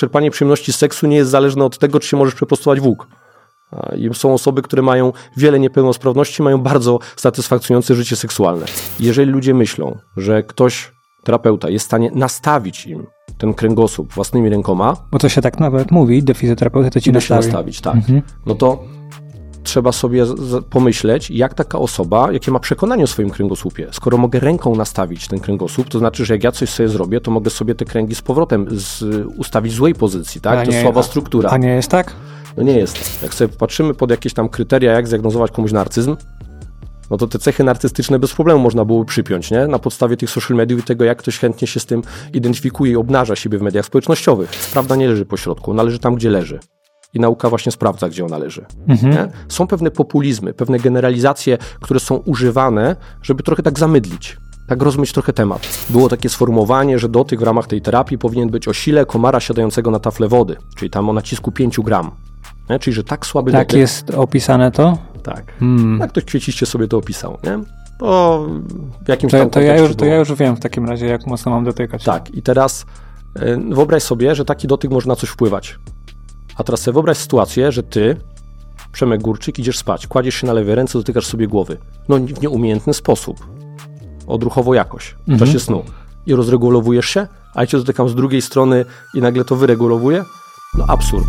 czerpanie przyjemności z seksu nie jest zależne od tego, czy się możesz przeprostować w łuk. I są osoby, które mają wiele niepełnosprawności, mają bardzo satysfakcjonujące życie seksualne. Jeżeli ludzie myślą, że ktoś, terapeuta, jest w stanie nastawić im ten kręgosłup własnymi rękoma... Bo to się tak nawet mówi, do fizjoterapeuty to ci nastawić, tak. No to trzeba sobie pomyśleć, jak taka osoba, jakie ma przekonanie o swoim kręgosłupie. Skoro mogę ręką nastawić ten kręgosłup, to znaczy, że jak ja coś sobie zrobię, to mogę sobie te kręgi z powrotem ustawić w złej pozycji, tak? To jest słaba struktura. A nie jest tak? No nie jest. Jak sobie patrzymy pod jakieś tam kryteria, jak zdiagnozować komuś narcyzm, no to te cechy narcystyczne bez problemu można byłoby przypiąć, nie? Na podstawie tych social mediów i tego, jak ktoś chętnie się z tym identyfikuje i obnaża siebie w mediach społecznościowych. Prawda nie leży po środku, ona leży tam, gdzie leży. I nauka właśnie sprawdza, gdzie ona leży. Nie? Są pewne populizmy, pewne generalizacje, które są używane, żeby trochę tak zamydlić, tak rozmyć trochę temat. Było takie sformułowanie, że dotyk w ramach tej terapii powinien być o sile komara siadającego na taflę wody, czyli tam o nacisku 5 gram. Nie? Czyli, że tak słaby dotyk. Tak jest opisane to? Tak. Tak ktoś kwieciście sobie to opisał, nie? To w jakimś tam to ja już wiem w takim razie, jak mocno mam dotykać. Tak. I teraz wyobraź sobie, że taki dotyk może na coś wpływać. A teraz sobie wyobraź sytuację, że ty, Przemek Górczyk, idziesz spać, kładziesz się na lewej ręce, dotykasz sobie głowy. No w nieumiejętny sposób. Odruchowo jakoś, w czasie snu. I rozregulowujesz się, a ja cię dotykam z drugiej strony i nagle to wyregulowuję? No absurd.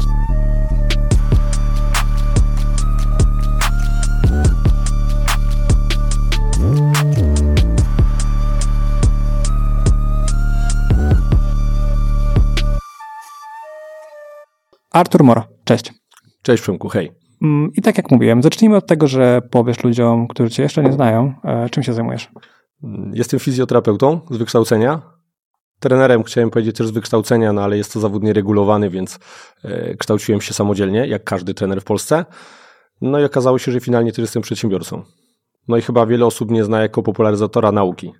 Artur Moro, cześć. Cześć Przemku, hej. I tak jak mówiłem, zacznijmy od tego, że powiesz ludziom, którzy cię jeszcze nie znają, czym się zajmujesz. Jestem fizjoterapeutą z wykształcenia. Trenerem chciałem powiedzieć też z wykształcenia, no ale jest to zawód nieregulowany, więc kształciłem się samodzielnie, jak każdy trener w Polsce. No i okazało się, że finalnie też jestem przedsiębiorcą. No i chyba wiele osób mnie zna jako popularyzatora nauki.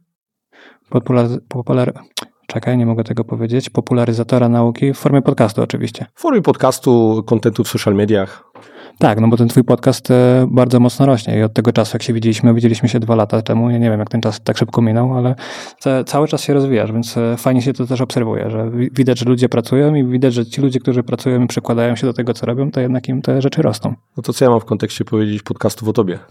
Czekaj, nie mogę tego powiedzieć. Popularyzatora nauki w formie podcastu oczywiście. W formie podcastu, kontentu w social mediach. Tak, no bo ten twój podcast bardzo mocno rośnie i od tego czasu, jak się widzieliśmy się 2 lata temu, ja nie wiem, jak ten czas tak szybko minął, ale cały czas się rozwijasz, więc fajnie się to też obserwuje, że widać, że ludzie pracują i widać, że ci ludzie, którzy pracują i przykładają się do tego, co robią, to jednak im te rzeczy rosną. No to co ja mam w kontekście powiedzieć podcastów o tobie?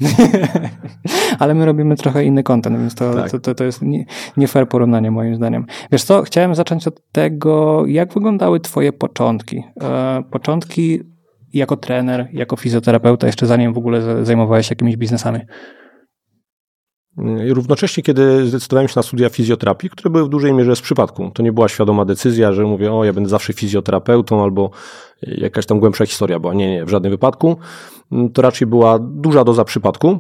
Ale my robimy trochę inny content, więc to jest nie fair porównanie moim zdaniem. Wiesz co, chciałem zacząć od tego, jak wyglądały twoje początki. Początki jako trener, jako fizjoterapeuta, jeszcze zanim w ogóle zajmowałeś się jakimiś biznesami? Równocześnie, kiedy zdecydowałem się na studia fizjoterapii, które były w dużej mierze z przypadku, to nie była świadoma decyzja, że mówię, ja będę zawsze fizjoterapeutą albo jakaś tam głębsza historia była. Nie, w żadnym wypadku. To raczej była duża doza przypadku,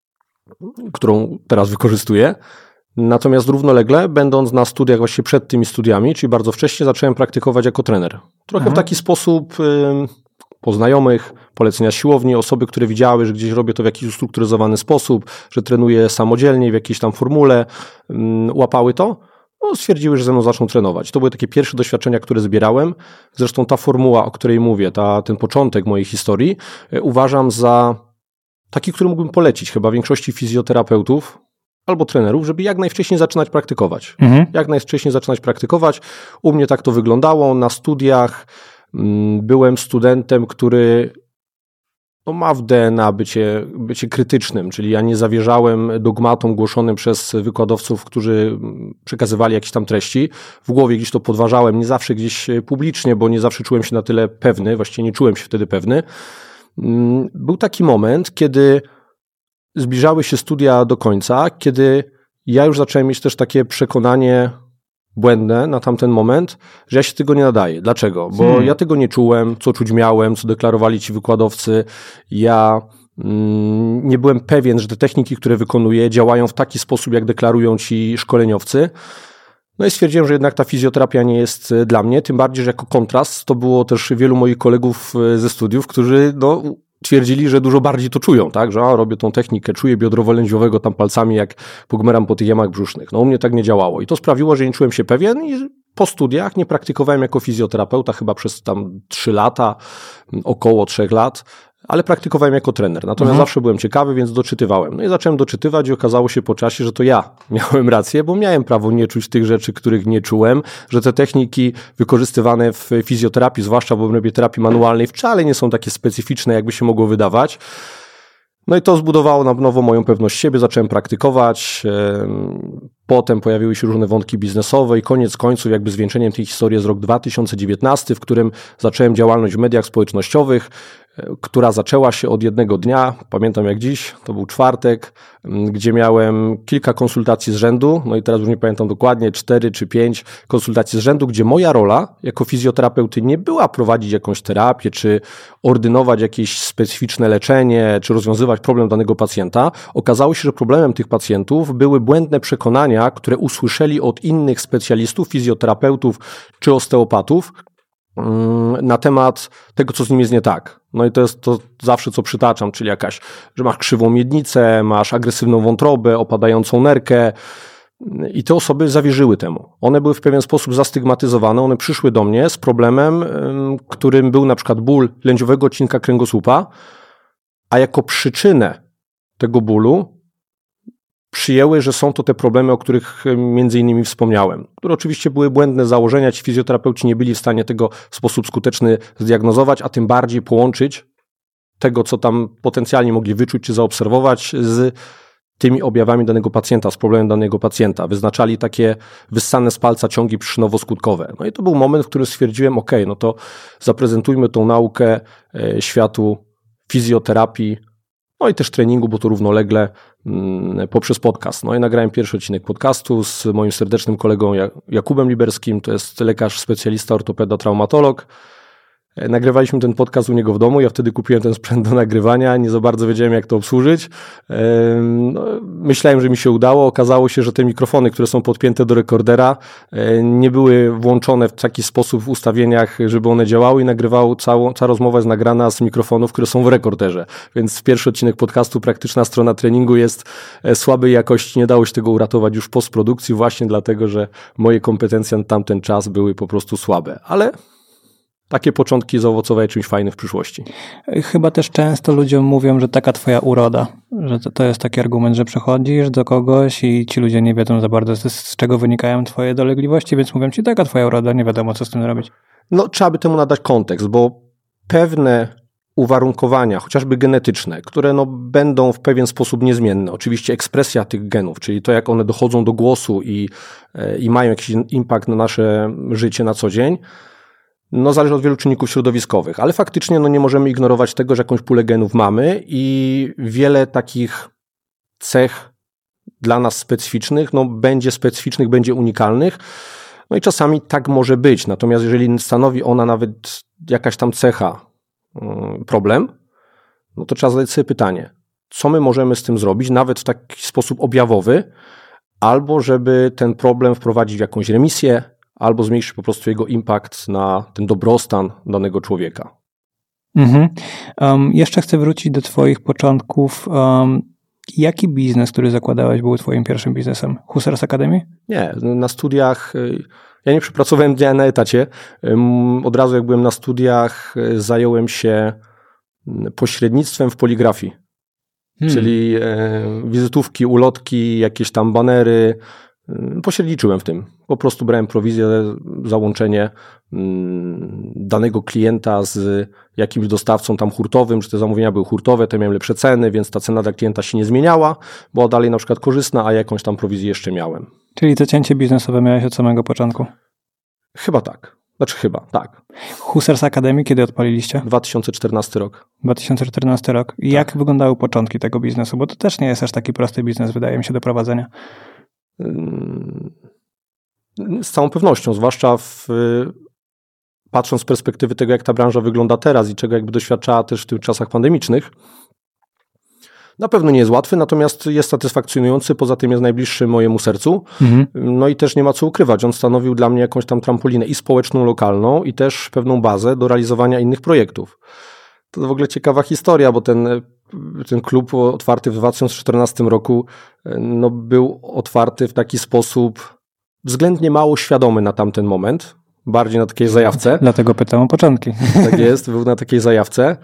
którą teraz wykorzystuję. Natomiast równolegle, będąc na studiach właśnie przed tymi studiami, czyli bardzo wcześnie, zacząłem praktykować jako trener. Trochę w taki sposób po znajomych, polecenia siłowni, osoby, które widziały, że gdzieś robię to w jakiś ustrukturyzowany sposób, że trenuję samodzielnie w jakiejś tam formule, łapały to, stwierdziły, że ze mną zaczną trenować. To były takie pierwsze doświadczenia, które zbierałem. Zresztą ta formuła, o której mówię, ten początek mojej historii, uważam za taki, który mógłbym polecić chyba większości fizjoterapeutów albo trenerów, żeby jak najwcześniej zaczynać praktykować. Jak najwcześniej zaczynać praktykować. U mnie tak to wyglądało. Na studiach byłem studentem, który ma w DNA bycie krytycznym, czyli ja nie zawierzałem dogmatom głoszonym przez wykładowców, którzy przekazywali jakieś tam treści. W głowie gdzieś to podważałem, nie zawsze gdzieś publicznie, bo nie zawsze czułem się na tyle pewny, właściwie nie czułem się wtedy pewny. Był taki moment, kiedy zbliżały się studia do końca, kiedy ja już zacząłem mieć też takie przekonanie błędne na tamten moment, że ja się tego nie nadaję. Dlaczego? Bo ja tego nie czułem, co czuć miałem, co deklarowali ci wykładowcy. Ja nie byłem pewien, że te techniki, które wykonuję, działają w taki sposób, jak deklarują ci szkoleniowcy. No i stwierdziłem, że jednak ta fizjoterapia nie jest dla mnie, tym bardziej, że jako kontrast to było też wielu moich kolegów ze studiów, którzy twierdzili, że dużo bardziej to czują, tak, że robię tą technikę, czuję biodrowo-lędźwiowego tam palcami, jak pogmeram po tych jamach brzusznych. No u mnie tak nie działało i to sprawiło, że nie czułem się pewien i po studiach nie praktykowałem jako fizjoterapeuta chyba przez tam 3 lata, około 3 lat, ale praktykowałem jako trener. Natomiast zawsze byłem ciekawy, więc doczytywałem. No i zacząłem doczytywać i okazało się po czasie, że to ja miałem rację, bo miałem prawo nie czuć tych rzeczy, których nie czułem, że te techniki wykorzystywane w fizjoterapii, zwłaszcza w obrębie terapii manualnej, wcale nie są takie specyficzne, jakby się mogło wydawać. No i to zbudowało na nowo moją pewność siebie, zacząłem praktykować, potem pojawiły się różne wątki biznesowe i koniec końców jakby zwieńczeniem tej historii jest rok 2019, w którym zacząłem działalność w mediach społecznościowych, która zaczęła się od jednego dnia, pamiętam jak dziś, to był czwartek, gdzie miałem kilka konsultacji z rzędu, no i teraz już nie pamiętam dokładnie, 4 czy 5 konsultacji z rzędu, gdzie moja rola jako fizjoterapeuty nie była prowadzić jakąś terapię, czy ordynować jakieś specyficzne leczenie, czy rozwiązywać problem danego pacjenta. Okazało się, że problemem tych pacjentów były błędne przekonania, które usłyszeli od innych specjalistów, fizjoterapeutów czy osteopatów, na temat tego, co z nim jest nie tak. No i to jest to zawsze, co przytaczam, czyli że masz krzywą miednicę, masz agresywną wątrobę, opadającą nerkę i te osoby zawierzyły temu. One były w pewien sposób zastygmatyzowane, one przyszły do mnie z problemem, którym był na przykład ból lędźwiowego odcinka kręgosłupa, a jako przyczynę tego bólu przyjęły, że są to te problemy, o których między innymi wspomniałem, które oczywiście były błędne założenia, ci fizjoterapeuci nie byli w stanie tego w sposób skuteczny zdiagnozować, a tym bardziej połączyć tego, co tam potencjalnie mogli wyczuć czy zaobserwować z tymi objawami danego pacjenta, z problemem danego pacjenta. Wyznaczali takie wyssane z palca ciągi przyczynowo-skutkowe. No i to był moment, w którym stwierdziłem, no to zaprezentujmy tą naukę światu fizjoterapii, no i też treningu, bo to równolegle poprzez podcast. No i nagrałem pierwszy odcinek podcastu z moim serdecznym kolegą Jakubem Liberskim, to jest lekarz, specjalista, ortopeda, traumatolog. Nagrywaliśmy ten podcast u niego w domu, ja wtedy kupiłem ten sprzęt do nagrywania, nie za bardzo wiedziałem jak to obsłużyć. Myślałem, że mi się udało, okazało się, że te mikrofony, które są podpięte do rekordera, nie były włączone w taki sposób w ustawieniach, żeby one działały i cała rozmowa jest nagrana z mikrofonów, które są w rekorderze. Więc pierwszy odcinek podcastu, praktyczna strona treningu jest słabej jakości, nie dało się tego uratować już w postprodukcji właśnie dlatego, że moje kompetencje na tamten czas były po prostu słabe, ale takie początki zaowocowały czymś fajnym w przyszłości. Chyba też często ludziom mówią, że taka twoja uroda, że to jest taki argument, że przychodzisz do kogoś i ci ludzie nie wiedzą za bardzo, z czego wynikają twoje dolegliwości, więc mówią ci, taka twoja uroda, nie wiadomo, co z tym zrobić. No, trzeba by temu nadać kontekst, bo pewne uwarunkowania, chociażby genetyczne, które będą w pewien sposób niezmienne. Oczywiście ekspresja tych genów, czyli to, jak one dochodzą do głosu i mają jakiś impact na nasze życie na co dzień, zależy od wielu czynników środowiskowych, ale faktycznie nie możemy ignorować tego, że jakąś pulę genów mamy i wiele takich cech dla nas specyficznych, będzie unikalnych, i czasami tak może być. Natomiast jeżeli stanowi ona nawet jakaś tam cecha problem, to trzeba zadać sobie pytanie, co my możemy z tym zrobić, nawet w taki sposób objawowy, albo żeby ten problem wprowadzić w jakąś remisję, albo zmniejszyć po prostu jego impact na ten dobrostan danego człowieka. Jeszcze chcę wrócić do twoich początków. Jaki biznes, który zakładałeś, był twoim pierwszym biznesem? Hussars Academy? Nie, na studiach, ja nie przepracowałem dnia na etacie. Od razu jak byłem na studiach, zająłem się pośrednictwem w poligrafii. Czyli wizytówki, ulotki, jakieś tam banery. Pośredniczyłem w tym. Po prostu brałem prowizję, załączenie danego klienta z jakimś dostawcą tam hurtowym, że te zamówienia były hurtowe, te miałem lepsze ceny, więc ta cena dla klienta się nie zmieniała, była dalej na przykład korzystna, a jakąś tam prowizję jeszcze miałem. Czyli to cięcie biznesowe miałeś od samego początku? Chyba tak. Tak. Hussars Academy kiedy odpaliliście? 2014 rok. 2014 rok. I jak wyglądały początki tego biznesu? Bo to też nie jest aż taki prosty biznes, wydaje mi się, do prowadzenia. Z całą pewnością, zwłaszcza patrząc z perspektywy tego, jak ta branża wygląda teraz i czego jakby doświadczała też w tych czasach pandemicznych, na pewno nie jest łatwy, natomiast jest satysfakcjonujący, poza tym jest najbliższy mojemu sercu. I też nie ma co ukrywać, on stanowił dla mnie jakąś tam trampolinę i społeczną, lokalną i też pewną bazę do realizowania innych projektów. To w ogóle ciekawa historia, bo ten klub otwarty w 2014 roku był otwarty w taki sposób względnie mało świadomy na tamten moment, bardziej na takiej zajawce. Dlatego pytam o początki. Tak jest, był na takiej zajawce.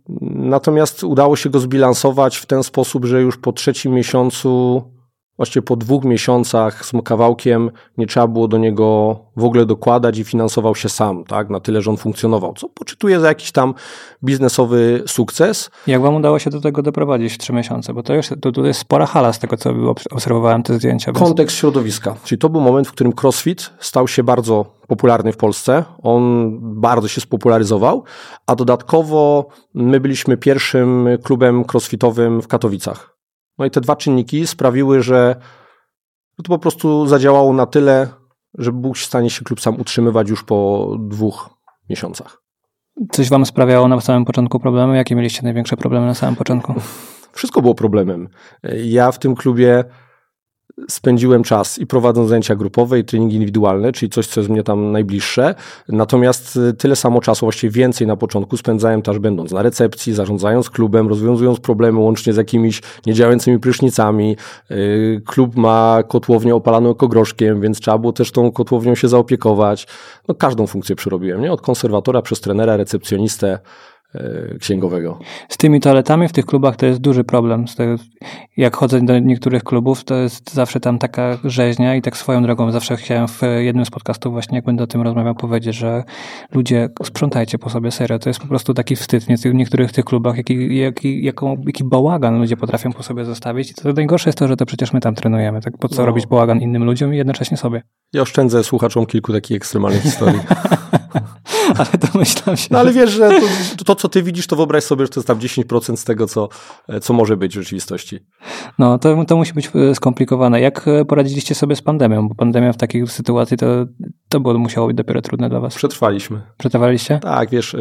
Natomiast udało się go zbilansować w ten sposób, że już po 3. miesiącu, właściwie po 2 miesiącach z kawałkiem nie trzeba było do niego w ogóle dokładać i finansował się sam, tak? Na tyle, że on funkcjonował, co poczytuję za jakiś tam biznesowy sukces. Jak wam udało się do tego doprowadzić w 3 miesiące? Bo to jest spora hala z tego, co obserwowałem te zdjęcia. Kontekst środowiska, czyli to był moment, w którym CrossFit stał się bardzo popularny w Polsce. On bardzo się spopularyzował, a dodatkowo my byliśmy pierwszym klubem crossfitowym w Katowicach. No i te 2 czynniki sprawiły, że to po prostu zadziałało na tyle, że był w stanie się klub sam utrzymywać już po 2 miesiącach. Coś wam sprawiało na samym początku problemy? Jakie mieliście największe problemy na samym początku? Wszystko było problemem. Ja w tym klubie spędziłem czas i prowadząc zajęcia grupowe i treningi indywidualne, czyli coś, co jest mnie tam najbliższe. Natomiast tyle samo czasu, właściwie więcej na początku spędzałem też będąc na recepcji, zarządzając klubem, rozwiązując problemy łącznie z jakimiś niedziałającymi prysznicami. Klub ma kotłownię opalaną ekogroszkiem, więc trzeba było też tą kotłownią się zaopiekować. No, każdą funkcję przyrobiłem, nie? Od konserwatora przez trenera, recepcjonistę, księgowego. Z tymi toaletami w tych klubach to jest duży problem. Jak chodzę do niektórych klubów, to jest zawsze tam taka rzeźnia i tak swoją drogą zawsze chciałem w jednym z podcastów właśnie, jak będę o tym rozmawiał, powiedzieć, że ludzie sprzątajcie po sobie, serio. To jest po prostu taki wstyd w niektórych tych klubach, jaki bałagan ludzie potrafią po sobie zostawić. I to najgorsze jest to, że to przecież my tam trenujemy. Tak po co robić bałagan innym ludziom i jednocześnie sobie? Ja oszczędzę słuchaczom kilku takich ekstremalnych historii. Ale domyślam się. No ale wiesz, że to, co ty widzisz, to wyobraź sobie, że to jest tam 10% z tego, co może być w rzeczywistości. No, to musi być skomplikowane. Jak poradziliście sobie z pandemią? Bo pandemia w takiej sytuacji to musiało być dopiero trudne dla was. Przetrwaliśmy. Przetrwaliście? Tak, wiesz,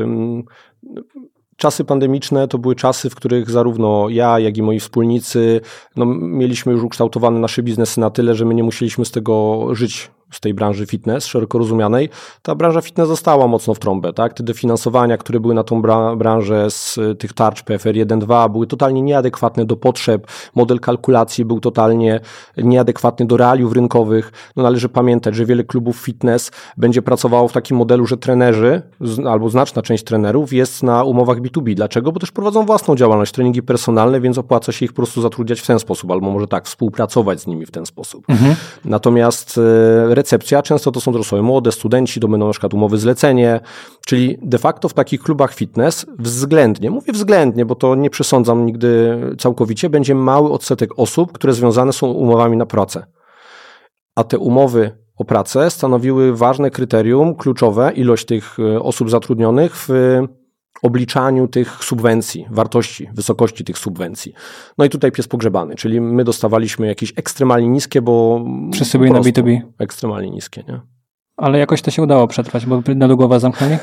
czasy pandemiczne to były czasy, w których zarówno ja, jak i moi wspólnicy mieliśmy już ukształtowane nasze biznesy na tyle, że my nie musieliśmy z tego żyć, z tej branży fitness szeroko rozumianej. Ta branża fitness została mocno w trąbę, tak? Te dofinansowania, które były na tą branżę z tych tarcz PFR 1-2 były totalnie nieadekwatne do potrzeb. Model kalkulacji był totalnie nieadekwatny do realiów rynkowych. No, należy pamiętać, że wiele klubów fitness będzie pracowało w takim modelu, że trenerzy, albo znaczna część trenerów jest na umowach B2B. Dlaczego? Bo też prowadzą własną działalność, treningi personalne, więc opłaca się ich po prostu zatrudniać w ten sposób, albo może tak, współpracować z nimi w ten sposób. Natomiast recepcja, często to są osoby młode, studenci, to będą na przykład umowy zlecenie, czyli de facto w takich klubach fitness względnie, mówię względnie, bo to nie przesądzam nigdy całkowicie, będzie mały odsetek osób, które związane są umowami na pracę. A te umowy o pracę stanowiły ważne kryterium, kluczowe, ilość tych osób zatrudnionych w obliczaniu tych subwencji, wartości, wysokości tych subwencji. No i tutaj pies pogrzebany, czyli my dostawaliśmy jakieś ekstremalnie niskie, bo wszyscy byli na B2B. Ekstremalnie niskie, nie? Ale jakoś to się udało przetrwać, bo na długo was zamknęli?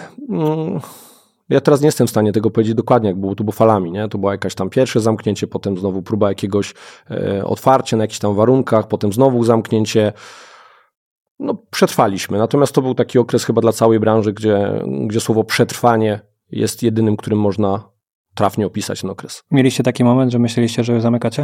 Ja teraz nie jestem w stanie tego powiedzieć dokładnie, jak było, to było falami, nie? To była jakaś tam pierwsze zamknięcie, potem znowu próba jakiegoś otwarcia na jakichś tam warunkach, potem znowu zamknięcie. No przetrwaliśmy, natomiast to był taki okres chyba dla całej branży, gdzie słowo przetrwanie jest jedynym, którym można trafnie opisać ten okres. Mieliście taki moment, że myśleliście, że zamykacie?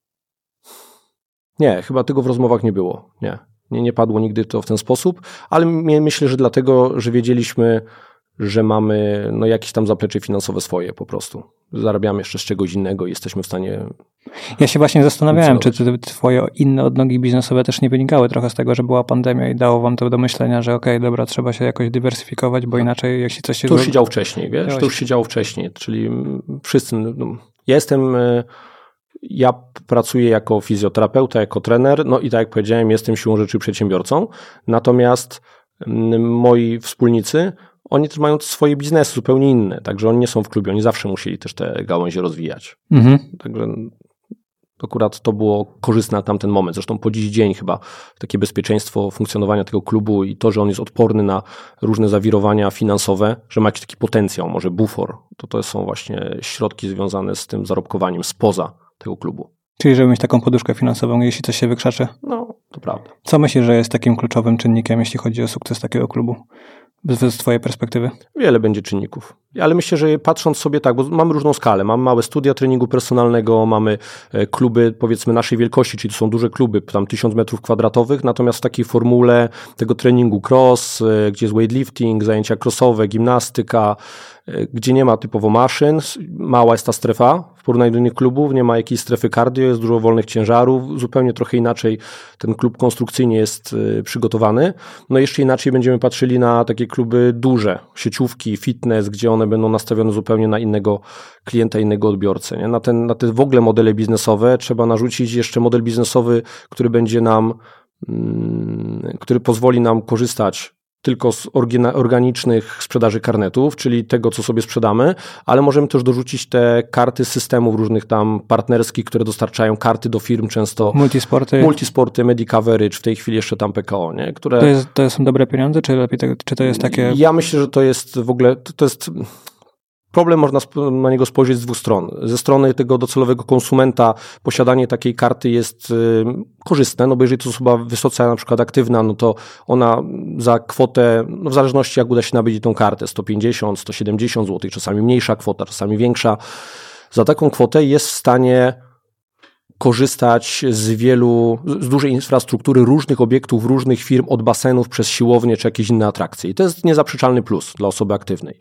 Nie, chyba tego w rozmowach nie było. Nie padło nigdy to w ten sposób, ale myślę, że dlatego, że wiedzieliśmy, że mamy jakieś tam zaplecze finansowe swoje po prostu. Zarabiamy jeszcze z czegoś innego i jesteśmy w stanie... Ja się właśnie zastanawiałem, czy twoje inne odnogi biznesowe też nie wynikały trochę z tego, że była pandemia i dało wam to do myślenia, że okej, dobra, trzeba się jakoś dywersyfikować, bo inaczej jak się coś się... To już się działo wcześniej, wiesz? To już się działo wcześniej, czyli wszyscy... Ja pracuję jako fizjoterapeuta, jako trener, no i tak jak powiedziałem, jestem siłą rzeczy przedsiębiorcą, natomiast moi wspólnicy, oni też mają swoje biznesy zupełnie inne, także oni nie są w klubie, oni zawsze musieli też te gałęzie rozwijać. Także akurat to było korzystne na tamten moment. Zresztą po dziś dzień chyba takie bezpieczeństwo funkcjonowania tego klubu i to, że on jest odporny na różne zawirowania finansowe, że macie taki potencjał, może bufor, to są właśnie środki związane z tym zarobkowaniem spoza tego klubu. Czyli żeby mieć taką poduszkę finansową, jeśli coś się wykrzaczy? No, to prawda. Co myślisz, że jest takim kluczowym czynnikiem, jeśli chodzi o sukces takiego klubu? z twojej perspektywy? Wiele będzie czynników. Ale myślę, że patrząc sobie tak, bo mamy różną skalę. Mamy małe studia treningu personalnego, mamy kluby powiedzmy naszej wielkości, czyli to są duże kluby, tam 1000 metrów kwadratowych, natomiast w takiej formule tego treningu cross, gdzie jest weightlifting, zajęcia crossowe, gimnastyka, gdzie nie ma typowo maszyn, mała jest ta strefa w porównaniu do innych klubów, nie ma jakiejś strefy cardio, jest dużo wolnych ciężarów, zupełnie trochę inaczej ten klub konstrukcyjnie jest przygotowany. No jeszcze inaczej będziemy patrzyli na takie kluby duże, sieciówki, fitness, gdzie one będą nastawione zupełnie na innego klienta, innego odbiorcę. Nie? Na te w ogóle modele biznesowe trzeba narzucić jeszcze model biznesowy, który będzie nam, który pozwoli nam korzystać tylko z organicznych sprzedaży karnetów, czyli tego, co sobie sprzedamy, ale możemy też dorzucić te karty systemów różnych tam partnerskich, które dostarczają karty do firm często. Multisporty, Medicoverage, w tej chwili jeszcze tam PKO, nie? Które... To są dobre pieniądze, czy lepiej czy to jest takie... Ja myślę, że to jest w ogóle, to jest... Problem można na niego spojrzeć z dwóch stron. Ze strony tego docelowego konsumenta posiadanie takiej karty jest korzystne, no bo jeżeli to jest osoba wysoce na przykład aktywna, no to ona za kwotę, no w zależności jak uda się nabyć tą kartę, 150, 170 zł, czasami mniejsza kwota, czasami większa, za taką kwotę jest w stanie korzystać z dużej infrastruktury różnych obiektów, różnych firm, od basenów przez siłownię czy jakieś inne atrakcje. I to jest niezaprzeczalny plus dla osoby aktywnej.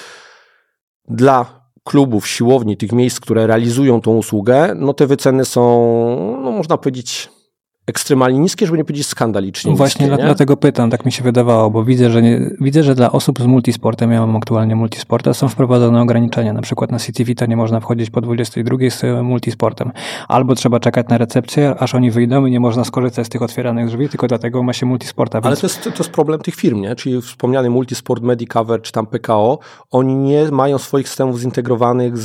Dla klubów, siłowni, tych miejsc, które realizują tą usługę, no te wyceny są, no można powiedzieć, ekstremalnie niskie, żeby nie powiedzieć skandalicznie niskie. Właśnie dlatego pytam, tak mi się wydawało, bo widzę, że dla osób z multisportem, ja mam aktualnie multisporta, są wprowadzone ograniczenia. Na przykład na City Vita nie można wchodzić po 22 z multisportem. Albo trzeba czekać na recepcję, aż oni wyjdą i nie można skorzystać z tych otwieranych drzwi, tylko dlatego ma się multisporta. Więc... Ale to jest problem tych firm, nie? Czyli wspomniany Multisport, Medicover czy tam PKO, oni nie mają swoich systemów zintegrowanych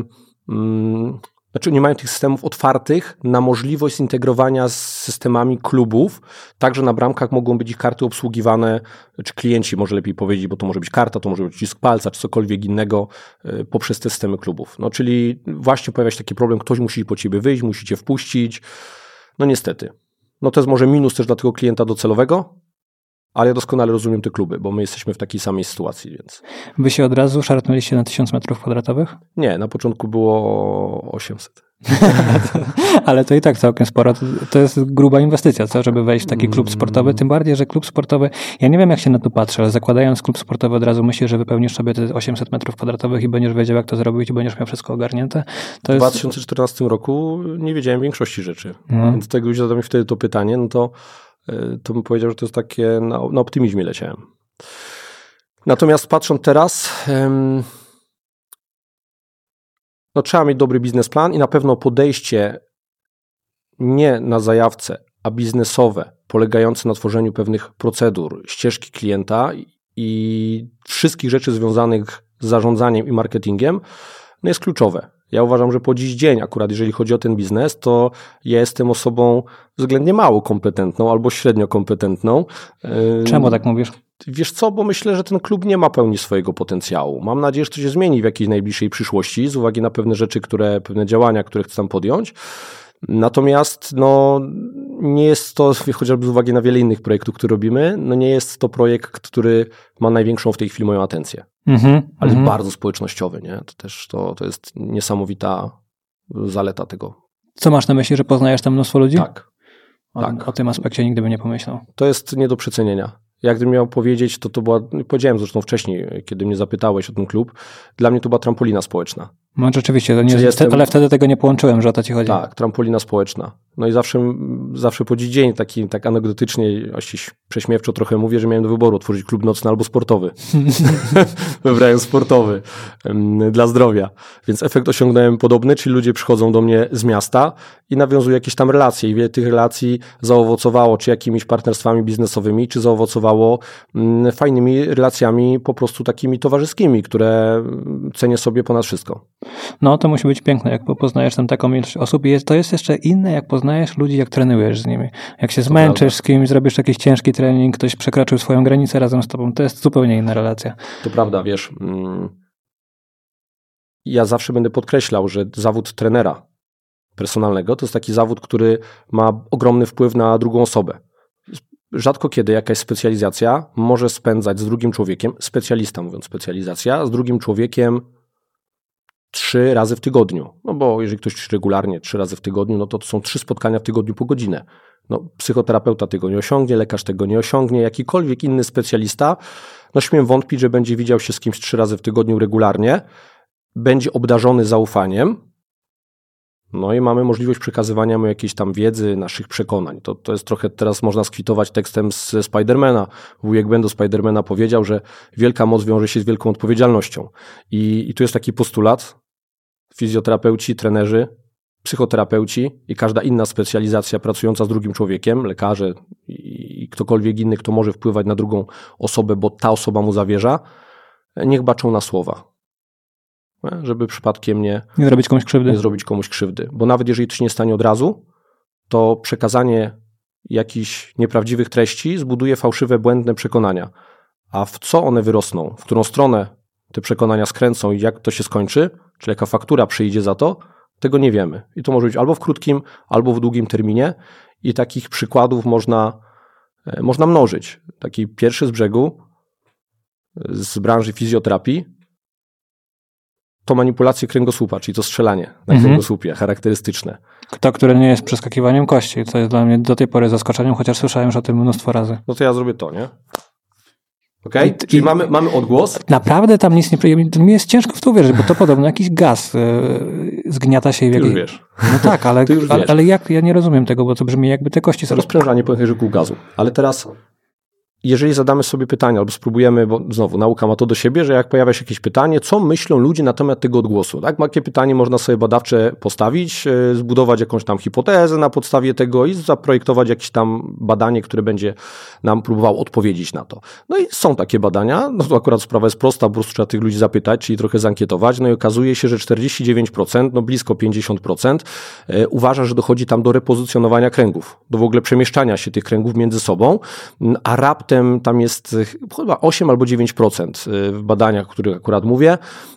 nie mają tych systemów otwartych na możliwość zintegrowania z systemami klubów, także na bramkach mogą być ich karty obsługiwane, czy klienci, może lepiej powiedzieć, bo to może być karta, to może być ścisk palca, czy cokolwiek innego poprzez te systemy klubów. No czyli właśnie pojawia się taki problem, ktoś musi po ciebie wyjść, musi cię wpuścić. No niestety. No to jest może minus też dla tego klienta docelowego, ale ja doskonale rozumiem te kluby, bo my jesteśmy w takiej samej sytuacji, więc... Wy się od razu szarpnęliście na 1000 metrów kwadratowych? Nie, na początku było 800. Ale to i tak całkiem sporo. To jest gruba inwestycja, co? Żeby wejść w taki klub sportowy. Tym bardziej, że klub sportowy, ja nie wiem jak się na to patrzę, ale zakładając klub sportowy od razu myślisz, że wypełnisz sobie te 800 metrów kwadratowych i będziesz wiedział jak to zrobić i będziesz miał wszystko ogarnięte. W 2014 roku nie wiedziałem większości rzeczy. Więc tego ludzie zadał mi wtedy to pytanie, no to bym powiedział, że to jest takie, na optymizmie leciałem. Natomiast patrząc teraz, no trzeba mieć dobry biznesplan i na pewno podejście nie na zajawce, a biznesowe, polegające na tworzeniu pewnych procedur, ścieżki klienta i wszystkich rzeczy związanych z zarządzaniem i marketingiem, no jest kluczowe. Ja uważam, że po dziś dzień, akurat jeżeli chodzi o ten biznes, to ja jestem osobą względnie mało kompetentną albo średnio kompetentną. Czemu tak mówisz? Wiesz co, bo myślę, że ten klub nie ma pełni swojego potencjału. Mam nadzieję, że to się zmieni w jakiejś najbliższej przyszłości z uwagi na pewne rzeczy, pewne działania, które chcę tam podjąć. Natomiast no, nie jest to, chociażby z uwagi na wiele innych projektów, które robimy, no nie jest to projekt, który ma największą w tej chwili moją atencję. Ale jest bardzo społecznościowy, nie? To też to jest niesamowita zaleta tego. Co masz na myśli, że poznajesz tam mnóstwo ludzi? Tak. O tym aspekcie nigdy bym nie pomyślał. To jest nie do przecenienia. Jak gdybym miał powiedzieć, to była, powiedziałem zresztą wcześniej, kiedy mnie zapytałeś o ten klub, dla mnie to była trampolina społeczna. No rzeczywiście, ale wtedy tego nie połączyłem, że o to ci chodzi. Tak, trampolina społeczna. No i zawsze po dziś dzień tak anegdotycznie, właściwie prześmiewczo trochę mówię, że miałem do wyboru otworzyć klub nocny albo sportowy. Wybrałem sportowy dla zdrowia. Więc efekt osiągnąłem podobny, czyli ludzie przychodzą do mnie z miasta i nawiązują jakieś tam relacje. I wiele tych relacji zaowocowało czy jakimiś partnerstwami biznesowymi, czy zaowocowało fajnymi relacjami po prostu takimi towarzyskimi, które cenię sobie ponad wszystko. No to musi być piękne, jak poznajesz tam taką ilość osób. To jest jeszcze inne, jak poznajesz ludzi, jak trenujesz z nimi. Jak się zmęczysz z kimś, zrobisz jakiś ciężki trening, ktoś przekroczył swoją granicę razem z tobą, to jest zupełnie inna relacja. To prawda, wiesz, ja zawsze będę podkreślał, że zawód trenera personalnego to jest taki zawód, który ma ogromny wpływ na drugą osobę. rzadko kiedy jakaś specjalizacja może spędzać z drugim człowiekiem, specjalista mówiąc specjalizacja, z drugim człowiekiem 3 razy w tygodniu. No bo jeżeli ktoś regularnie 3 razy w tygodniu, no to są 3 spotkania w tygodniu po godzinę. No, psychoterapeuta tego nie osiągnie, lekarz tego nie osiągnie, jakikolwiek inny specjalista, no śmiem wątpić, że będzie widział się z kimś 3 razy w tygodniu regularnie, będzie obdarzony zaufaniem, no i mamy możliwość przekazywania mu jakiejś tam wiedzy, naszych przekonań. To jest trochę, teraz można skwitować tekstem z Spidermana. Wujek Ben do Spidermana powiedział, że wielka moc wiąże się z wielką odpowiedzialnością. I tu jest taki postulat, fizjoterapeuci, trenerzy, psychoterapeuci i każda inna specjalizacja pracująca z drugim człowiekiem, lekarze i ktokolwiek inny, kto może wpływać na drugą osobę, bo ta osoba mu zawierza, niech baczą na słowa. Żeby przypadkiem nie zrobić komuś krzywdy. Bo nawet jeżeli to się nie stanie od razu, to przekazanie jakichś nieprawdziwych treści zbuduje fałszywe, błędne przekonania. A w co one wyrosną? W którą stronę te przekonania skręcą i jak to się skończy? Czy jaka faktura przyjdzie za to? Tego nie wiemy. I to może być albo w krótkim, albo w długim terminie. I takich przykładów można mnożyć. Taki pierwszy z brzegu, z branży fizjoterapii, to manipulacje kręgosłupa, czyli to strzelanie na kręgosłupie, charakterystyczne. To, które nie jest przeskakiwaniem kości, co jest dla mnie do tej pory zaskoczeniem, chociaż słyszałem już o tym mnóstwo razy. No to ja zrobię to, nie? Okej? Czyli mamy odgłos. Naprawdę tam nic nie... Mi jest ciężko w to uwierzyć, bo to podobno jakiś gaz zgniata się... Ty już wiesz. No tak, ale jak? Ja nie rozumiem tego, bo to brzmi jakby te kości są... Rozprężanie pęcherzyków gazu. Ale teraz... Jeżeli zadamy sobie pytanie, albo spróbujemy, bo znowu nauka ma to do siebie, że jak pojawia się jakieś pytanie, co myślą ludzie na temat tego odgłosu? Tak? Takie pytanie można sobie badawcze postawić, zbudować jakąś tam hipotezę na podstawie tego i zaprojektować jakieś tam badanie, które będzie nam próbowało odpowiedzieć na to. No i są takie badania, no to akurat sprawa jest prosta, po prostu trzeba tych ludzi zapytać, czyli trochę zankietować, no i okazuje się, że 49%, no blisko 50% uważa, że dochodzi tam do repozycjonowania kręgów, do w ogóle przemieszczania się tych kręgów między sobą, a raptem tam jest chyba 8 albo 9% w badaniach, o których akurat mówię,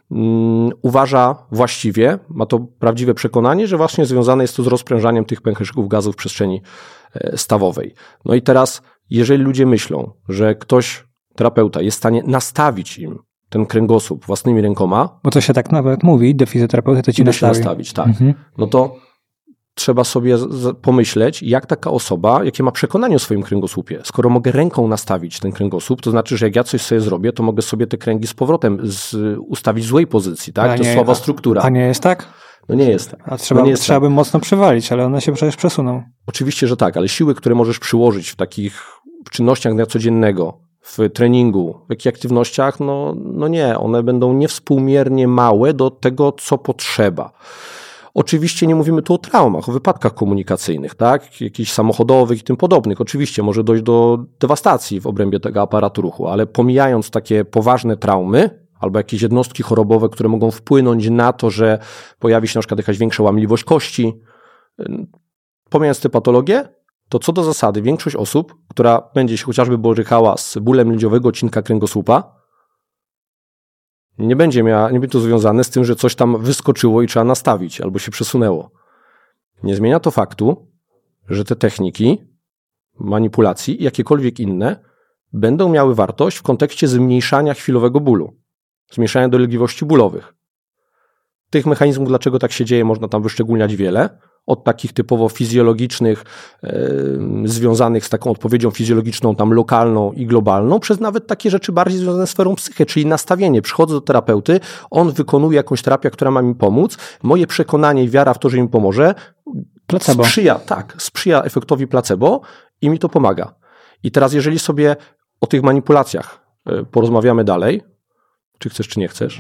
uważa właściwie, ma to prawdziwe przekonanie, że właśnie związane jest to z rozprężaniem tych pęcherzyków gazu w przestrzeni stawowej. No i teraz, jeżeli ludzie myślą, że ktoś, terapeuta, jest w stanie nastawić im ten kręgosłup własnymi rękoma... Bo to się tak nawet mówi, do fizjoterapeuty to ci nastawić, tak. No to trzeba sobie pomyśleć, jak taka osoba, jakie ma przekonanie o swoim kręgosłupie. Skoro mogę ręką nastawić ten kręgosłup, to znaczy, że jak ja coś sobie zrobię, to mogę sobie te kręgi z powrotem ustawić w złej pozycji, tak? To jest słaba struktura. A nie jest tak? No nie jest tak. A trzeba by mocno przywalić, ale one się przecież przesuną. Oczywiście, że tak, ale siły, które możesz przyłożyć w takich czynnościach dnia codziennego, w treningu, w jakichś aktywnościach, no nie, one będą niewspółmiernie małe do tego, co potrzeba. Oczywiście nie mówimy tu o traumach, o wypadkach komunikacyjnych, tak? Jakichś samochodowych i tym podobnych. Oczywiście może dojść do dewastacji w obrębie tego aparatu ruchu, ale pomijając takie poważne traumy albo jakieś jednostki chorobowe, które mogą wpłynąć na to, że pojawi się na przykład jakaś większa łamliwość kości, pomijając te patologie, to co do zasady większość osób, która będzie się chociażby borykała z bólem lędźwiowego odcinka kręgosłupa, nie będzie to związane z tym, że coś tam wyskoczyło i trzeba nastawić albo się przesunęło. Nie zmienia to faktu, że te techniki manipulacji, jakiekolwiek inne, będą miały wartość w kontekście zmniejszania chwilowego bólu, zmniejszania dolegliwości bólowych. Tych mechanizmów, dlaczego tak się dzieje, można tam wyszczególniać wiele. Od takich typowo fizjologicznych, związanych z taką odpowiedzią fizjologiczną, tam lokalną i globalną, przez nawet takie rzeczy bardziej związane z sferą psyche, czyli nastawienie. Przychodzę do terapeuty, on wykonuje jakąś terapię, która ma mi pomóc. Moje przekonanie i wiara w to, że mi pomoże, sprzyja efektowi placebo i mi to pomaga. I teraz, jeżeli sobie o tych manipulacjach porozmawiamy dalej, czy chcesz, czy nie chcesz,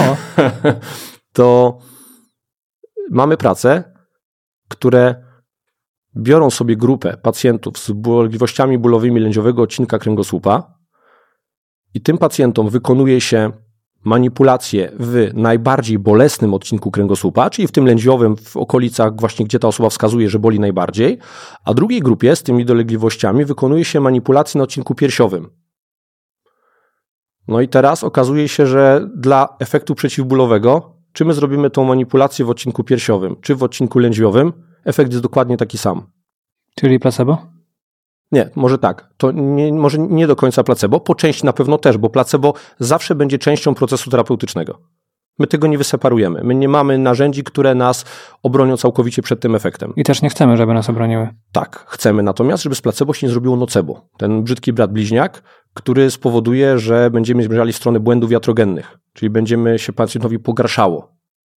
to mamy pracę, które biorą sobie grupę pacjentów z dolegliwościami bólowymi lędźwiowego odcinka kręgosłupa i tym pacjentom wykonuje się manipulacje w najbardziej bolesnym odcinku kręgosłupa, czyli w tym lędźwiowym, w okolicach właśnie, gdzie ta osoba wskazuje, że boli najbardziej, a drugiej grupie z tymi dolegliwościami wykonuje się manipulacje na odcinku piersiowym. No i teraz okazuje się, że dla efektu przeciwbólowego, czy my zrobimy tą manipulację w odcinku piersiowym, czy w odcinku lędźwiowym, efekt jest dokładnie taki sam. Czyli placebo? Nie, może tak. To może nie do końca placebo, po części na pewno też, bo placebo zawsze będzie częścią procesu terapeutycznego. My tego nie wyseparujemy. My nie mamy narzędzi, które nas obronią całkowicie przed tym efektem. I też nie chcemy, żeby nas obroniły. Tak, chcemy natomiast, żeby z placebo się nie zrobiło nocebo. Ten brzydki brat bliźniak, który spowoduje, że będziemy zmierzali w stronę błędów iatrogennych, czyli będziemy się pacjentowi pogarszało.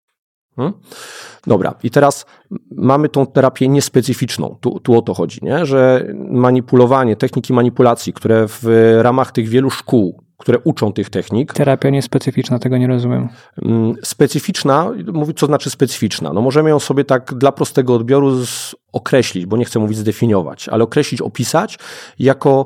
Dobra, i teraz mamy tą terapię niespecyficzną. Tu o to chodzi, nie? Że manipulowanie, techniki manipulacji, które w ramach tych wielu szkół, które uczą tych technik. Terapia niespecyficzna, tego nie rozumiem. Specyficzna, mówię, co znaczy specyficzna. No możemy ją sobie tak dla prostego odbioru określić, bo nie chcę mówić zdefiniować, ale określić, opisać jako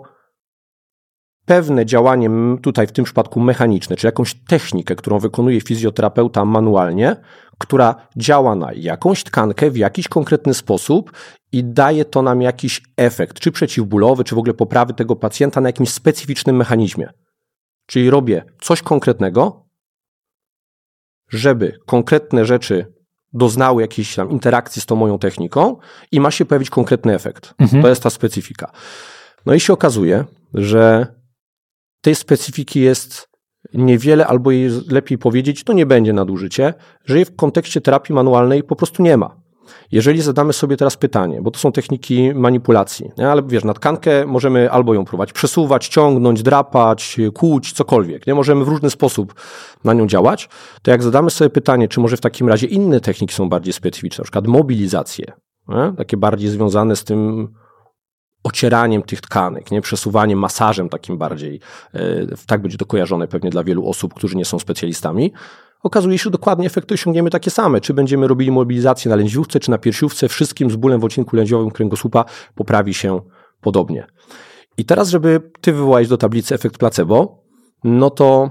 pewne działanie, tutaj w tym przypadku mechaniczne, czy jakąś technikę, którą wykonuje fizjoterapeuta manualnie, która działa na jakąś tkankę w jakiś konkretny sposób i daje to nam jakiś efekt, czy przeciwbólowy, czy w ogóle poprawy tego pacjenta na jakimś specyficznym mechanizmie. Czyli robię coś konkretnego, żeby konkretne rzeczy doznały jakiejś tam interakcji z tą moją techniką i ma się pojawić konkretny efekt. To jest ta specyfika. No i się okazuje, że tej specyfiki jest niewiele, albo jej lepiej powiedzieć, to nie będzie nadużycie, że jej w kontekście terapii manualnej po prostu nie ma. Jeżeli zadamy sobie teraz pytanie, bo to są techniki manipulacji, nie? Ale wiesz, na tkankę możemy albo ją próbować przesuwać, ciągnąć, drapać, kłuć, cokolwiek. Nie? Możemy w różny sposób na nią działać. To jak zadamy sobie pytanie, czy może w takim razie inne techniki są bardziej specyficzne, na przykład mobilizacje, nie? Takie bardziej związane z tym ocieraniem tych tkanek, nie? Przesuwaniem, masażem takim bardziej, tak będzie to kojarzone pewnie dla wielu osób, którzy nie są specjalistami. Okazuje się, że dokładnie efekty osiągniemy takie same. Czy będziemy robili mobilizację na lędźwiówce, czy na piersiówce, wszystkim z bólem w odcinku lędźwiowym kręgosłupa poprawi się podobnie. I teraz, żeby ty wywołałeś do tablicy efekt placebo, no to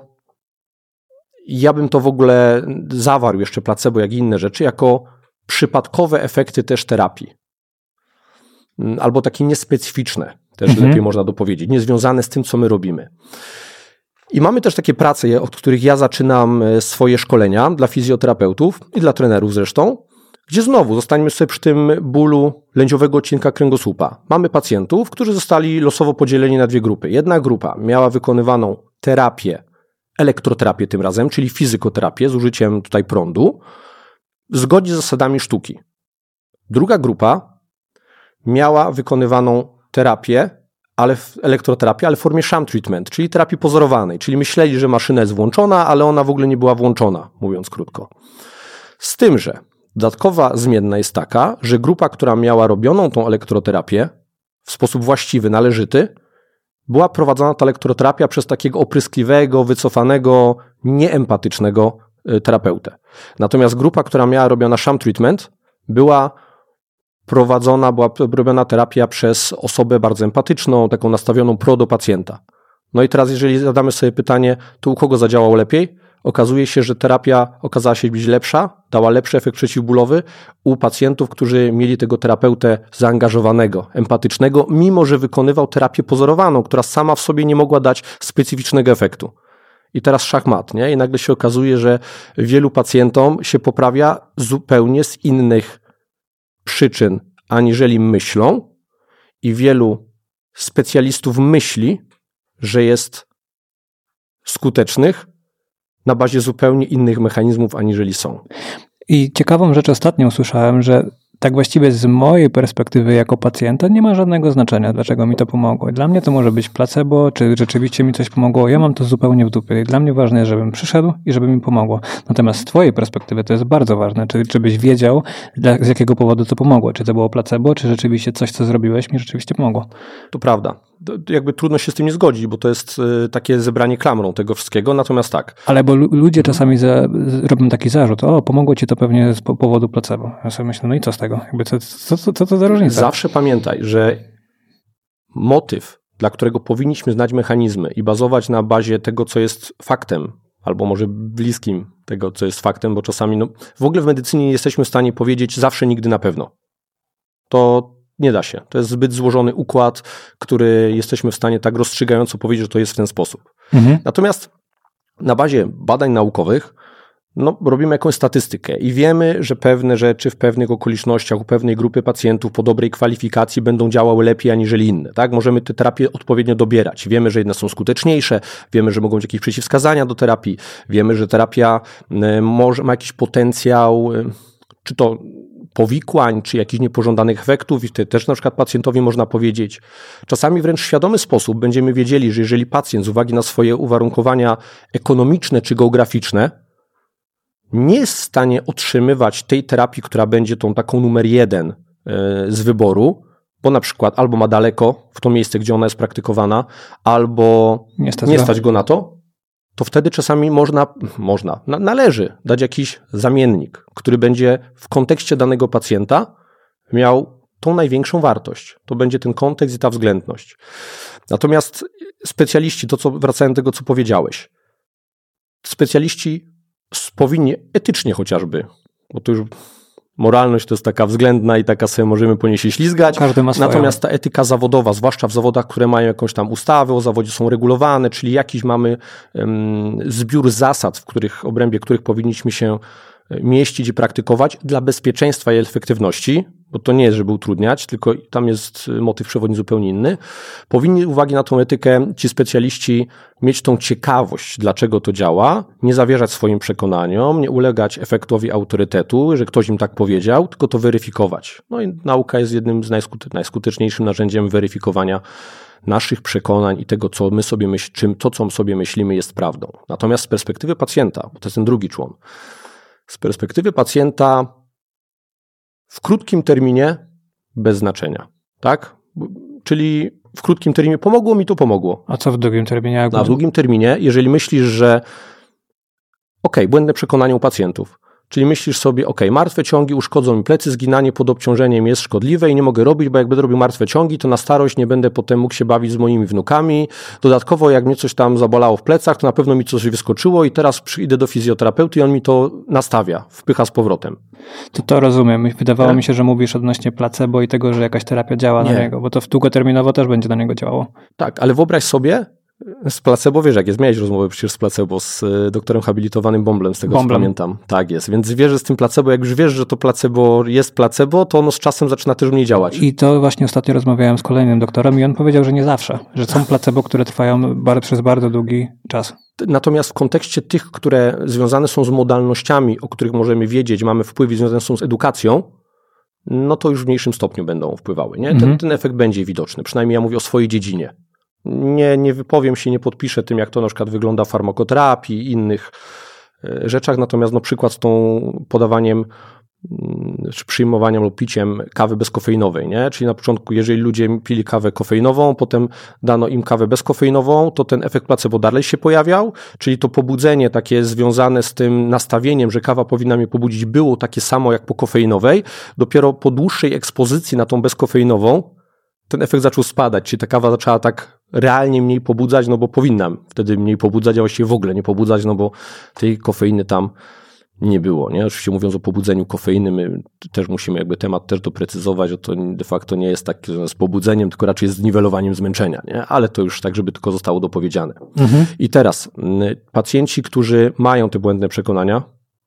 ja bym to w ogóle zawarł jeszcze placebo, jak i inne rzeczy, jako przypadkowe efekty też terapii. Albo takie niespecyficzne, też lepiej można dopowiedzieć, niezwiązane z tym, co my robimy. I mamy też takie prace, od których ja zaczynam swoje szkolenia dla fizjoterapeutów i dla trenerów zresztą, gdzie znowu zostaniemy sobie przy tym bólu lędźwiowego odcinka kręgosłupa. Mamy pacjentów, którzy zostali losowo podzieleni na dwie grupy. Jedna grupa miała wykonywaną terapię, elektroterapię tym razem, czyli fizykoterapię z użyciem tutaj prądu, zgodnie z zasadami sztuki. Druga grupa miała wykonywaną terapię, elektroterapię, ale w formie sham treatment, czyli terapii pozorowanej, czyli myśleli, że maszyna jest włączona, ale ona w ogóle nie była włączona, mówiąc krótko. Z tym, że dodatkowa zmienna jest taka, że grupa, która miała robioną tą elektroterapię w sposób właściwy, należyty, była prowadzona ta elektroterapia przez takiego opryskliwego, wycofanego, nieempatycznego terapeutę. Natomiast grupa, która miała robiona sham treatment, była robiona terapia przez osobę bardzo empatyczną, taką nastawioną pro do pacjenta. No i teraz, jeżeli zadamy sobie pytanie, to u kogo zadziałał lepiej? Okazuje się, że terapia okazała się być lepsza, dała lepszy efekt przeciwbólowy u pacjentów, którzy mieli tego terapeutę zaangażowanego, empatycznego, mimo że wykonywał terapię pozorowaną, która sama w sobie nie mogła dać specyficznego efektu. I teraz szachmat, nie? I nagle się okazuje, że wielu pacjentom się poprawia zupełnie z innych przyczyn, aniżeli myślą, i wielu specjalistów myśli, że jest skutecznych na bazie zupełnie innych mechanizmów, aniżeli są. I ciekawą rzecz ostatnio usłyszałem, że tak właściwie z mojej perspektywy jako pacjenta nie ma żadnego znaczenia, dlaczego mi to pomogło. Dla mnie to może być placebo, czy rzeczywiście mi coś pomogło. Ja mam to zupełnie w dupie. Dla mnie ważne jest, żebym przyszedł i żeby mi pomogło. Natomiast z twojej perspektywy to jest bardzo ważne, żebyś wiedział, z jakiego powodu to pomogło. Czy to było placebo, czy rzeczywiście coś, co zrobiłeś, mi rzeczywiście pomogło. To prawda. Jakby trudno się z tym nie zgodzić, bo to jest takie zebranie klamrą tego wszystkiego, natomiast tak. Ale bo ludzie czasami robią taki zarzut, pomogło ci to pewnie z powodu placebo. Ja sobie myślę, no i co z tego? Jakby co to za różnica? Zawsze pamiętaj, że motyw, dla którego powinniśmy znać mechanizmy i bazować na bazie tego, co jest faktem, albo może bliskim tego, co jest faktem, bo czasami w ogóle w medycynie nie jesteśmy w stanie powiedzieć zawsze, nigdy na pewno. To nie da się. To jest zbyt złożony układ, który jesteśmy w stanie tak rozstrzygająco powiedzieć, że to jest w ten sposób. Natomiast na bazie badań naukowych no, robimy jakąś statystykę i wiemy, że pewne rzeczy w pewnych okolicznościach u pewnej grupy pacjentów po dobrej kwalifikacji będą działały lepiej aniżeli inne. Tak? Możemy te terapie odpowiednio dobierać. Wiemy, że jedne są skuteczniejsze, wiemy, że mogą być jakieś przeciwwskazania do terapii, wiemy, że terapia ma jakiś potencjał, czy to powikłań, czy jakichś niepożądanych efektów i wtedy też na przykład pacjentowi można powiedzieć. Czasami wręcz w świadomy sposób będziemy wiedzieli, że jeżeli pacjent z uwagi na swoje uwarunkowania ekonomiczne czy geograficzne nie jest w stanie otrzymywać tej terapii, która będzie tą taką numer 1 z wyboru, bo na przykład albo ma daleko w to miejsce, gdzie ona jest praktykowana, albo nie stać go na to, to wtedy czasami należy dać jakiś zamiennik, który będzie w kontekście danego pacjenta miał tą największą wartość. To będzie ten kontekst i ta względność. Natomiast specjaliści, wracając do tego, co powiedziałeś, specjaliści powinni etycznie chociażby, bo to już moralność to jest taka względna i taka sobie możemy po niej się ślizgać. Każdy ma swoją. Natomiast ta etyka zawodowa, zwłaszcza w zawodach, które mają jakąś tam ustawy o zawodzie, są regulowane, czyli jakiś mamy zbiór zasad, w obrębie których powinniśmy się mieścić i praktykować dla bezpieczeństwa i efektywności, bo to nie jest, żeby utrudniać, tylko tam jest motyw przewodni zupełnie inny. Powinni uwagi na tą etykę ci specjaliści mieć tą ciekawość, dlaczego to działa, nie zawierzać swoim przekonaniom, nie ulegać efektowi autorytetu, że ktoś im tak powiedział, tylko to weryfikować. No i nauka jest jednym z najskuteczniejszym narzędziem weryfikowania naszych przekonań i tego, co my sobie co sobie myślimy, jest prawdą. Natomiast z perspektywy pacjenta, bo to jest ten drugi człon, z perspektywy pacjenta w krótkim terminie bez znaczenia, tak? Czyli w krótkim terminie pomogło mi, to pomogło. A co w długim terminie? A w długim terminie, jeżeli myślisz, że błędne przekonanie u pacjentów, czyli myślisz sobie, martwe ciągi uszkodzą mi plecy, zginanie pod obciążeniem jest szkodliwe i nie mogę robić, bo jak będę robił martwe ciągi, to na starość nie będę potem mógł się bawić z moimi wnukami. Dodatkowo jak mnie coś tam zabolało w plecach, to na pewno mi coś wyskoczyło i teraz przyjdę do fizjoterapeuty i on mi to nastawia, wpycha z powrotem. To rozumiem. Wydawało mi się, że mówisz odnośnie placebo i tego, że jakaś terapia działa na niego, bo to długoterminowo też będzie na niego działało. Tak, ale wyobraź sobie, z placebo, wiesz jak jest, miałeś rozmowę przecież z placebo, z doktorem habilitowanym Bąblem, z tego co pamiętam. Tak jest, więc wiesz, że z tym placebo, jak już wiesz, że to placebo jest placebo, to ono z czasem zaczyna też mniej działać. I to właśnie ostatnio rozmawiałem z kolejnym doktorem i on powiedział, że nie zawsze, że są placebo, które trwają przez bardzo długi czas. Natomiast w kontekście tych, które związane są z modalnościami, o których możemy wiedzieć, mamy wpływ i związane są z edukacją, no to już w mniejszym stopniu będą wpływały. Nie? Ten efekt będzie widoczny, przynajmniej ja mówię o swojej dziedzinie. Nie wypowiem się, nie podpiszę tym, jak to na przykład wygląda w farmakoterapii i innych rzeczach, natomiast przykład z tą podawaniem czy przyjmowaniem lub piciem kawy bezkofeinowej, nie? Czyli na początku, jeżeli ludzie pili kawę kofeinową, potem dano im kawę bezkofeinową, to ten efekt placebo dalej się pojawiał, czyli to pobudzenie takie związane z tym nastawieniem, że kawa powinna mnie pobudzić, było takie samo jak po kofeinowej. Dopiero po dłuższej ekspozycji na tą bezkofeinową ten efekt zaczął spadać, czyli ta kawa zaczęła tak realnie mniej pobudzać, no bo powinnam wtedy mniej pobudzać, a właściwie w ogóle nie pobudzać, no bo tej kofeiny tam nie było, nie? Oczywiście mówiąc o pobudzeniu kofeiny, my też musimy jakby temat też doprecyzować, że to de facto nie jest tak z pobudzeniem, tylko raczej z zniwelowaniem zmęczenia, nie? Ale to już tak, żeby tylko zostało dopowiedziane. I teraz pacjenci, którzy mają te błędne przekonania,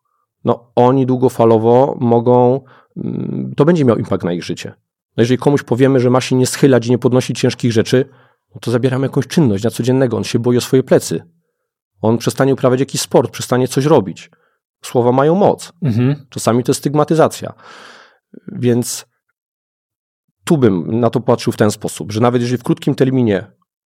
no oni długofalowo mogą, to będzie miał impact na ich życie. No jeżeli komuś powiemy, że ma się nie schylać i nie podnosić ciężkich rzeczy, no to zabieramy jakąś czynność na codziennego, on się boi o swoje plecy. On przestanie uprawiać jakiś sport, przestanie coś robić. Słowa mają moc. Czasami to jest stygmatyzacja. Więc tu bym na to patrzył w ten sposób, że nawet jeżeli w krótkim terminie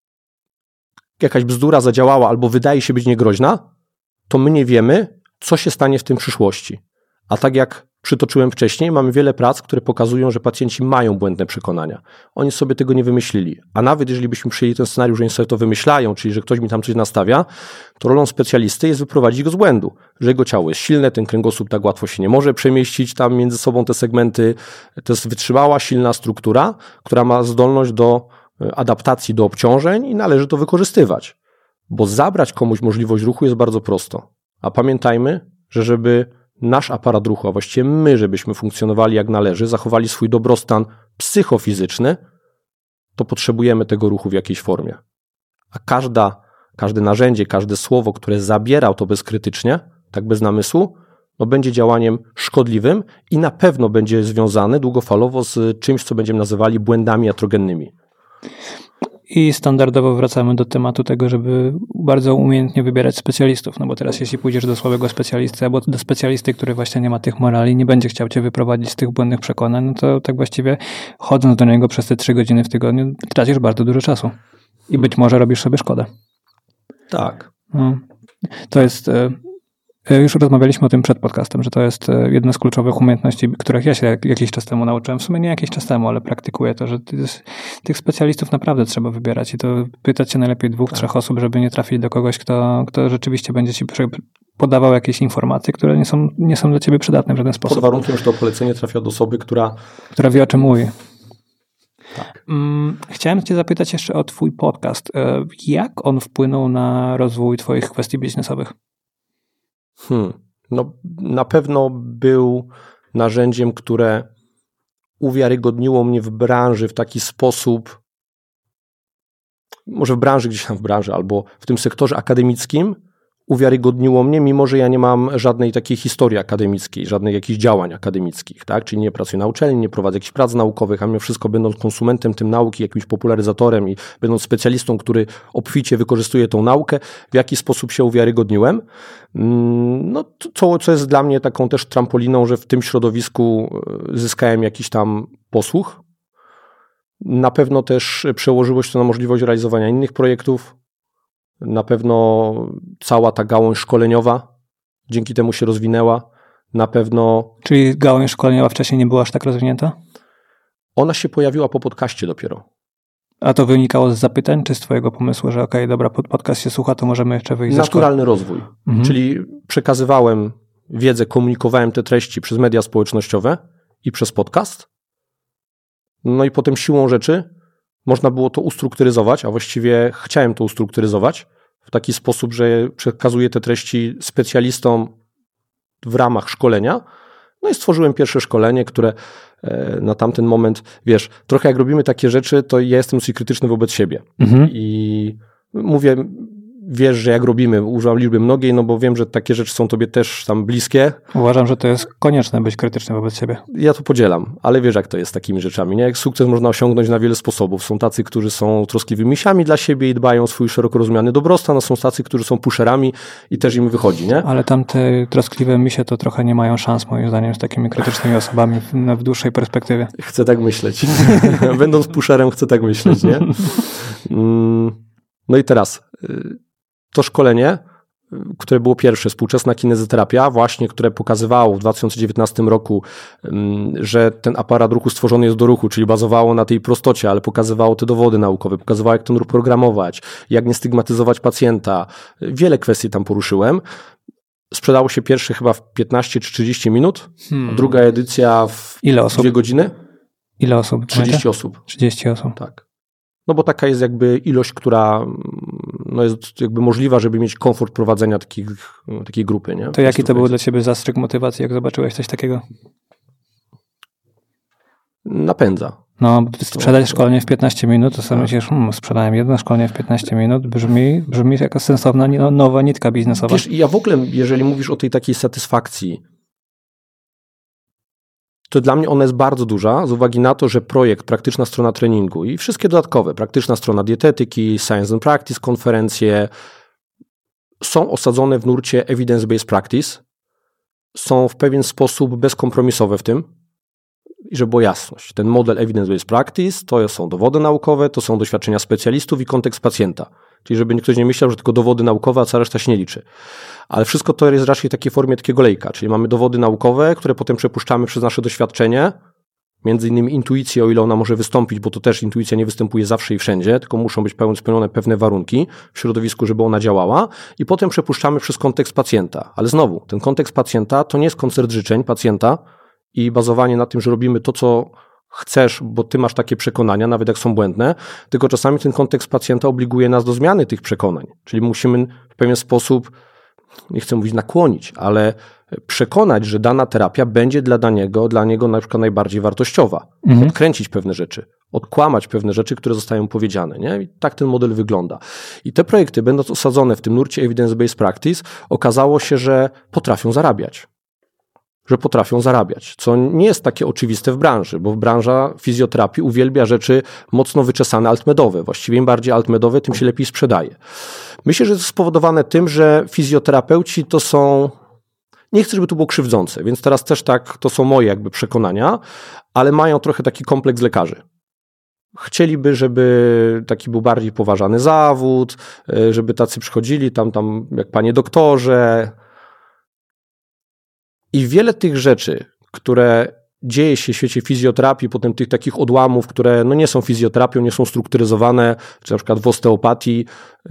jakaś bzdura zadziałała albo wydaje się być niegroźna, to my nie wiemy, co się stanie w tym przyszłości. A tak jak przytoczyłem wcześniej, mamy wiele prac, które pokazują, że pacjenci mają błędne przekonania. Oni sobie tego nie wymyślili. A nawet jeżeli byśmy przyjęli ten scenariusz, że oni sobie to wymyślają, czyli że ktoś mi tam coś nastawia, to rolą specjalisty jest wyprowadzić go z błędu. Że jego ciało jest silne, ten kręgosłup tak łatwo się nie może przemieścić tam między sobą te segmenty. To jest wytrzymała, silna struktura, która ma zdolność do adaptacji do obciążeń i należy to wykorzystywać. Bo zabrać komuś możliwość ruchu jest bardzo prosto. A pamiętajmy, że żeby nasz aparat ruchu, a właściwie my, żebyśmy funkcjonowali jak należy, zachowali swój dobrostan psychofizyczny, to potrzebujemy tego ruchu w jakiejś formie. A każde narzędzie, każde słowo, które zabiera to bezkrytycznie, tak bez namysłu, no będzie działaniem szkodliwym i na pewno będzie związane długofalowo z czymś, co będziemy nazywali błędami iatrogennymi. I standardowo wracamy do tematu tego, żeby bardzo umiejętnie wybierać specjalistów, no bo teraz jeśli pójdziesz do słabego specjalisty albo do specjalisty, który właśnie nie ma tych morali, nie będzie chciał cię wyprowadzić z tych błędnych przekonań, no to tak właściwie chodząc do niego przez te 3 godziny w tygodniu tracisz bardzo dużo czasu i być może robisz sobie szkodę. Tak. No. To jest... Już rozmawialiśmy o tym przed podcastem, że to jest jedna z kluczowych umiejętności, których ja się jakiś czas temu nauczyłem. W sumie nie jakiś czas temu, ale praktykuję to, że tych specjalistów naprawdę trzeba wybierać i to pytać się najlepiej 2-3 osób, żeby nie trafić do kogoś, kto rzeczywiście będzie ci podawał jakieś informacje, które nie są dla ciebie przydatne w żaden sposób. Pod warunkiem, że to polecenie trafia od osoby, która wie, o czym mówi. Tak. Chciałem cię zapytać jeszcze o twój podcast. Jak on wpłynął na rozwój twoich kwestii biznesowych? No, na pewno był narzędziem, które uwiarygodniło mnie w branży w taki sposób, może w branży, gdzieś tam w branży, albo w tym sektorze akademickim, uwiarygodniło mnie, mimo że ja nie mam żadnej takiej historii akademickiej, żadnych jakichś działań akademickich, tak? Czyli nie pracuję na uczelni, nie prowadzę jakichś prac naukowych, a mimo wszystko będąc konsumentem tym nauki, jakimś popularyzatorem i będąc specjalistą, który obficie wykorzystuje tą naukę, w jaki sposób się uwiarygodniłem. No, co jest dla mnie taką też trampoliną, że w tym środowisku zyskałem jakiś tam posłuch. Na pewno też przełożyło się to na możliwość realizowania innych projektów. Na pewno cała ta gałąź szkoleniowa dzięki temu się rozwinęła. Na pewno... Czyli gałąź szkoleniowa wcześniej nie była aż tak rozwinięta? Ona się pojawiła po podcaście dopiero. A to wynikało z zapytań, czy z twojego pomysłu, że okej, dobra, podcast się słucha, to możemy jeszcze wyjść ze szkoły? Naturalny rozwój. Czyli przekazywałem wiedzę, komunikowałem te treści przez media społecznościowe i przez podcast. No i potem siłą rzeczy można było to ustrukturyzować, a właściwie chciałem to ustrukturyzować w taki sposób, że przekazuję te treści specjalistom w ramach szkolenia. No i stworzyłem pierwsze szkolenie, które na tamten moment, wiesz, trochę jak robimy takie rzeczy, to ja jestem dosyć krytyczny wobec siebie. I mówię, wiesz, że jak robimy, używam liczby mnogiej, no bo wiem, że takie rzeczy są tobie też tam bliskie. Uważam, że to jest konieczne być krytyczny wobec siebie. Ja to podzielam, ale wiesz, jak to jest z takimi rzeczami, nie? Jak sukces można osiągnąć na wiele sposobów. Są tacy, którzy są troskliwymi misiami dla siebie i dbają o swój szeroko rozumiany dobrostan, a są tacy, którzy są pusherami i też im wychodzi, nie? Ale tamte troskliwe misie to trochę nie mają szans, moim zdaniem, z takimi krytycznymi osobami w dłuższej perspektywie. Chcę tak myśleć. Będąc pusherem, chcę tak myśleć, nie? No i teraz... To szkolenie, które było pierwsze, współczesna kinezoterapia, właśnie, które pokazywało w 2019 roku, że ten aparat ruchu stworzony jest do ruchu, czyli bazowało na tej prostocie, ale pokazywało te dowody naukowe, pokazywało, jak ten ruch programować, jak nie stygmatyzować pacjenta. Wiele kwestii tam poruszyłem. Sprzedało się pierwsze chyba w 15 czy 30 minut, druga edycja w Ile osób? 2 godziny. Ile osób? 30 osób. 30 osób. Tak. No bo taka jest jakby ilość, która no jest jakby możliwa, żeby mieć komfort prowadzenia takiej grupy. Nie? To jaki to był dla ciebie zastrzyk motywacji, jak zobaczyłeś coś takiego? Napędza. No, sprzedać szkolenie w 15 minut, to sobie myślisz, sprzedałem jedno szkolenie w 15 minut, brzmi jako sensowna, nowa nitka biznesowa. Wiesz, ja w ogóle, jeżeli mówisz o tej takiej satysfakcji, to dla mnie ona jest bardzo duża, z uwagi na to, że projekt, praktyczna strona treningu i wszystkie dodatkowe, praktyczna strona dietetyki, Science and Practice, konferencje, są osadzone w nurcie Evidence-Based Practice, są w pewien sposób bezkompromisowe w tym, i żeby była jasność. Ten model Evidence-Based Practice to są dowody naukowe, to są doświadczenia specjalistów i kontekst pacjenta. Czyli żeby ktoś nie myślał, że tylko dowody naukowe, a cała reszta się nie liczy. Ale wszystko to jest raczej w takiej formie takiego lejka, czyli mamy dowody naukowe, które potem przepuszczamy przez nasze doświadczenie, między innymi intuicję, o ile ona może wystąpić, bo to też intuicja nie występuje zawsze i wszędzie, tylko muszą być spełnione pewne warunki w środowisku, żeby ona działała i potem przepuszczamy przez kontekst pacjenta. Ale znowu, ten kontekst pacjenta to nie jest koncert życzeń pacjenta i bazowanie na tym, że robimy to, co chcesz, bo ty masz takie przekonania, nawet jak są błędne, tylko czasami ten kontekst pacjenta obliguje nas do zmiany tych przekonań. Czyli musimy w pewien sposób, nie chcę mówić nakłonić, ale przekonać, że dana terapia będzie dla niego na przykład najbardziej wartościowa. Odkręcić pewne rzeczy, odkłamać pewne rzeczy, które zostają powiedziane. Nie? I tak ten model wygląda. I te projekty, będąc osadzone w tym nurcie Evidence-Based Practice, okazało się, że potrafią zarabiać. Co nie jest takie oczywiste w branży, bo branża fizjoterapii uwielbia rzeczy mocno wyczesane altmedowe. Właściwie im bardziej altmedowe, tym się lepiej sprzedaje. Myślę, że to jest spowodowane tym, że fizjoterapeuci to są... Nie chcę, żeby to było krzywdzące, więc teraz też tak, to są moje jakby przekonania, ale mają trochę taki kompleks lekarzy. Chcieliby, żeby taki był bardziej poważany zawód, żeby tacy przychodzili tam jak panie doktorze. I wiele tych rzeczy, które dzieje się w świecie fizjoterapii, potem tych takich odłamów, które nie są fizjoterapią, nie są strukturyzowane, czy na przykład w osteopatii,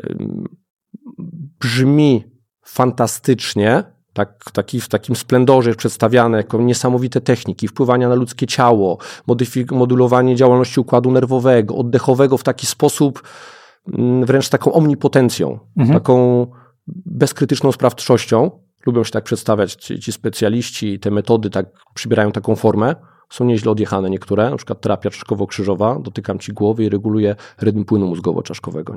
brzmi fantastycznie, w takim splendorze przedstawiane jako niesamowite techniki wpływania na ludzkie ciało, modulowanie działalności układu nerwowego, oddechowego w taki sposób, wręcz taką omnipotencją, taką bezkrytyczną sprawczością. Lubią się tak przedstawiać ci specjaliści i te metody tak przybierają taką formę. Są nieźle odjechane niektóre, na przykład terapia czaszkowo-krzyżowa, dotykam ci głowy i reguluje rytm płynu mózgowo-czaszkowego.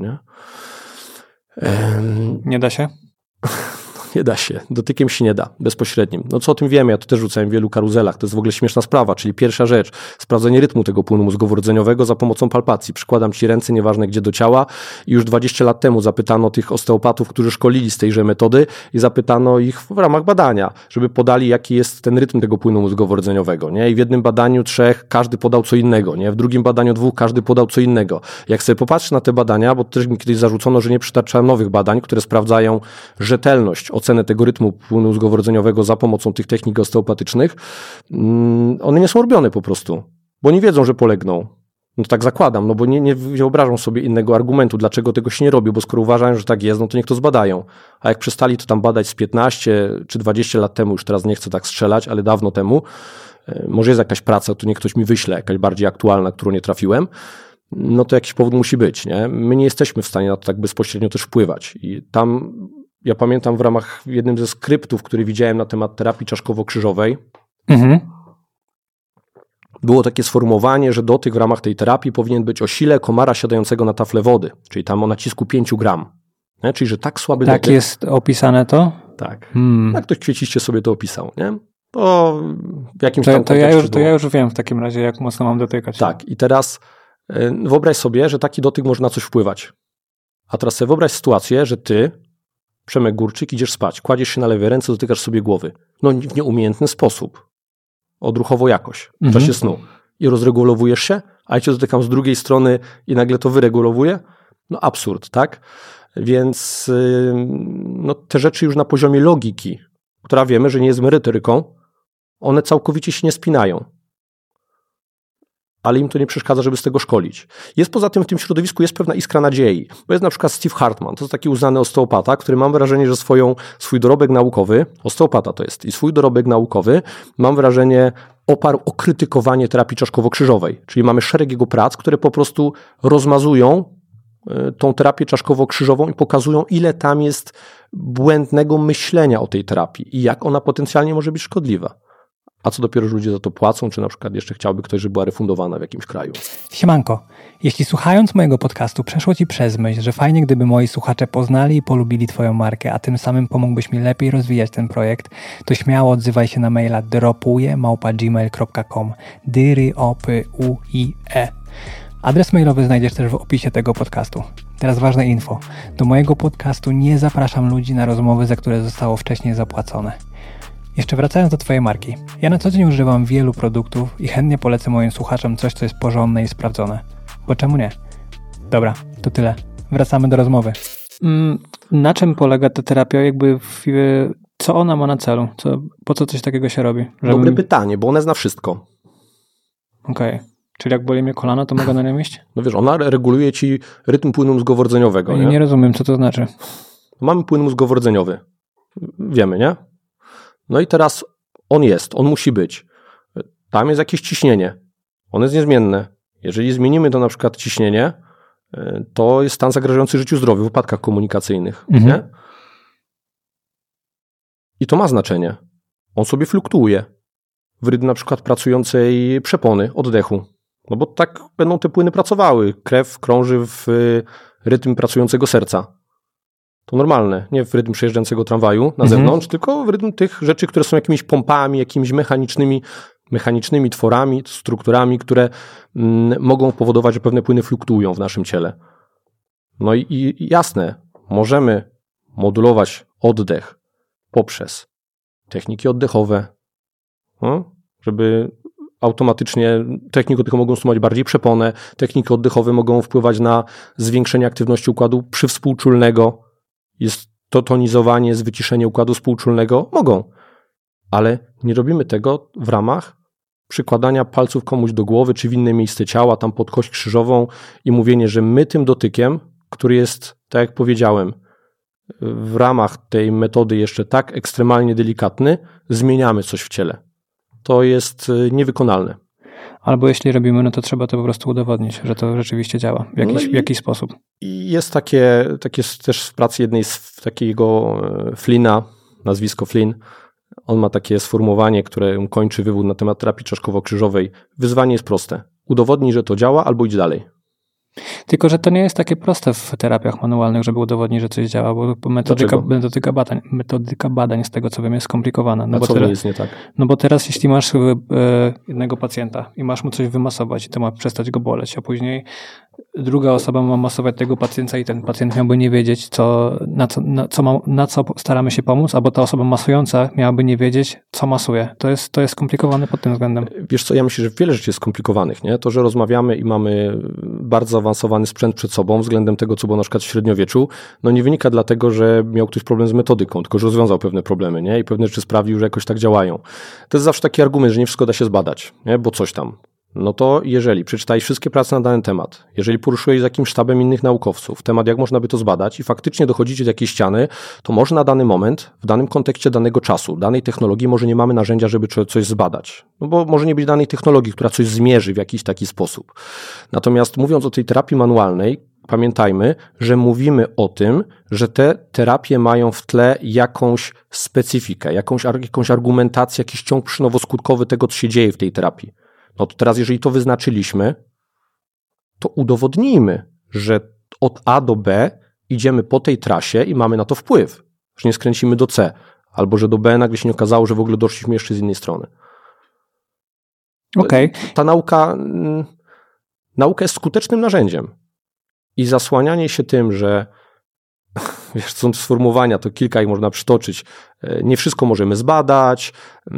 Nie da się? Nie da się. Dotykiem się nie da. Bezpośrednim. Co o tym wiemy? Ja to też rzucałem w wielu karuzelach. To jest w ogóle śmieszna sprawa. Czyli pierwsza rzecz, sprawdzenie rytmu tego płynu mózgowo-rdzeniowego za pomocą palpacji. Przykładam ci ręce, nieważne gdzie do ciała. I już 20 lat temu zapytano tych osteopatów, którzy szkolili z tejże metody i zapytano ich w ramach badania, żeby podali, jaki jest ten rytm tego płynu mózgowo-rdzeniowego. Nie? I w jednym badaniu 3 każdy podał co innego. Nie? W drugim badaniu 2 każdy podał co innego. Jak sobie popatrzę na te badania, bo też mi kiedyś zarzucono, że nie przytaczałem nowych badań, które sprawdzają rzetelność, ocenę tego rytmu płynu mózgowo-rdzeniowego za pomocą tych technik osteopatycznych, one nie są robione po prostu, bo nie wiedzą, że polegną. To tak zakładam, bo nie wyobrażą sobie innego argumentu, dlaczego tego się nie robi, bo skoro uważają, że tak jest, to niech to zbadają. A jak przestali to tam badać z 15 czy 20 lat temu, już teraz nie chcę tak strzelać, ale dawno temu, może jest jakaś praca, to niech ktoś mi wyśle, jakaś bardziej aktualna, którą nie trafiłem, to jakiś powód musi być. Nie? My nie jesteśmy w stanie na to tak bezpośrednio też wpływać. I tam ja pamiętam w ramach jednym ze skryptów, który widziałem na temat terapii czaszkowo-krzyżowej, było takie sformułowanie, że dotyk w ramach tej terapii powinien być o sile komara siadającego na taflę wody, czyli tam o nacisku 5 gram. Nie? Czyli, że tak słaby dotyk. Tak jest opisane to? Tak. Tak ktoś kwieciście sobie to opisał. Nie? To w jakimś tam to ja już wiem w takim razie, jak mocno mam dotykać. Tak. I teraz wyobraź sobie, że taki dotyk może na coś wpływać. A teraz sobie wyobraź sytuację, że ty, Przemek Górczyk, idziesz spać, kładziesz się na lewej ręce, dotykasz sobie głowy. W nieumiejętny sposób. Odruchowo jakoś, w czasie snu. I rozregulowujesz się, a ja cię dotykam z drugiej strony i nagle to wyregulowuje? Absurd, tak? Więc te rzeczy już na poziomie logiki, która wiemy, że nie jest merytoryką, one całkowicie się nie spinają. Ale im to nie przeszkadza, żeby z tego szkolić. Jest poza tym w tym środowisku jest pewna iskra nadziei. Bo jest na przykład Steve Hartman, to jest taki uznany osteopata, który mam wrażenie, że swój dorobek naukowy, osteopata to jest, i swój dorobek naukowy, mam wrażenie, oparł o krytykowanie terapii czaszkowo-krzyżowej. Czyli mamy szereg jego prac, które po prostu rozmazują tą terapię czaszkowo-krzyżową i pokazują, ile tam jest błędnego myślenia o tej terapii i jak ona potencjalnie może być szkodliwa. A co dopiero, że ludzie za to płacą, czy na przykład jeszcze chciałby ktoś, żeby była refundowana w jakimś kraju. Siemanko, jeśli słuchając mojego podcastu przeszło ci przez myśl, że fajnie gdyby moi słuchacze poznali i polubili twoją markę, a tym samym pomógłbyś mi lepiej rozwijać ten projekt, to śmiało odzywaj się na maila dropuje@gmail.com DROPUIE. Adres mailowy znajdziesz też w opisie tego podcastu. Teraz ważne info. Do mojego podcastu nie zapraszam ludzi na rozmowy, za które zostało wcześniej zapłacone. Jeszcze wracając do twojej marki. Ja na co dzień używam wielu produktów i chętnie polecę moim słuchaczom coś, co jest porządne i sprawdzone. Bo czemu nie? Dobra, to tyle. Wracamy do rozmowy. Na czym polega ta terapia? Co ona ma na celu? Po co coś takiego się robi? Dobre pytanie, bo ona zna wszystko. Okej. Czyli jak boli mnie kolano, to mogę na nią iść? Wiesz, ona reguluje ci rytm płynu mózgowo-rdzeniowego. Nie rozumiem, co to znaczy. Mamy płyn mózgowo-rdzeniowy. Wiemy, nie? I teraz on musi być. Tam jest jakieś ciśnienie. Ono jest niezmienne. Jeżeli zmienimy to na przykład ciśnienie, to jest stan zagrażający życiu zdrowiu w wypadkach komunikacyjnych. Nie? I to ma znaczenie. on sobie fluktuuje w rytm na przykład pracującej przepony, oddechu. No bo tak będą te płyny pracowały. Krew krąży w rytm pracującego serca. To normalne, nie w rytm przejeżdżającego tramwaju na zewnątrz, tylko w rytm tych rzeczy, które są jakimiś pompami, jakimiś mechanicznymi tworami, strukturami, które mogą powodować, że pewne płyny fluktuują w naszym ciele. No i jasne, możemy modulować oddech poprzez techniki oddechowe, żeby automatycznie techniki oddechowe mogą stymulować bardziej przeponę, techniki oddechowe mogą wpływać na zwiększenie aktywności układu przywspółczulnego. Jest to tonizowanie, jest wyciszenie układu współczulnego? Mogą, ale nie robimy tego w ramach przykładania palców komuś do głowy, czy w inne miejsce ciała, tam pod kość krzyżową i mówienie, że my tym dotykiem, który jest, tak jak powiedziałem, w ramach tej metody jeszcze tak ekstremalnie delikatny, zmieniamy coś w ciele. To jest niewykonalne. Albo jeśli robimy, no to trzeba to po prostu udowodnić, że to rzeczywiście działa w jakiś sposób. I jest takie też w pracy jednej z takiego Flynna, nazwisko Flynn, on ma takie sformułowanie, które kończy wywód na temat terapii czaszkowo-krzyżowej. Wyzwanie jest proste. Udowodnij, że to działa, albo idź dalej. Tylko, że to nie jest takie proste w terapiach manualnych, żeby udowodnić, że coś działa, bo metodyka badań z tego, co wiem, jest skomplikowana. No, co jest nie tak? No bo teraz, jeśli masz jednego pacjenta i masz mu coś wymasować i to ma przestać go boleć, a później druga osoba ma masować tego pacjenta i ten pacjent miałby nie wiedzieć, na co staramy się pomóc, albo ta osoba masująca miałaby nie wiedzieć, co masuje. To jest skomplikowane pod tym względem. Wiesz co, ja myślę, że wiele rzeczy jest skomplikowanych, nie? To, że rozmawiamy i mamy bardzo zaawansowany sprzęt przed sobą względem tego, co było na przykład w średniowieczu, no nie wynika dlatego, że miał ktoś problem z metodyką, tylko że rozwiązał pewne problemy, nie? I pewne rzeczy sprawił, że jakoś tak działają. To jest zawsze taki argument, że nie wszystko da się zbadać, nie? Bo coś tam. No to jeżeli przeczytałeś wszystkie prace na dany temat, jeżeli poruszyłeś z jakimś sztabem innych naukowców temat, jak można by to zbadać i faktycznie dochodzicie do jakiejś ściany, to może na dany moment, w danym kontekście danego czasu, danej technologii, może nie mamy narzędzia, żeby coś zbadać. No bo może nie być danej technologii, która coś zmierzy w jakiś taki sposób. Natomiast mówiąc o tej terapii manualnej, pamiętajmy, że mówimy o tym, że te terapie mają w tle jakąś specyfikę, jakąś argumentację, jakiś ciąg przyczynowo-skutkowy tego, co się dzieje w tej terapii. No to teraz, jeżeli to wyznaczyliśmy, to udowodnijmy, że od A do B idziemy po tej trasie i mamy na to wpływ, że nie skręcimy do C, albo że do B nagle się nie okazało, że w ogóle doszliśmy jeszcze z innej strony. Okej. Ta nauka jest skutecznym narzędziem i zasłanianie się tym, że wiesz, są sformułowania, to kilka ich można przytoczyć, nie wszystko możemy zbadać,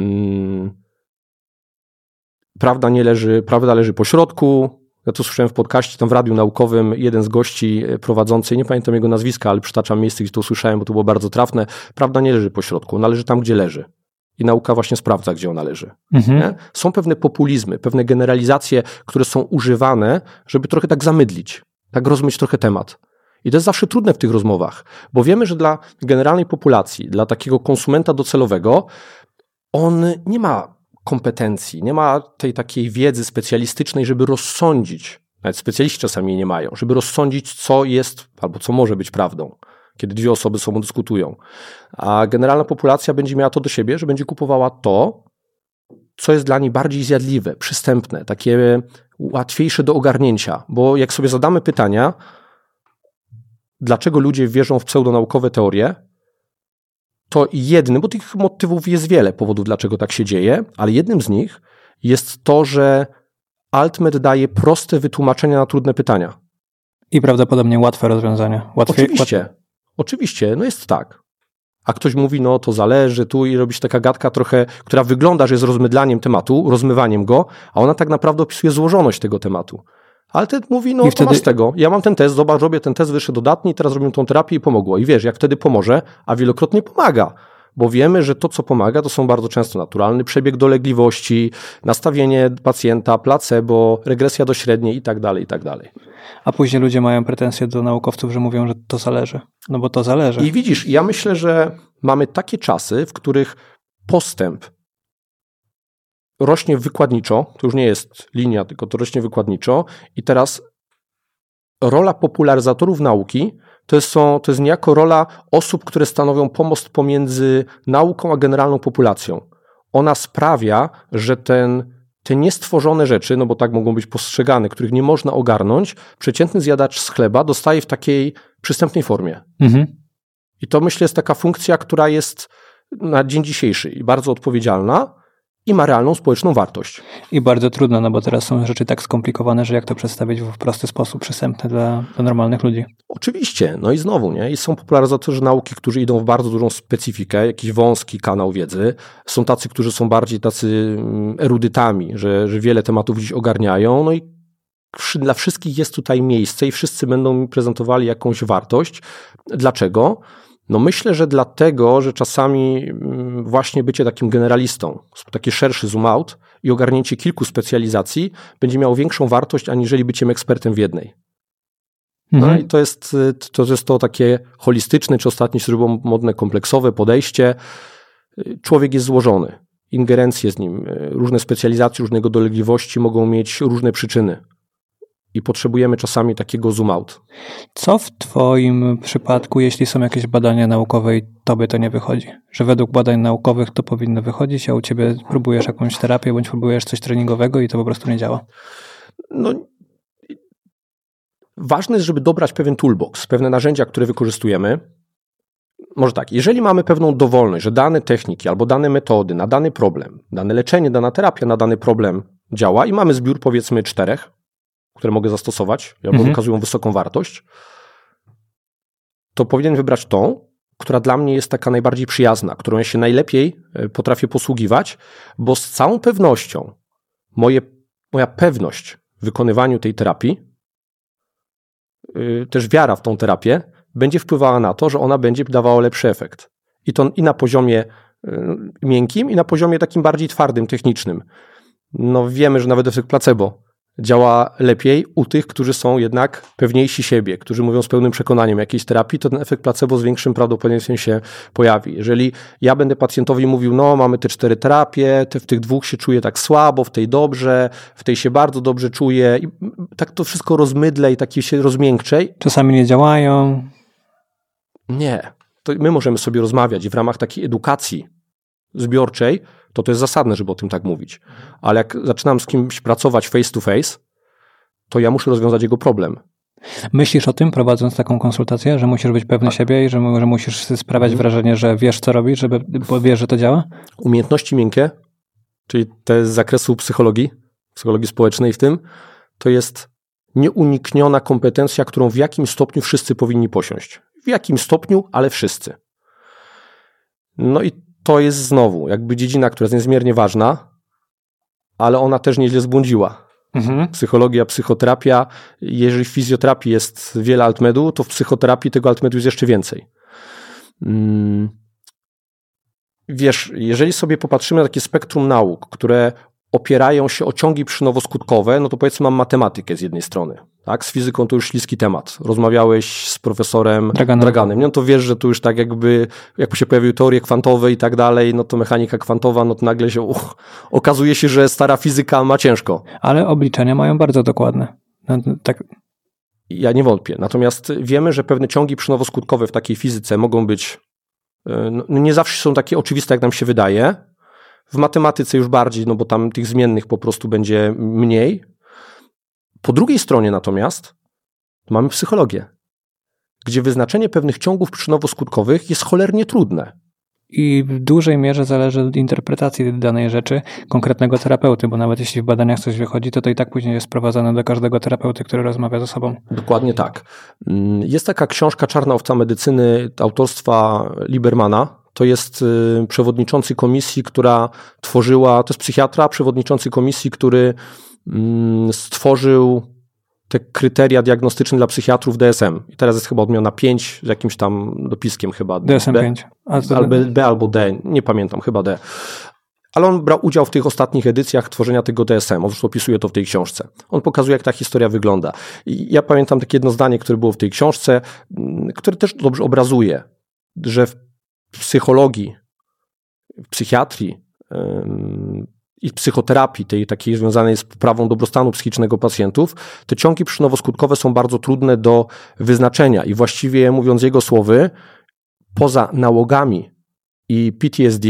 prawda leży po środku. Ja to słyszałem w podcaście, tam w radiu naukowym, jeden z gości prowadzący, nie pamiętam jego nazwiska, ale przytaczam miejsce, gdzie to usłyszałem, bo to było bardzo trafne. Prawda nie leży po środku, ona leży tam, gdzie leży. I nauka właśnie sprawdza, gdzie ona leży. Nie? Są pewne populizmy, pewne generalizacje, które są używane, żeby trochę tak zamydlić, tak rozmyć trochę temat. I to jest zawsze trudne w tych rozmowach, bo wiemy, że dla generalnej populacji, dla takiego konsumenta docelowego, on nie ma kompetencji, nie ma tej takiej wiedzy specjalistycznej, żeby rozsądzić, nawet specjaliści czasami jej nie mają, żeby rozsądzić, co jest albo co może być prawdą, kiedy dwie osoby ze sobą dyskutują. A generalna populacja będzie miała to do siebie, że będzie kupowała to, co jest dla niej bardziej zjadliwe, przystępne, takie łatwiejsze do ogarnięcia. Bo jak sobie zadamy pytania, dlaczego ludzie wierzą w pseudonaukowe teorie, to jednym, bo tych motywów jest wiele powodów, dlaczego tak się dzieje, ale jednym z nich jest to, że AltMed daje proste wytłumaczenia na trudne pytania. I prawdopodobnie łatwe rozwiązania. Oczywiście, no jest tak. A ktoś mówi, no to zależy tu i robi się taka gadka trochę, która wygląda, że jest rozmydlaniem tematu, rozmywaniem go, a ona tak naprawdę opisuje złożoność tego tematu. Ale ten mówi, no to masz tego, ja mam ten test, zobacz, robię ten test, wyższy dodatni, teraz robimy tą terapię i pomogło. I wiesz, jak wtedy pomoże, a wielokrotnie pomaga, bo wiemy, że to, co pomaga, to są bardzo często naturalny przebieg dolegliwości, nastawienie pacjenta, placebo, regresja do średniej i tak dalej, i tak dalej. A później ludzie mają pretensje do naukowców, że mówią, że to zależy. No bo to zależy. I widzisz, ja myślę, że mamy takie czasy, w których postęp rośnie wykładniczo, to już nie jest linia, tylko to rośnie wykładniczo i teraz rola popularyzatorów nauki to jest niejako rola osób, które stanowią pomost pomiędzy nauką a generalną populacją. ona sprawia, że te niestworzone rzeczy, no bo tak mogą być postrzegane, których nie można ogarnąć, przeciętny zjadacz z chleba dostaje w takiej przystępnej formie. I to myślę jest taka funkcja, która jest na dzień dzisiejszy i bardzo odpowiedzialna i ma realną społeczną wartość. I bardzo trudno, no bo teraz są rzeczy tak skomplikowane, że jak to przedstawić w prosty sposób, przystępny dla normalnych ludzi. Oczywiście, no i znowu, nie? I są popularyzatorzy nauki, którzy idą w bardzo dużą specyfikę, jakiś wąski kanał wiedzy. Są tacy, którzy są bardziej tacy erudytami, że wiele tematów dziś ogarniają, no i dla wszystkich jest tutaj miejsce i wszyscy będą mi prezentowali jakąś wartość. Dlaczego? No myślę, że dlatego, że czasami właśnie bycie takim generalistą, taki szerszy zoom out i ogarnięcie kilku specjalizacji będzie miało większą wartość, aniżeli byciem ekspertem w jednej. No i to jest to takie holistyczne, czy ostatnio się zrobiło modne, kompleksowe podejście. Człowiek jest złożony, ingerencje z nim, różne specjalizacje, różnego dolegliwości mogą mieć różne przyczyny. I potrzebujemy czasami takiego zoom out. Co w twoim przypadku, jeśli są jakieś badania naukowe i tobie to nie wychodzi? Że według badań naukowych to powinno wychodzić, a u ciebie próbujesz jakąś terapię, bądź próbujesz coś treningowego i to po prostu nie działa? No, ważne jest, żeby dobrać pewien toolbox, pewne narzędzia, które wykorzystujemy. Może tak, jeżeli mamy pewną dowolność, że dane techniki albo dane metody na dany problem, dane leczenie, dana terapia na dany problem działa i mamy zbiór powiedzmy 4, które mogę zastosować, albo wykazują wysoką wartość, to powinien wybrać tą, która dla mnie jest taka najbardziej przyjazna, którą ja się najlepiej potrafię posługiwać, bo z całą pewnością moja pewność w wykonywaniu tej terapii, też wiara w tą terapię, będzie wpływała na to, że ona będzie dawała lepszy efekt. I to i na poziomie miękkim, i na poziomie takim bardziej twardym, technicznym. No wiemy, że nawet efekt placebo działa lepiej u tych, którzy są jednak pewniejsi siebie, którzy mówią z pełnym przekonaniem jakiejś terapii, to ten efekt placebo z większym prawdopodobieństwem się pojawi. Jeżeli ja będę pacjentowi mówił, no mamy te 4 terapie, w tych 2 się czuję tak słabo, w tej dobrze, w tej się bardzo dobrze czuję i tak to wszystko rozmydlę i taki się rozmiękczej. Czasami nie działają. Nie. To my możemy sobie rozmawiać i w ramach takiej edukacji zbiorczej to jest zasadne, żeby o tym tak mówić. Ale jak zaczynam z kimś pracować face to face, to ja muszę rozwiązać jego problem. Myślisz o tym, prowadząc taką konsultację, że musisz być pewny siebie i że musisz sprawiać wrażenie, że wiesz, co robisz, bo wiesz, że to działa? Umiejętności miękkie, czyli te z zakresu psychologii społecznej w tym, to jest nieunikniona kompetencja, którą w jakim stopniu wszyscy powinni posiąść. W jakim stopniu, ale wszyscy. No i to jest znowu jakby dziedzina, która jest niezmiernie ważna, ale ona też nieźle zbłądziła. Psychologia, psychoterapia. Jeżeli w fizjoterapii jest wiele altmedu, to w psychoterapii tego altmedu jest jeszcze więcej. Wiesz, jeżeli sobie popatrzymy na takie spektrum nauk, które opierają się o ciągi przyczynowo-skutkowe, no to powiedzmy mam matematykę z jednej strony. Tak? Z fizyką to już śliski temat. Rozmawiałeś z profesorem Draganem. No to wiesz, że tu już tak jakby się pojawiły teorie kwantowe i tak dalej, no to mechanika kwantowa, no to nagle się okazuje się, że stara fizyka ma ciężko. Ale obliczenia mają bardzo dokładne. No, tak. Ja nie wątpię. Natomiast wiemy, że pewne ciągi przyczynowo-skutkowe w takiej fizyce mogą być, no nie zawsze są takie oczywiste, jak nam się wydaje. W matematyce już bardziej, no bo tam tych zmiennych po prostu będzie mniej. Po drugiej stronie natomiast mamy psychologię, gdzie wyznaczenie pewnych ciągów przyczynowo-skutkowych jest cholernie trudne. I w dużej mierze zależy od interpretacji danej rzeczy konkretnego terapeuty, bo nawet jeśli w badaniach coś wychodzi, to i tak później jest sprowadzane do każdego terapeuty, który rozmawia ze sobą. Dokładnie tak. Jest taka książka Czarna owca medycyny autorstwa Liebermana. To jest przewodniczący komisji, która tworzyła, to jest psychiatra, przewodniczący komisji, który stworzył te kryteria diagnostyczne dla psychiatrów DSM. I teraz jest chyba odmiana 5 z jakimś tam dopiskiem chyba. DSM-5. Albo B albo D, nie pamiętam, chyba D. Ale on brał udział w tych ostatnich edycjach tworzenia tego DSM. On już opisuje to w tej książce. On pokazuje, jak ta historia wygląda. I ja pamiętam takie jedno zdanie, które było w tej książce, które też dobrze obrazuje, że w psychologii, w psychiatrii i psychoterapii, tej takiej związanej z poprawą dobrostanu psychicznego pacjentów, te ciągi przyczynowo-skutkowe są bardzo trudne do wyznaczenia i właściwie, mówiąc jego słowy, poza nałogami i PTSD,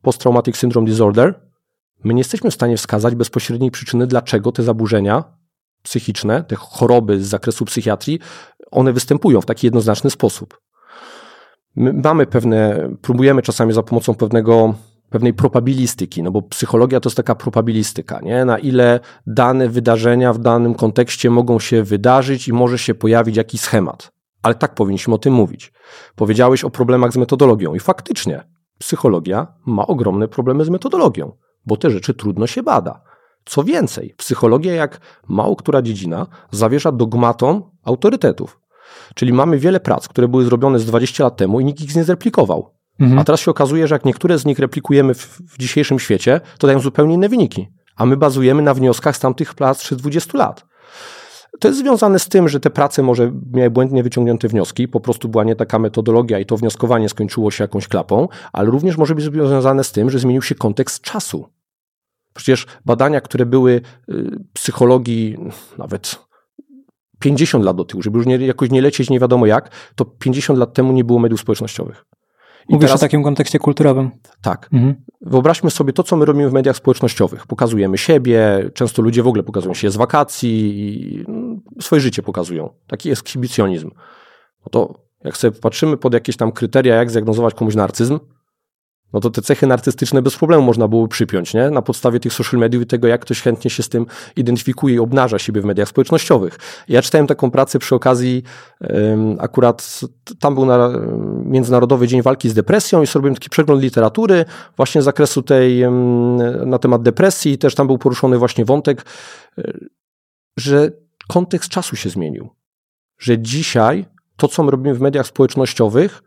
Post-Traumatic Syndrome Disorder, my nie jesteśmy w stanie wskazać bezpośredniej przyczyny, dlaczego te zaburzenia psychiczne, te choroby z zakresu psychiatrii, one występują w taki jednoznaczny sposób. My mamy próbujemy czasami za pomocą pewnej probabilistyki, no bo psychologia to jest taka probabilistyka, nie? Na ile dane wydarzenia w danym kontekście mogą się wydarzyć i może się pojawić jakiś schemat. Ale tak powinniśmy o tym mówić. Powiedziałeś o problemach z metodologią i faktycznie psychologia ma ogromne problemy z metodologią, bo te rzeczy trudno się bada. Co więcej, psychologia, jak mało która dziedzina, zawierza dogmatom autorytetów. Czyli mamy wiele prac, które były zrobione z 20 lat temu i nikt ich nie zreplikował. A teraz się okazuje, że jak niektóre z nich replikujemy w dzisiejszym świecie, to dają zupełnie inne wyniki. A my bazujemy na wnioskach z tamtych prac sprzed 20 lat. To jest związane z tym, że te prace może miały błędnie wyciągnięte wnioski, po prostu była nie taka metodologia i to wnioskowanie skończyło się jakąś klapą, ale również może być związane z tym, że zmienił się kontekst czasu. Przecież badania, które były psychologii nawet 50 lat do tyłu, żeby już jakoś nie lecieć nie wiadomo jak, to 50 lat temu nie było mediów społecznościowych. Mówisz o takim kontekście kulturowym. Tak. Wyobraźmy sobie to, co my robimy w mediach społecznościowych. Pokazujemy siebie, często ludzie w ogóle pokazują się z wakacji i swoje życie pokazują. Taki ekshibicjonizm. No to jak sobie patrzymy pod jakieś tam kryteria, jak zdiagnozować komuś narcyzm, no to te cechy narcystyczne bez problemu można było przypiąć, nie? Na podstawie tych social mediów i tego, jak ktoś chętnie się z tym identyfikuje i obnaża siebie w mediach społecznościowych. Ja czytałem taką pracę przy okazji, akurat tam był Międzynarodowy Dzień Walki z Depresją i zrobiłem taki przegląd literatury właśnie z zakresu na temat depresji i też tam był poruszony właśnie wątek, że kontekst czasu się zmienił. Że dzisiaj to, co my robimy w mediach społecznościowych,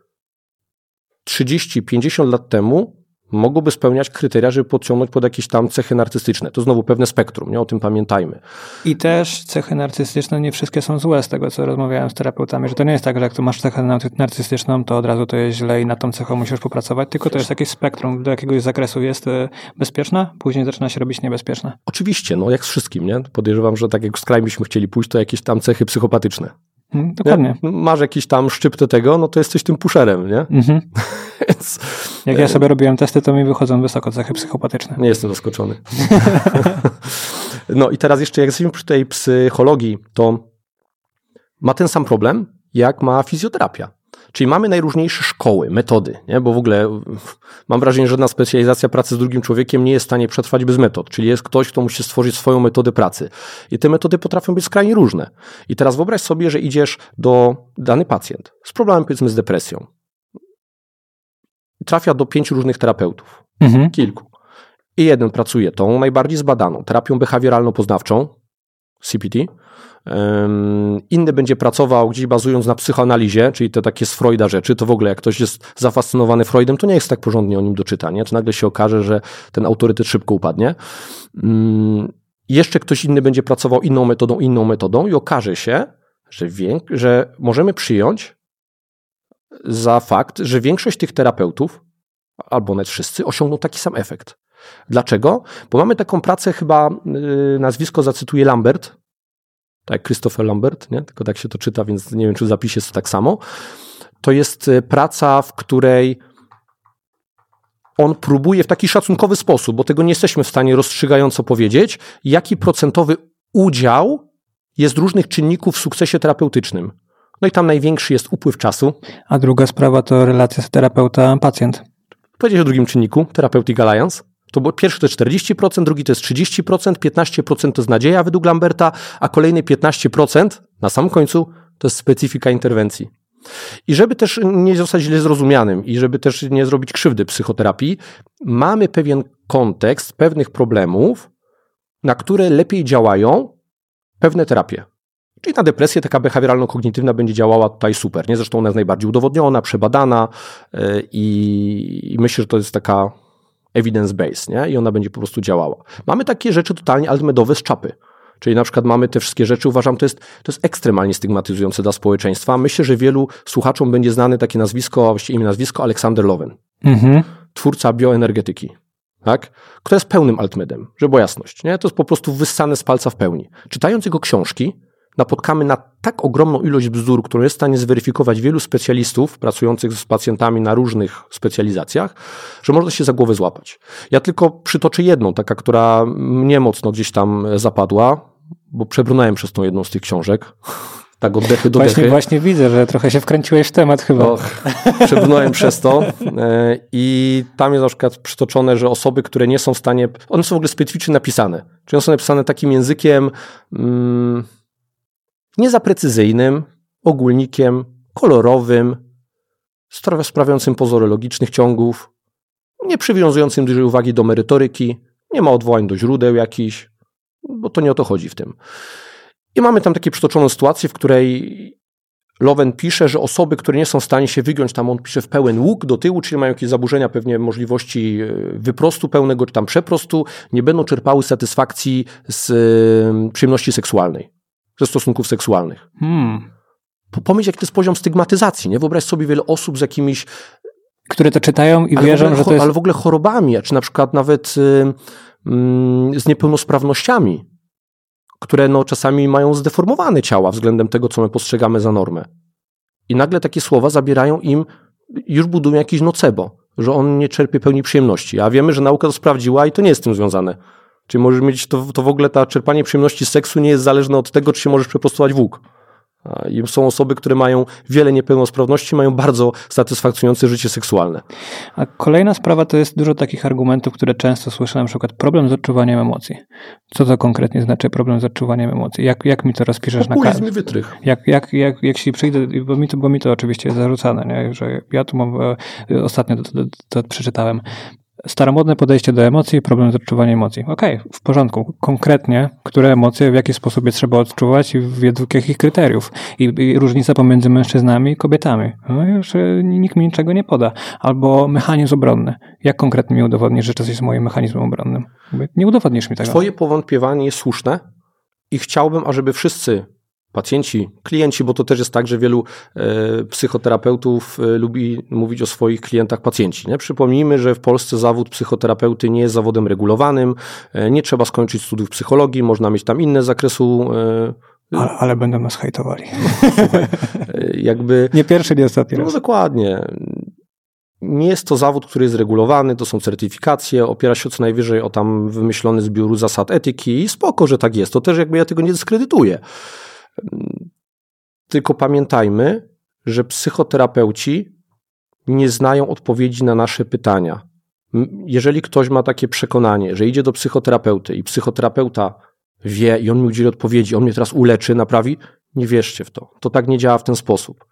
30-50 lat temu mogłoby spełniać kryteria, żeby podciągnąć pod jakieś tam cechy narcystyczne. To znowu pewne spektrum, nie? O tym pamiętajmy. I też cechy narcystyczne nie wszystkie są złe, z tego co rozmawiałem z terapeutami, że to nie jest tak, że jak tu masz cechę narcystyczną, to od razu to jest źle i nad tą cechą musisz popracować, tylko to jest jakieś spektrum, do jakiegoś zakresu jest bezpieczna, później zaczyna się robić niebezpieczna. Oczywiście, no jak z wszystkim, nie? Podejrzewam, że tak jak w skraj byśmy chcieli pójść, to jakieś tam cechy psychopatyczne. Dokładnie. Nie? Masz jakiś tam szczyptę tego, no to jesteś tym pusherem, nie? Więc, jak ja sobie robiłem testy, to mi wychodzą wysoko cechy psychopatyczne. Nie jestem zaskoczony. No i teraz jeszcze jak jesteśmy przy tej psychologii, to ma ten sam problem, jak ma fizjoterapia. Czyli mamy najróżniejsze szkoły, metody, nie? Bo w ogóle mam wrażenie, że żadna specjalizacja pracy z drugim człowiekiem nie jest w stanie przetrwać bez metod. Czyli jest ktoś, kto musi stworzyć swoją metodę pracy. I te metody potrafią być skrajnie różne. I teraz wyobraź sobie, że idziesz do dany pacjent z problemem, powiedzmy, z depresją. Trafia do 5 różnych terapeutów. Kilku. I jeden pracuje tą najbardziej zbadaną terapią behawioralno-poznawczą, CBT. Inny będzie pracował gdzieś bazując na psychoanalizie, czyli te takie z Freuda rzeczy, to w ogóle jak ktoś jest zafascynowany Freudem, to nie jest tak porządnie o nim do czytania, czy nagle się okaże, że ten autorytet szybko upadnie. Jeszcze ktoś inny będzie pracował inną metodą i okaże się, że możemy przyjąć za fakt, że większość tych terapeutów, albo nawet wszyscy, osiągną taki sam efekt. Dlaczego? Bo mamy taką pracę, chyba nazwisko zacytuję Lambert, tak, Christopher Lambert, nie? Tylko tak się to czyta, więc nie wiem, czy w zapisie jest to tak samo. To jest praca, w której on próbuje w taki szacunkowy sposób, bo tego nie jesteśmy w stanie rozstrzygająco powiedzieć, jaki procentowy udział jest różnych czynników w sukcesie terapeutycznym. No i tam największy jest upływ czasu. A druga sprawa to relacja terapeuta-pacjent. Powiedzieć o drugim czynniku, Therapeutic Alliance. To było pierwszy to jest 40%, drugi to jest 30%, 15% to jest nadzieja według Lamberta, a kolejne 15% na samym końcu to jest specyfika interwencji. I żeby też nie zostać źle zrozumianym i żeby też nie zrobić krzywdy psychoterapii, mamy pewien kontekst pewnych problemów, na które lepiej działają pewne terapie. Czyli na depresję taka behawioralno-kognitywna będzie działała tutaj super. Nie? Zresztą ona jest najbardziej udowodniona, przebadana i myślę, że to jest taka evidence-based, nie? I ona będzie po prostu działała. Mamy takie rzeczy totalnie altmedowe z czapy. Czyli na przykład mamy te wszystkie rzeczy, uważam, to jest ekstremalnie stygmatyzujące dla społeczeństwa. Myślę, że wielu słuchaczom będzie znane takie nazwisko, a właściwie imię nazwisko Alexander Lowen. Twórca bioenergetyki. Tak? Kto jest pełnym altmedem, żeby była jasność. Nie? To jest po prostu wyssane z palca w pełni. Czytając jego książki, napotkamy na tak ogromną ilość bzdur, którą jest w stanie zweryfikować wielu specjalistów pracujących z pacjentami na różnych specjalizacjach, że można się za głowę złapać. Ja tylko przytoczę jedną, taka, która mnie mocno gdzieś tam zapadła, bo przebrnąłem przez tą jedną z tych książek. Tak od dechy do dechy. Właśnie widzę, że trochę się wkręciłeś w temat chyba. Przebrnąłem przez to i tam jest na przykład przytoczone, że osoby, które nie są w stanie, one są w ogóle specyficznie napisane. Czyli one są napisane takim językiem nie za precyzyjnym, ogólnikiem, kolorowym, sprawiającym pozory logicznych ciągów, nie przywiązującym dużej uwagi do merytoryki, nie ma odwołań do źródeł jakichś, bo to nie o to chodzi w tym. I mamy tam takie przytoczoną sytuację, w której Loven pisze, że osoby, które nie są w stanie się wygiąć, tam on pisze w pełen łuk do tyłu, czyli mają jakieś zaburzenia pewnie możliwości wyprostu pełnego, czy tam przeprostu, nie będą czerpały satysfakcji z przyjemności seksualnej, ze stosunków seksualnych. Pomyśl, jaki to jest poziom stygmatyzacji, nie? Wyobraź sobie wiele osób z jakimiś... Które to czytają i wierzą, że to jest... Ale w ogóle chorobami, czy na przykład nawet z niepełnosprawnościami, które czasami mają zdeformowane ciała względem tego, co my postrzegamy za normę. I nagle takie słowa zabierają im, już budują jakiś nocebo, że on nie czerpie pełni przyjemności. A wiemy, że nauka to sprawdziła i to nie jest z tym związane. Czyli możesz mieć, to w ogóle ta czerpanie przyjemności z seksu nie jest zależne od tego, czy się możesz przeprostować w łuk. I są osoby, które mają wiele niepełnosprawności, mają bardzo satysfakcjonujące życie seksualne. A kolejna sprawa to jest dużo takich argumentów, które często słyszę, na przykład problem z odczuwaniem emocji. Co to konkretnie znaczy problem z odczuwaniem emocji? Jak mi to rozpiszesz na kartce? Populizm i wytrych. Jak się przyjdę, bo mi to oczywiście jest zarzucane, nie? Że ja tu mam, ostatnio to przeczytałem. Staromodne podejście do emocji, problem z odczuwaniem emocji. Okej, w porządku. Konkretnie, które emocje, w jaki sposób je trzeba odczuwać i według jakich kryteriów. I różnica pomiędzy mężczyznami i kobietami. No już nikt mi niczego nie poda. Albo mechanizm obronny. Jak konkretnie mi udowodnisz, że coś jest moim mechanizmem obronnym? Nie udowodnisz mi tego. Twoje powątpiewanie jest słuszne i chciałbym, ażeby wszyscy pacjenci, klienci, bo to też jest tak, że wielu psychoterapeutów lubi mówić o swoich klientach pacjenci. Nie? Przypomnijmy, że w Polsce zawód psychoterapeuty nie jest zawodem regulowanym, nie trzeba skończyć studiów psychologii, można mieć tam inne z zakresu... Ale będą nas hejtowali. Słuchaj, jakby... Nie pierwszy, nie ostatni raz. No dokładnie. Nie jest to zawód, który jest regulowany, to są certyfikacje, opiera się co najwyżej o tam wymyślony zbiór zasad etyki i spoko, że tak jest. To też jakby ja tego nie dyskredytuję. Tylko pamiętajmy, że psychoterapeuci nie znają odpowiedzi na nasze pytania. Jeżeli ktoś ma takie przekonanie, że idzie do psychoterapeuty i psychoterapeuta wie i on mi udzieli odpowiedzi, on mnie teraz uleczy, naprawi, nie wierzcie w to. To tak nie działa w ten sposób.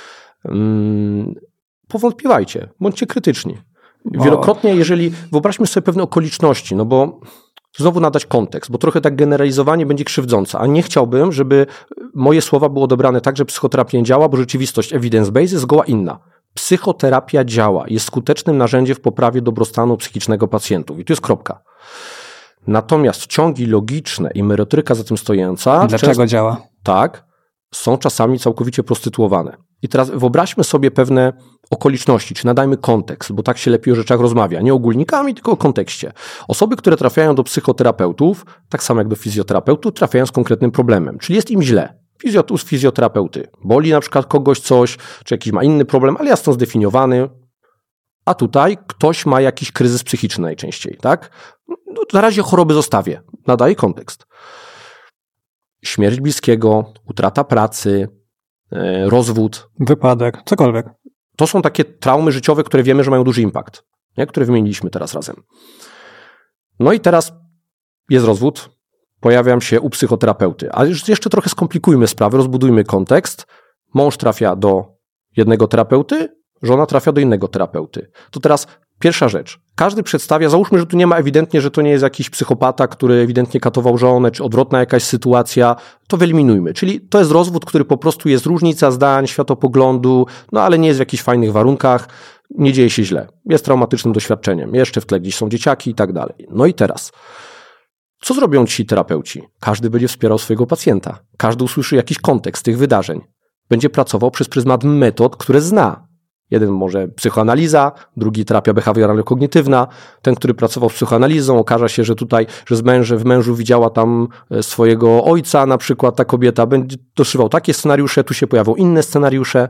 Powątpiewajcie, bądźcie krytyczni. Wielokrotnie, jeżeli wyobraźmy sobie pewne okoliczności, no bo znowu nadać kontekst, bo trochę tak generalizowanie będzie krzywdzące, a nie chciałbym, żeby moje słowa były odebrane tak, że psychoterapia nie działa, bo rzeczywistość evidence-based jest zgoła inna. Psychoterapia działa, jest skutecznym narzędziem w poprawie dobrostanu psychicznego pacjentów i tu jest kropka. Natomiast ciągi logiczne i merytoryka za tym stojąca... Dlaczego działa? Tak, są czasami całkowicie prostytuowane. I teraz wyobraźmy sobie pewne okoliczności, czy nadajmy kontekst, bo tak się lepiej o rzeczach rozmawia. Nie ogólnikami, tylko o kontekście. Osoby, które trafiają do psychoterapeutów, tak samo jak do fizjoterapeutów, trafiają z konkretnym problemem, czyli jest im źle. Fizjoterapeuty boli na przykład kogoś coś, czy jakiś ma inny problem, ale jasno zdefiniowany. A tutaj ktoś ma jakiś kryzys psychiczny najczęściej, tak? No, na razie choroby zostawię. Nadaję kontekst. Śmierć bliskiego, utrata pracy, rozwód. Wypadek, cokolwiek. To są takie traumy życiowe, które wiemy, że mają duży impact, nie? Które wymieniliśmy teraz razem. No i teraz jest rozwód, pojawiam się u psychoterapeuty. A jeszcze trochę skomplikujmy sprawę, rozbudujmy kontekst. Mąż trafia do jednego terapeuty, żona trafia do innego terapeuty. To teraz pierwsza rzecz. Każdy przedstawia, załóżmy, że tu nie ma ewidentnie, że to nie jest jakiś psychopata, który ewidentnie katował żonę, czy odwrotna jakaś sytuacja, to wyeliminujmy. Czyli to jest rozwód, który po prostu jest różnica zdań, światopoglądu, no ale nie jest w jakichś fajnych warunkach, nie dzieje się źle. Jest traumatycznym doświadczeniem. Jeszcze w tle gdzieś są dzieciaki i tak dalej. No i teraz, co zrobią ci terapeuci? Każdy będzie wspierał swojego pacjenta. Każdy usłyszy jakiś kontekst tych wydarzeń. Będzie pracował przez pryzmat metod, które zna. Jeden może psychoanaliza, drugi terapia behawioralno-kognitywna. Ten, który pracował z psychoanalizą, okaże się, że tutaj, że w mężu widziała tam swojego ojca, na przykład ta kobieta będzie doszywał takie scenariusze, tu się pojawią inne scenariusze.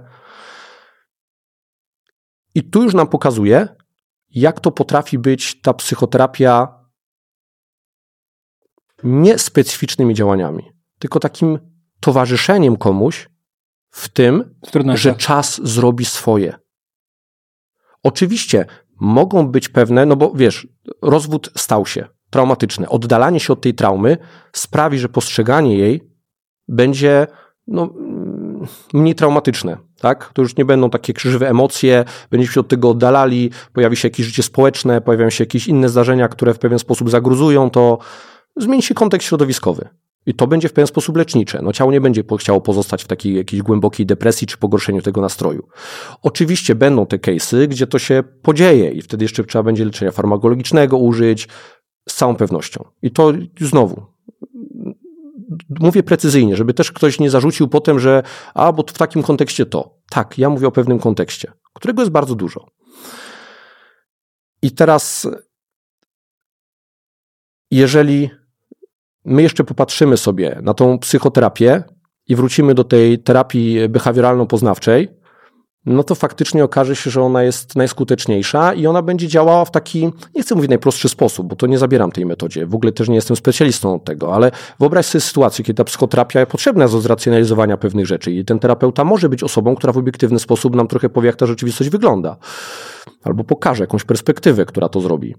I tu już nam pokazuje, jak to potrafi być ta psychoterapia nie specyficznymi działaniami, tylko takim towarzyszeniem komuś w tym, że czas zrobi swoje. Oczywiście mogą być pewne, no bo wiesz, rozwód stał się traumatyczny. Oddalanie się od tej traumy sprawi, że postrzeganie jej będzie mniej traumatyczne. Tak? To już nie będą takie krzywe emocje, będziecie się od tego oddalali, pojawi się jakieś życie społeczne, pojawią się jakieś inne zdarzenia, które w pewien sposób zagruzują, to zmieni się kontekst środowiskowy. I to będzie w pewien sposób lecznicze. No, ciało nie będzie chciało pozostać w takiej jakiejś głębokiej depresji czy pogorszeniu tego nastroju. Oczywiście będą te case'y, gdzie to się podzieje i wtedy jeszcze trzeba będzie leczenia farmakologicznego użyć z całą pewnością. I to znowu mówię precyzyjnie, żeby też ktoś nie zarzucił potem, że bo w takim kontekście to. Tak, ja mówię o pewnym kontekście, którego jest bardzo dużo. I teraz jeżeli my jeszcze popatrzymy sobie na tą psychoterapię i wrócimy do tej terapii behawioralno-poznawczej, no to faktycznie okaże się, że ona jest najskuteczniejsza i ona będzie działała w taki, nie chcę mówić najprostszy sposób, bo to nie zabieram tej metodzie, w ogóle też nie jestem specjalistą od tego, ale wyobraź sobie sytuację, kiedy ta psychoterapia potrzebna jest do zracjonalizowania pewnych rzeczy i ten terapeuta może być osobą, która w obiektywny sposób nam trochę powie, jak ta rzeczywistość wygląda, albo pokaże jakąś perspektywę, która to zrobi.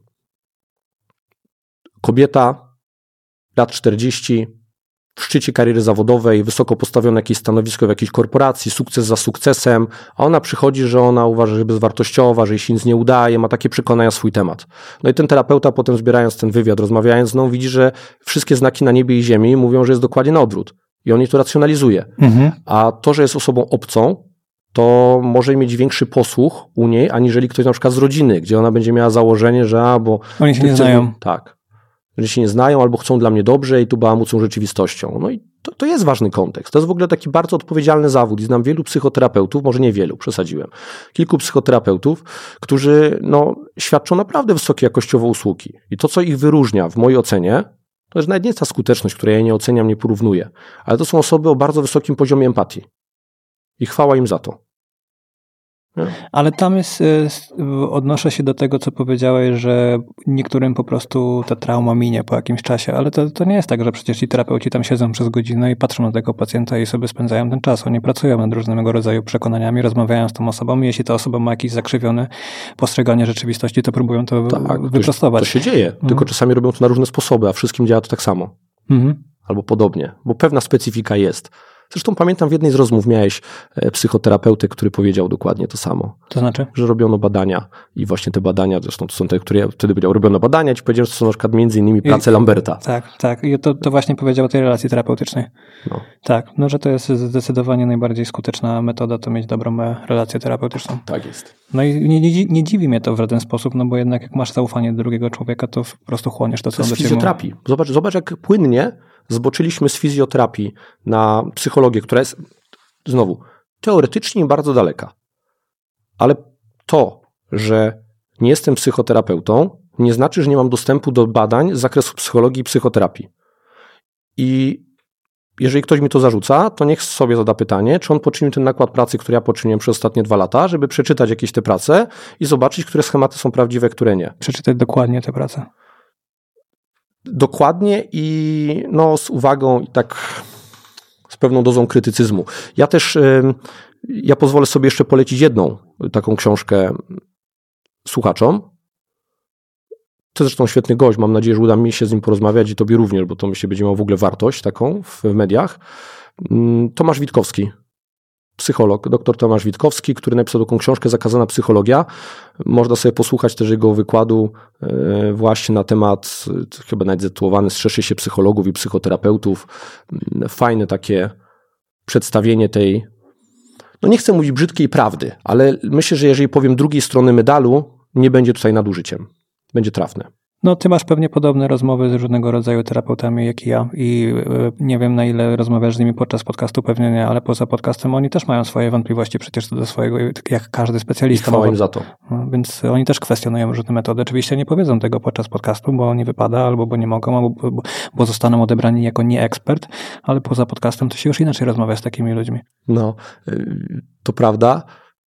Kobieta, lat 40, w szczycie kariery zawodowej, wysoko postawione jakieś stanowisko w jakiejś korporacji, sukces za sukcesem, a ona przychodzi, że ona uważa, że jest bezwartościowa, że jej się nic nie udaje, ma takie przekonania swój temat. No i ten terapeuta potem zbierając ten wywiad, rozmawiając z nią, widzi, że wszystkie znaki na niebie i ziemi mówią, że jest dokładnie na odwrót. I on jej to racjonalizuje. A to, że jest osobą obcą, to może mieć większy posłuch u niej, aniżeli ktoś na przykład z rodziny, gdzie ona będzie miała założenie, że bo... Oni się nie znają. Tak. Że się nie znają albo chcą dla mnie dobrze i tu bałamucą rzeczywistością. No i to jest ważny kontekst. To jest w ogóle taki bardzo odpowiedzialny zawód i znam wielu psychoterapeutów, może nie wielu, przesadziłem, kilku psychoterapeutów, którzy świadczą naprawdę wysokie jakościowo usługi. I to, co ich wyróżnia w mojej ocenie, to jest nawet nie ta skuteczność, której ja nie oceniam, nie porównuję, ale to są osoby o bardzo wysokim poziomie empatii. I chwała im za to. Nie? Ale tam odnoszę się do tego, co powiedziałeś, że niektórym po prostu ta trauma minie po jakimś czasie, ale to nie jest tak, że przecież ci terapeuci tam siedzą przez godzinę i patrzą na tego pacjenta i sobie spędzają ten czas. Oni pracują nad różnego rodzaju przekonaniami, rozmawiają z tą osobą i jeśli ta osoba ma jakieś zakrzywione postrzeganie rzeczywistości, to próbują to wyprostować. To się dzieje, tylko czasami robią to na różne sposoby, a wszystkim działa to tak samo. Albo podobnie, bo pewna specyfika jest. Zresztą pamiętam, w jednej z rozmów miałeś psychoterapeutę, który powiedział dokładnie to samo. To znaczy? Że robiono badania i właśnie te badania, zresztą to są te, które ja wtedy powiedział, robiono badania i ci powiedziałem, że to są na przykład między innymi prace Lamberta. Tak. I to właśnie powiedział o tej relacji terapeutycznej. No. Tak, że to jest zdecydowanie najbardziej skuteczna metoda, to mieć dobrą relację terapeutyczną. Tak jest. No i nie dziwi mnie to w żaden sposób, bo jednak jak masz zaufanie do drugiego człowieka, to po prostu chłoniesz to, co on do ciebie mówi. Fizjoterapii. Zobacz, jak płynnie zboczyliśmy z fizjoterapii na psychologię, która jest, znowu, teoretycznie bardzo daleka. Ale to, że nie jestem psychoterapeutą, nie znaczy, że nie mam dostępu do badań z zakresu psychologii i psychoterapii. I jeżeli ktoś mi to zarzuca, to niech sobie zada pytanie, czy on poczynił ten nakład pracy, który ja poczyniłem przez ostatnie 2 lata, żeby przeczytać jakieś te prace i zobaczyć, które schematy są prawdziwe, które nie. Przeczytać dokładnie te prace. Dokładnie i z uwagą i tak z pewną dozą krytycyzmu. Ja też, ja pozwolę sobie jeszcze polecić jedną taką książkę słuchaczom. To zresztą świetny gość, mam nadzieję, że uda mi się z nim porozmawiać i tobie również, bo to myślę, będzie miał w ogóle wartość taką w mediach. Tomasz Witkowski, psycholog, dr Tomasz Witkowski, który napisał taką książkę Zakazana psychologia. Można sobie posłuchać też jego wykładu właśnie na temat, chyba nawet zatytułowany Strzeże się psychologów i psychoterapeutów. Fajne takie przedstawienie tej, nie chcę mówić brzydkiej prawdy, ale myślę, że jeżeli powiem drugiej strony medalu, nie będzie tutaj nadużyciem. Będzie trafne. No, ty masz pewnie podobne rozmowy z różnego rodzaju terapeutami jak i ja i nie wiem, na ile rozmawiasz z nimi podczas podcastu, pewnie nie, ale poza podcastem oni też mają swoje wątpliwości przecież co do swojego, jak każdy specjalista. I chwała im za to. No, więc oni też kwestionują różne metody. Oczywiście nie powiedzą tego podczas podcastu, bo nie wypada, albo bo nie mogą, albo bo zostaną odebrani jako nieekspert, ale poza podcastem to się już inaczej rozmawia z takimi ludźmi. No, to prawda.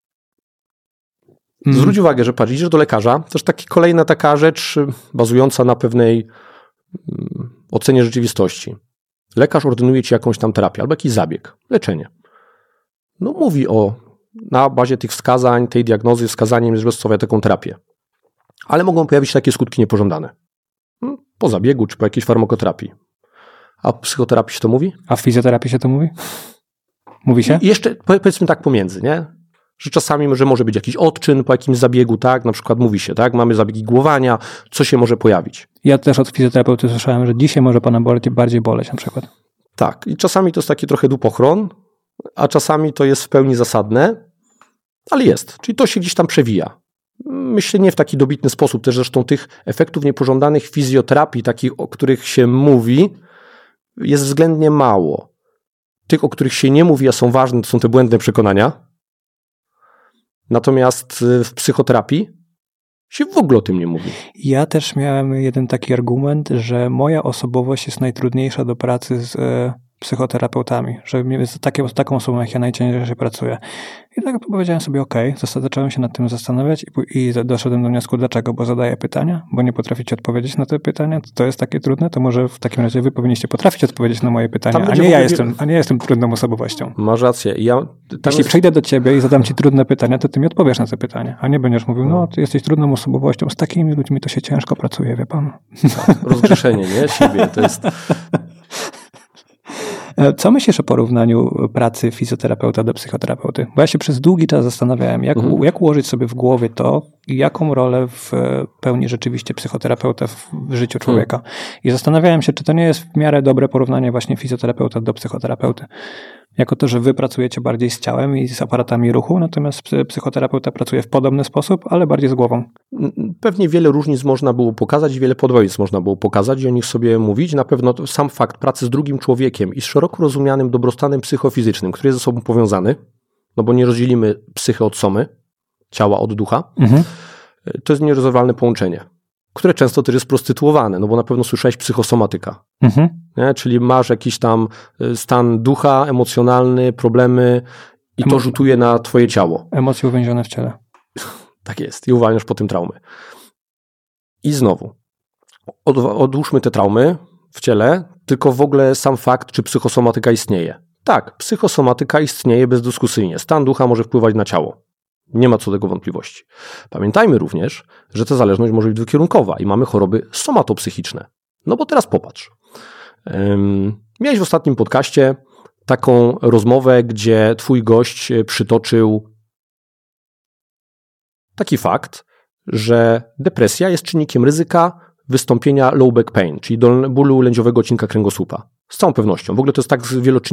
Zwróć uwagę, że patrz, idziesz do lekarza, też kolejna taka rzecz bazująca na pewnej ocenie rzeczywistości. Lekarz ordynuje ci jakąś tam terapię albo jakiś zabieg, leczenie. No mówi na bazie tych wskazań, tej diagnozy, wskazaniem jest, że stosuje taką terapię. Ale mogą pojawić się takie skutki niepożądane. Po zabiegu czy po jakiejś farmakoterapii. A w psychoterapii się to mówi? A w fizjoterapii się to mówi? Mówi się? I jeszcze powiedzmy tak pomiędzy, nie? Że czasami może być jakiś odczyn po jakimś zabiegu, tak? Na przykład mówi się, tak? Mamy zabiegi głowania, co się może pojawić. Ja też od fizjoterapeuty słyszałem, że dzisiaj może pana bardziej boleć na przykład. Tak. I czasami to jest taki trochę dupochron, a czasami to jest w pełni zasadne, ale jest. Czyli to się gdzieś tam przewija. Myślę, nie w taki dobitny sposób. Też zresztą tych efektów niepożądanych w fizjoterapii, takich, o których się mówi, jest względnie mało. Tych, o których się nie mówi, a są ważne, to są te błędne przekonania. Natomiast w psychoterapii się w ogóle o tym nie mówi. Ja też miałem jeden taki argument, że moja osobowość jest najtrudniejsza do pracy z psychoterapeutami, że z taką osobą jak ja najciężej pracuję. I tak powiedziałem sobie, zacząłem się nad tym zastanawiać i doszedłem do wniosku, dlaczego, bo zadaję pytania, bo nie potraficie odpowiedzieć na te pytania, to jest takie trudne, to może w takim razie wy powinniście potrafić odpowiedzieć na moje pytania, a nie jestem trudną osobowością. Masz rację. Jeśli przyjdę do ciebie i zadam ci trudne pytania, to ty mi odpowiesz na te pytania, a nie będziesz mówił, ty jesteś trudną osobowością, z takimi ludźmi to się ciężko pracuje, wie pan. Tak, rozgrzeszenie, nie? Siebie, to jest... Co myślisz o porównaniu pracy fizjoterapeuta do psychoterapeuty? Bo ja się przez długi czas zastanawiałem, jak ułożyć sobie w głowie to i jaką rolę pełni rzeczywiście psychoterapeuta w życiu człowieka. I zastanawiałem się, czy to nie jest w miarę dobre porównanie właśnie fizjoterapeuta do psychoterapeuty. Jako to, że wy pracujecie bardziej z ciałem i z aparatami ruchu, natomiast psychoterapeuta pracuje w podobny sposób, ale bardziej z głową. Pewnie wiele różnic można było pokazać, wiele podobieństw można było pokazać i o nich sobie mówić. Na pewno sam fakt pracy z drugim człowiekiem i z szeroko rozumianym dobrostanem psychofizycznym, który jest ze sobą powiązany, no bo nie rozdzielimy psychy od somy, ciała od ducha, to jest nierozerwalne połączenie, które często też jest prostytuowane, no bo na pewno słyszałeś psychosomatyka. Nie? Czyli masz jakiś tam stan ducha, emocjonalny, problemy i to rzutuje na twoje ciało. Emocje uwięzione w ciele. Tak jest. I uwalniasz po tym traumy. I znowu, odłóżmy te traumy w ciele, tylko w ogóle sam fakt, czy psychosomatyka istnieje. Tak, psychosomatyka istnieje bezdyskusyjnie. Stan ducha może wpływać na ciało. Nie ma co do tego wątpliwości. Pamiętajmy również, że ta zależność może być dwukierunkowa i mamy choroby somatopsychiczne. No bo teraz popatrz. Miałeś w ostatnim podcaście taką rozmowę, gdzie twój gość przytoczył taki fakt, że depresja jest czynnikiem ryzyka wystąpienia low back pain, czyli bólu lędźwiowego odcinka kręgosłupa. Z całą pewnością. W ogóle to jest tak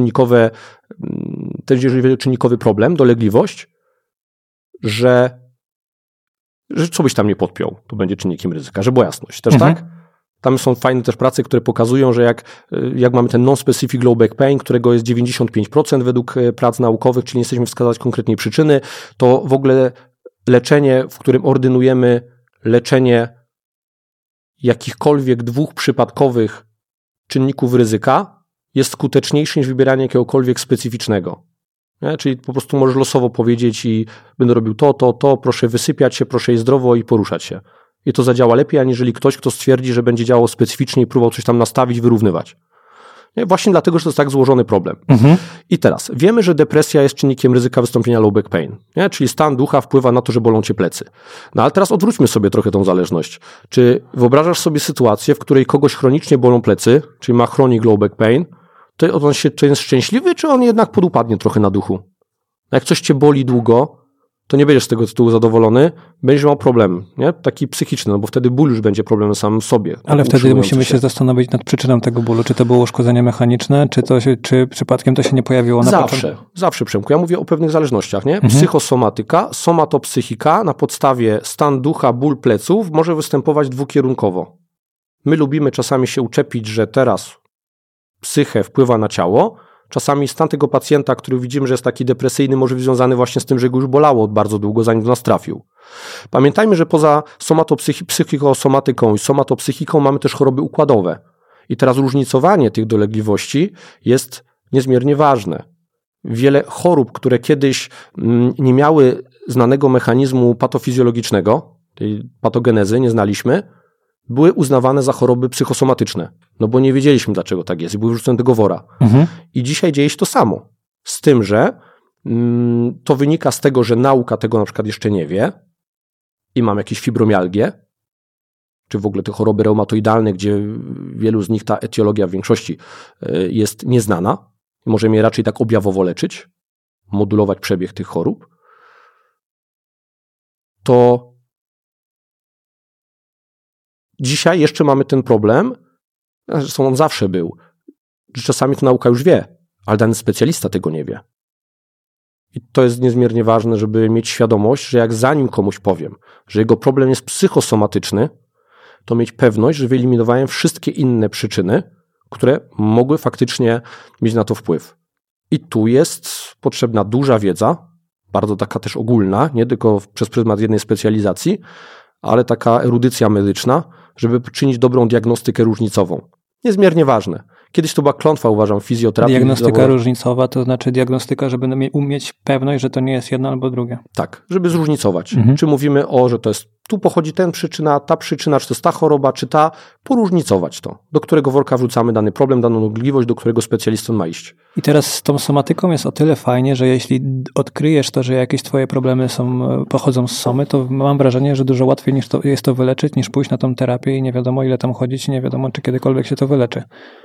wieloczynnikowy problem, dolegliwość, że co byś tam nie podpiął, to będzie czynnikiem ryzyka, że była jasność. Też tak? Tam są fajne też prace, które pokazują, że jak mamy ten non-specific low back pain, którego jest 95% według prac naukowych, czyli nie jesteśmy wskazać konkretnej przyczyny, to w ogóle leczenie, w którym ordynujemy leczenie jakichkolwiek dwóch przypadkowych czynników ryzyka, jest skuteczniejsze niż wybieranie jakiegokolwiek specyficznego. Nie? Czyli po prostu możesz losowo powiedzieć i będę robił to, proszę wysypiać się, proszę jeść zdrowo i poruszać się. I to zadziała lepiej, aniżeli ktoś, kto stwierdzi, że będzie działał specyficznie i próbował coś tam nastawić, wyrównywać. Nie? Właśnie dlatego, że to jest tak złożony problem. I teraz, wiemy, że depresja jest czynnikiem ryzyka wystąpienia low back pain. Nie? Czyli stan ducha wpływa na to, że bolą cię plecy. No ale teraz odwróćmy sobie trochę tą zależność. Czy wyobrażasz sobie sytuację, w której kogoś chronicznie bolą plecy, czyli ma chronic low back pain, to on jest szczęśliwy, czy on jednak podupadnie trochę na duchu? Jak coś cię boli długo, to nie będziesz z tego tytułu zadowolony, będziesz miał problem, nie? Taki psychiczny, no bo wtedy ból już będzie problemem samym sobie. Ale wtedy musimy się zastanowić nad przyczyną tego bólu. Czy to było uszkodzenie mechaniczne, czy przypadkiem to się nie pojawiło na początku? Zawsze, Przemku. Ja mówię o pewnych zależnościach, nie? Psychosomatyka, somatopsychika na podstawie stan ducha, ból pleców może występować dwukierunkowo. My lubimy czasami się uczepić, że teraz psychę wpływa na ciało. Czasami stan tego pacjenta, który widzimy, że jest taki depresyjny, może być związany właśnie z tym, że go już bolało bardzo długo, zanim do nas trafił. Pamiętajmy, że poza psychikosomatyką i somatopsychiką mamy też choroby układowe. I teraz różnicowanie tych dolegliwości jest niezmiernie ważne. Wiele chorób, które kiedyś nie miały znanego mechanizmu patofizjologicznego, tej patogenezy nie znaliśmy, były uznawane za choroby psychosomatyczne. No bo nie wiedzieliśmy, dlaczego tak jest i były wrzucone do tego wora. I dzisiaj dzieje się to samo. Z tym, że to wynika z tego, że nauka tego na przykład jeszcze nie wie i mam jakieś fibromialgie, czy w ogóle te choroby reumatoidalne, gdzie wielu z nich ta etiologia w większości jest nieznana. Możemy je raczej tak objawowo leczyć, modulować przebieg tych chorób. To dzisiaj jeszcze mamy ten problem, zresztą on zawsze był, że czasami to nauka już wie, ale dany specjalista tego nie wie. I to jest niezmiernie ważne, żeby mieć świadomość, że jak zanim komuś powiem, że jego problem jest psychosomatyczny, to mieć pewność, że wyeliminowałem wszystkie inne przyczyny, które mogły faktycznie mieć na to wpływ. I tu jest potrzebna duża wiedza, bardzo taka też ogólna, nie tylko przez pryzmat jednej specjalizacji, ale taka erudycja medyczna, żeby czynić dobrą diagnostykę różnicową. Niezmiernie ważne. Kiedyś to była klątwa, uważam, fizjoterapii. Diagnostyka różnicowa to znaczy diagnostyka, żeby umieć pewność, że to nie jest jedno albo drugie. Tak, żeby zróżnicować. Czy mówimy że to jest, tu pochodzi ta przyczyna, czy to jest ta choroba, czy ta, poróżnicować to. Do którego worka wrzucamy dany problem, daną dolegliwość, do którego specjalista ma iść. I teraz z tą somatyką jest o tyle fajnie, że jeśli odkryjesz to, że jakieś twoje problemy pochodzą z somy, to mam wrażenie, że dużo łatwiej jest to wyleczyć, niż pójść na tą terapię i nie wiadomo ile tam chodzić i nie wiadomo, czy kiedykolwiek się to wyleczy.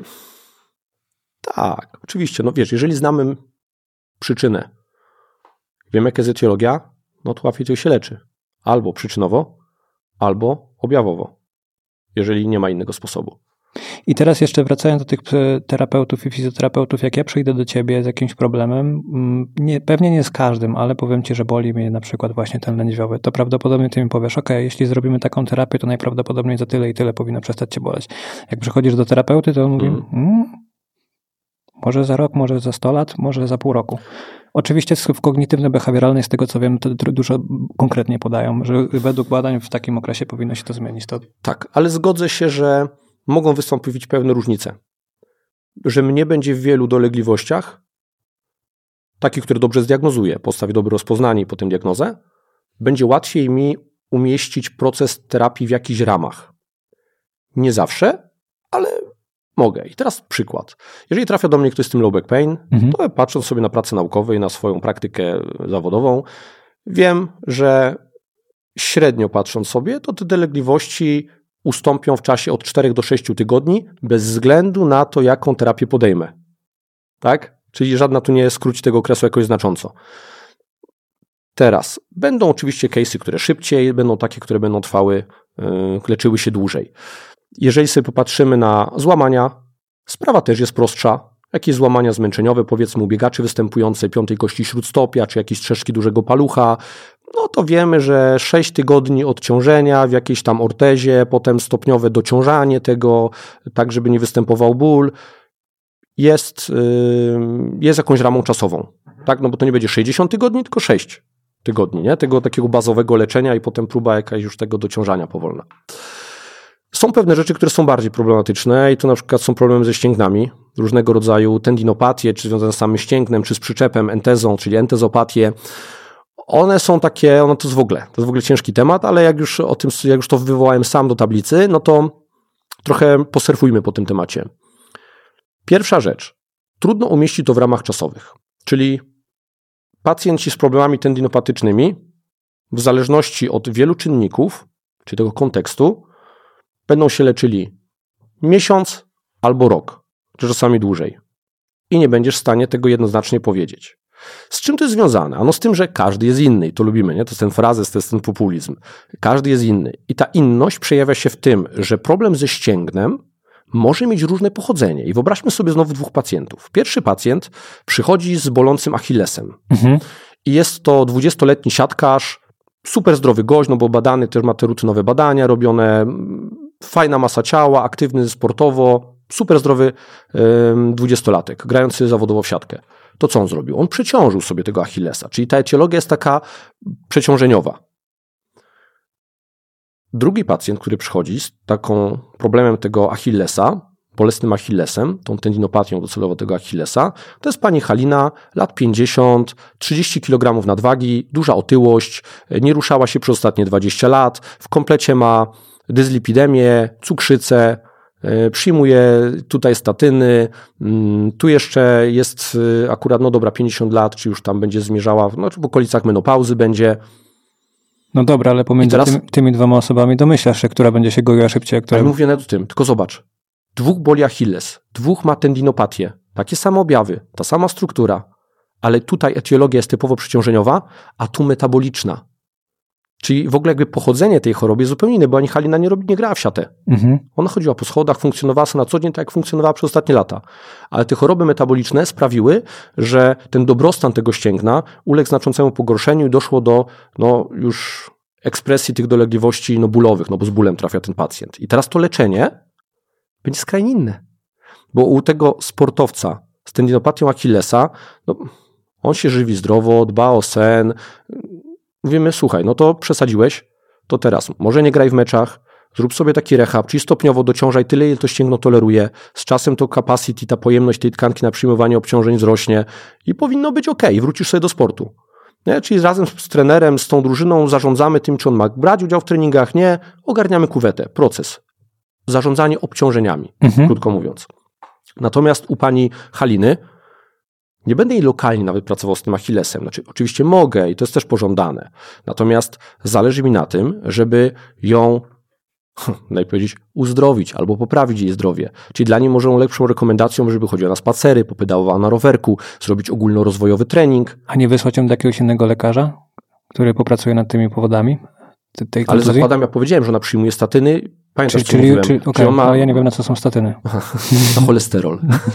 Tak, oczywiście. No wiesz, jeżeli znamy przyczynę, wiemy jaka jest etiologia, no to łatwiej to się leczy. Albo przyczynowo, albo objawowo, jeżeli nie ma innego sposobu. I teraz jeszcze wracając do tych terapeutów i fizjoterapeutów, jak ja przyjdę do ciebie z jakimś problemem, pewnie nie z każdym, ale powiem ci, że boli mnie na przykład właśnie ten lędźwiowy, to prawdopodobnie ty mi powiesz, jeśli zrobimy taką terapię, to najprawdopodobniej za tyle i tyle powinno przestać cię boleć. Jak przychodzisz do terapeuty, to on mówi, może za rok, może za 100 lat, może za pół roku. Oczywiście w kognitywno-behawioralnej, z tego co wiem, to dużo konkretnie podają, że według badań w takim okresie powinno się to zmienić. Tak, ale zgodzę się, że mogą wystąpić pewne różnice. Że mnie będzie w wielu dolegliwościach, takich, które dobrze zdiagnozuję, postawię dobre rozpoznanie i potem diagnozę, będzie łatwiej mi umieścić proces terapii w jakichś ramach. Nie zawsze, ale mogę. I teraz przykład. Jeżeli trafia do mnie ktoś z tym low back pain, to patrząc sobie na pracę naukową i na swoją praktykę zawodową, wiem, że średnio patrząc sobie, to te dolegliwości ustąpią w czasie od 4 do 6 tygodni, bez względu na to, jaką terapię podejmę. Tak? Czyli żadna tu nie skróci tego okresu jakoś znacząco. Teraz będą oczywiście case'y, które szybciej, będą takie, które będą trwały, leczyły się dłużej. Jeżeli sobie popatrzymy na złamania, sprawa też jest prostsza. Jakieś złamania zmęczeniowe, powiedzmy u biegaczy występujące piątej kości śródstopia, czy jakieś trzeszki dużego palucha, no to wiemy, że 6 tygodni odciążenia w jakiejś tam ortezie, potem stopniowe dociążanie tego, tak żeby nie występował ból, jest jakąś ramą czasową. Tak? No bo to nie będzie 60 tygodni, tylko 6 tygodni, nie? Tego takiego bazowego leczenia i potem próba jakaś już tego dociążania powolna. Są pewne rzeczy, które są bardziej problematyczne i to na przykład są problemy ze ścięgnami, różnego rodzaju tendinopatie, czy związane z samym ścięgnem, czy z przyczepem, entezą, czyli entezopatię. One są takie, to jest w ogóle ciężki temat, ale jak już to wywołałem sam do tablicy, no to trochę posurfujmy po tym temacie. Pierwsza rzecz. Trudno umieścić to w ramach czasowych, czyli pacjenci z problemami tendinopatycznymi w zależności od wielu czynników, czyli tego kontekstu, będą się leczyli miesiąc albo rok, czy czasami dłużej. I nie będziesz w stanie tego jednoznacznie powiedzieć. Z czym to jest związane? Ano z tym, że każdy jest inny i to lubimy, nie? To jest ten frazes, to jest ten populizm. Każdy jest inny. I ta inność przejawia się w tym, że problem ze ścięgnem może mieć różne pochodzenie. I wyobraźmy sobie znowu 2 pacjentów. Pierwszy pacjent przychodzi z bolącym achillesem. I jest to 20-letni siatkarz, super zdrowy gość, no bo badany też ma te rutynowe badania robione, fajna masa ciała, aktywny sportowo, super zdrowy 20-latek, grający zawodowo w siatkę. To co on zrobił? On przeciążył sobie tego Achillesa, czyli ta etiologia jest taka przeciążeniowa. Drugi pacjent, który przychodzi z taką problemem tego Achillesa, bolesnym Achillesem, tą tendinopatią docelowo tego Achillesa, to jest pani Halina, lat 50, 30 kg nadwagi, duża otyłość, nie ruszała się przez ostatnie 20 lat, w komplecie ma dyslipidemię, cukrzycę, przyjmuje tutaj statyny, tu jeszcze jest akurat, 50 lat, czy już tam będzie zmierzała, w okolicach menopauzy będzie. No dobra, ale pomiędzy tymi dwoma osobami domyślasz się, która będzie się goiła szybciej. Ja mówię nawet o tym, tylko zobacz. 2 boli Achilles, 2 ma tendinopatię, takie same objawy, ta sama struktura, ale tutaj etiologia jest typowo przeciążeniowa, a tu metaboliczna. Czyli w ogóle jakby pochodzenie tej choroby jest zupełnie inne, bo ani Halina nie grała w siatę. Ona chodziła po schodach, funkcjonowała sobie na co dzień tak, jak funkcjonowała przez ostatnie lata. Ale te choroby metaboliczne sprawiły, że ten dobrostan tego ścięgna uległ znaczącemu pogorszeniu i doszło do już ekspresji tych dolegliwości bólowych, bo z bólem trafia ten pacjent. I teraz to leczenie będzie skrajnie inne. Bo u tego sportowca z tendinopatią Achillesa, on się żywi zdrowo, dba o sen. Mówimy, słuchaj, to przesadziłeś, to teraz może nie graj w meczach, zrób sobie taki rehab, czyli stopniowo dociążaj tyle, ile to ścięgno toleruje. Z czasem to capacity, ta pojemność tej tkanki na przyjmowanie obciążeń wzrośnie i powinno być okej, wrócisz sobie do sportu. Nie? Czyli razem z trenerem, z tą drużyną zarządzamy tym, czy on ma brać udział w treningach, nie, ogarniamy kuwetę, proces. Zarządzanie obciążeniami, krótko mówiąc. Natomiast u pani Haliny nie będę jej lokalnie nawet pracował z tym Achillesem. Oczywiście mogę i to jest też pożądane. Natomiast zależy mi na tym, żeby ją, powiedzieć, uzdrowić albo poprawić jej zdrowie. Czyli dla niej może lepszą rekomendacją, żeby chodziła na spacery, popedałowała na rowerku, zrobić ogólnorozwojowy trening. A nie wysłać ją do jakiegoś innego lekarza, który popracuje nad tymi powodami? Ale zakładam, ja powiedziałem, że ona przyjmuje statyny. Pamiętasz, co mówiłem? Ale ja nie wiem, na co są statyny. Na cholesterol.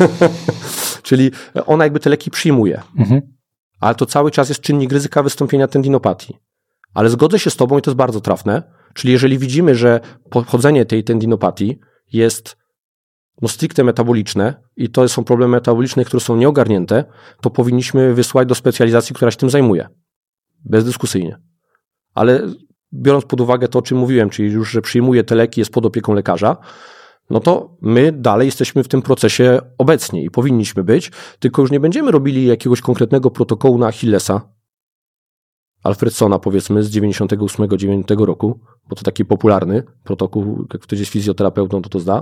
Czyli ona jakby te leki przyjmuje. Ale to cały czas jest czynnik ryzyka wystąpienia tendinopatii. Ale zgodzę się z tobą i to jest bardzo trafne. Czyli jeżeli widzimy, że pochodzenie tej tendinopatii jest stricte metaboliczne i to są problemy metaboliczne, które są nieogarnięte, to powinniśmy wysłać do specjalizacji, która się tym zajmuje. Bezdyskusyjnie. Ale biorąc pod uwagę to, o czym mówiłem, czyli już, że przyjmuje te leki, jest pod opieką lekarza, to my dalej jesteśmy w tym procesie obecni i powinniśmy być, tylko już nie będziemy robili jakiegoś konkretnego protokołu na Achillesa, Alfredsona powiedzmy z 98-99 roku, bo to taki popularny protokół, jak ktoś jest fizjoterapeutą, to zda.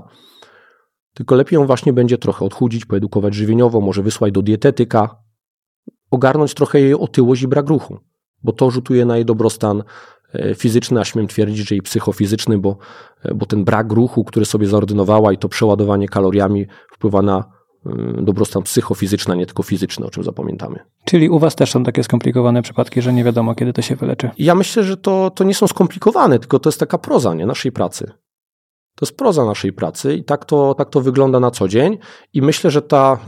Tylko lepiej ją właśnie będzie trochę odchudzić, poedukować żywieniowo, może wysłać do dietetyka, ogarnąć trochę jej otyłość i brak ruchu, bo to rzutuje na jej dobrostan fizyczny, a śmiem twierdzić, że i psychofizyczny, bo ten brak ruchu, który sobie zaordynowała i to przeładowanie kaloriami wpływa na dobrostan psychofizyczny, a nie tylko fizyczny, o czym zapamiętamy. Czyli u was też są takie skomplikowane przypadki, że nie wiadomo, kiedy to się wyleczy? Ja myślę, że to nie są skomplikowane, tylko to jest taka proza, naszej pracy. To jest proza naszej pracy i tak to wygląda na co dzień i myślę, że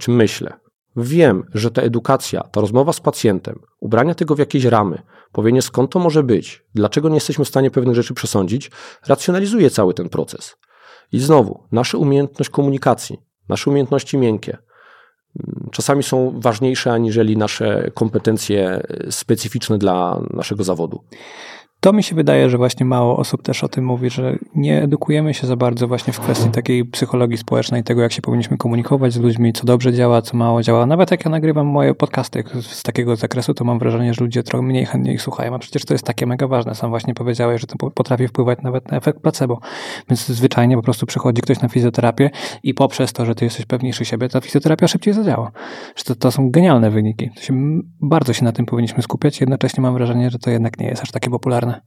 wiem, że ta edukacja, ta rozmowa z pacjentem, ubrania tego w jakieś ramy, powiedzenie skąd to może być, dlaczego nie jesteśmy w stanie pewnych rzeczy przesądzić, racjonalizuje cały ten proces. I znowu, nasza umiejętność komunikacji, nasze umiejętności miękkie czasami są ważniejsze aniżeli nasze kompetencje specyficzne dla naszego zawodu. To mi się wydaje, że właśnie mało osób też o tym mówi, że nie edukujemy się za bardzo właśnie w kwestii takiej psychologii społecznej, tego jak się powinniśmy komunikować z ludźmi, co dobrze działa, co mało działa. Nawet jak ja nagrywam moje podcasty z takiego zakresu, to mam wrażenie, że ludzie trochę mniej chętnie ich słuchają, a przecież to jest takie mega ważne. Sam właśnie powiedziałeś, że to potrafi wpływać nawet na efekt placebo. Więc zwyczajnie po prostu przychodzi ktoś na fizjoterapię i poprzez to, że ty jesteś pewniejszy siebie, ta fizjoterapia szybciej zadziała. Że to są genialne wyniki. Bardzo się na tym powinniśmy skupiać, jednocześnie mam wrażenie, że to jednak nie jest aż takie popularne.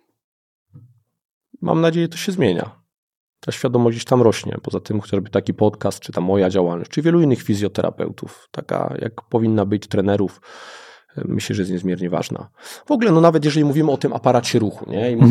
Mam nadzieję, że to się zmienia. Ta świadomość gdzieś tam rośnie. Poza tym chociażby taki podcast, czy ta moja działalność, czy wielu innych fizjoterapeutów, taka jak powinna być trenerów, myślę, że jest niezmiernie ważna. W ogóle, nawet jeżeli mówimy o tym aparacie ruchu, nie? I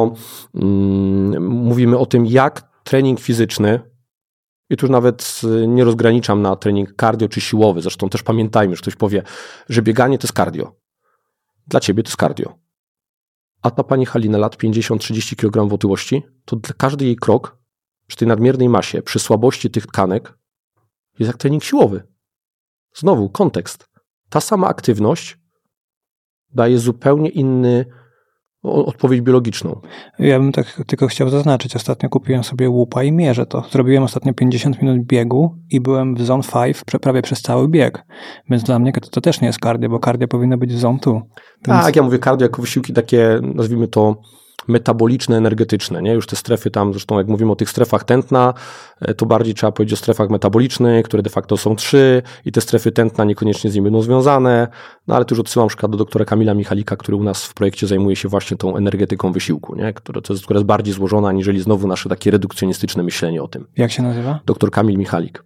mówimy o tym, jak trening fizyczny, i tu już nawet nie rozgraniczam na trening cardio czy siłowy, zresztą też pamiętajmy, że ktoś powie, że bieganie to jest cardio. Dla ciebie to jest cardio. A ta pani Halina, lat 50-30 kg otyłości, to każdy jej krok przy tej nadmiernej masie, przy słabości tych tkanek jest jak trening siłowy. Znowu, kontekst. Ta sama aktywność daje zupełnie inny odpowiedź biologiczną. Ja bym tak tylko chciał zaznaczyć. Ostatnio kupiłem sobie łupa i mierzę to. Zrobiłem ostatnio 50 minut biegu i byłem w zone 5 prawie przez cały bieg. Więc dla mnie to też nie jest cardio, bo cardio powinno być w zone 2. Tak, ja mówię cardio jako wysiłki takie, nazwijmy to metaboliczne, energetyczne, nie? Już te strefy tam, zresztą jak mówimy o tych strefach tętna, to bardziej trzeba powiedzieć o strefach metabolicznych, które de facto są 3 i te strefy tętna niekoniecznie z nimi będą związane, no ale tu już odsyłam na przykład do doktora Kamila Michalika, który u nas w projekcie zajmuje się właśnie tą energetyką wysiłku, nie? Która jest bardziej złożona, aniżeli znowu nasze takie redukcjonistyczne myślenie o tym. Jak się nazywa? Doktor Kamil Michalik.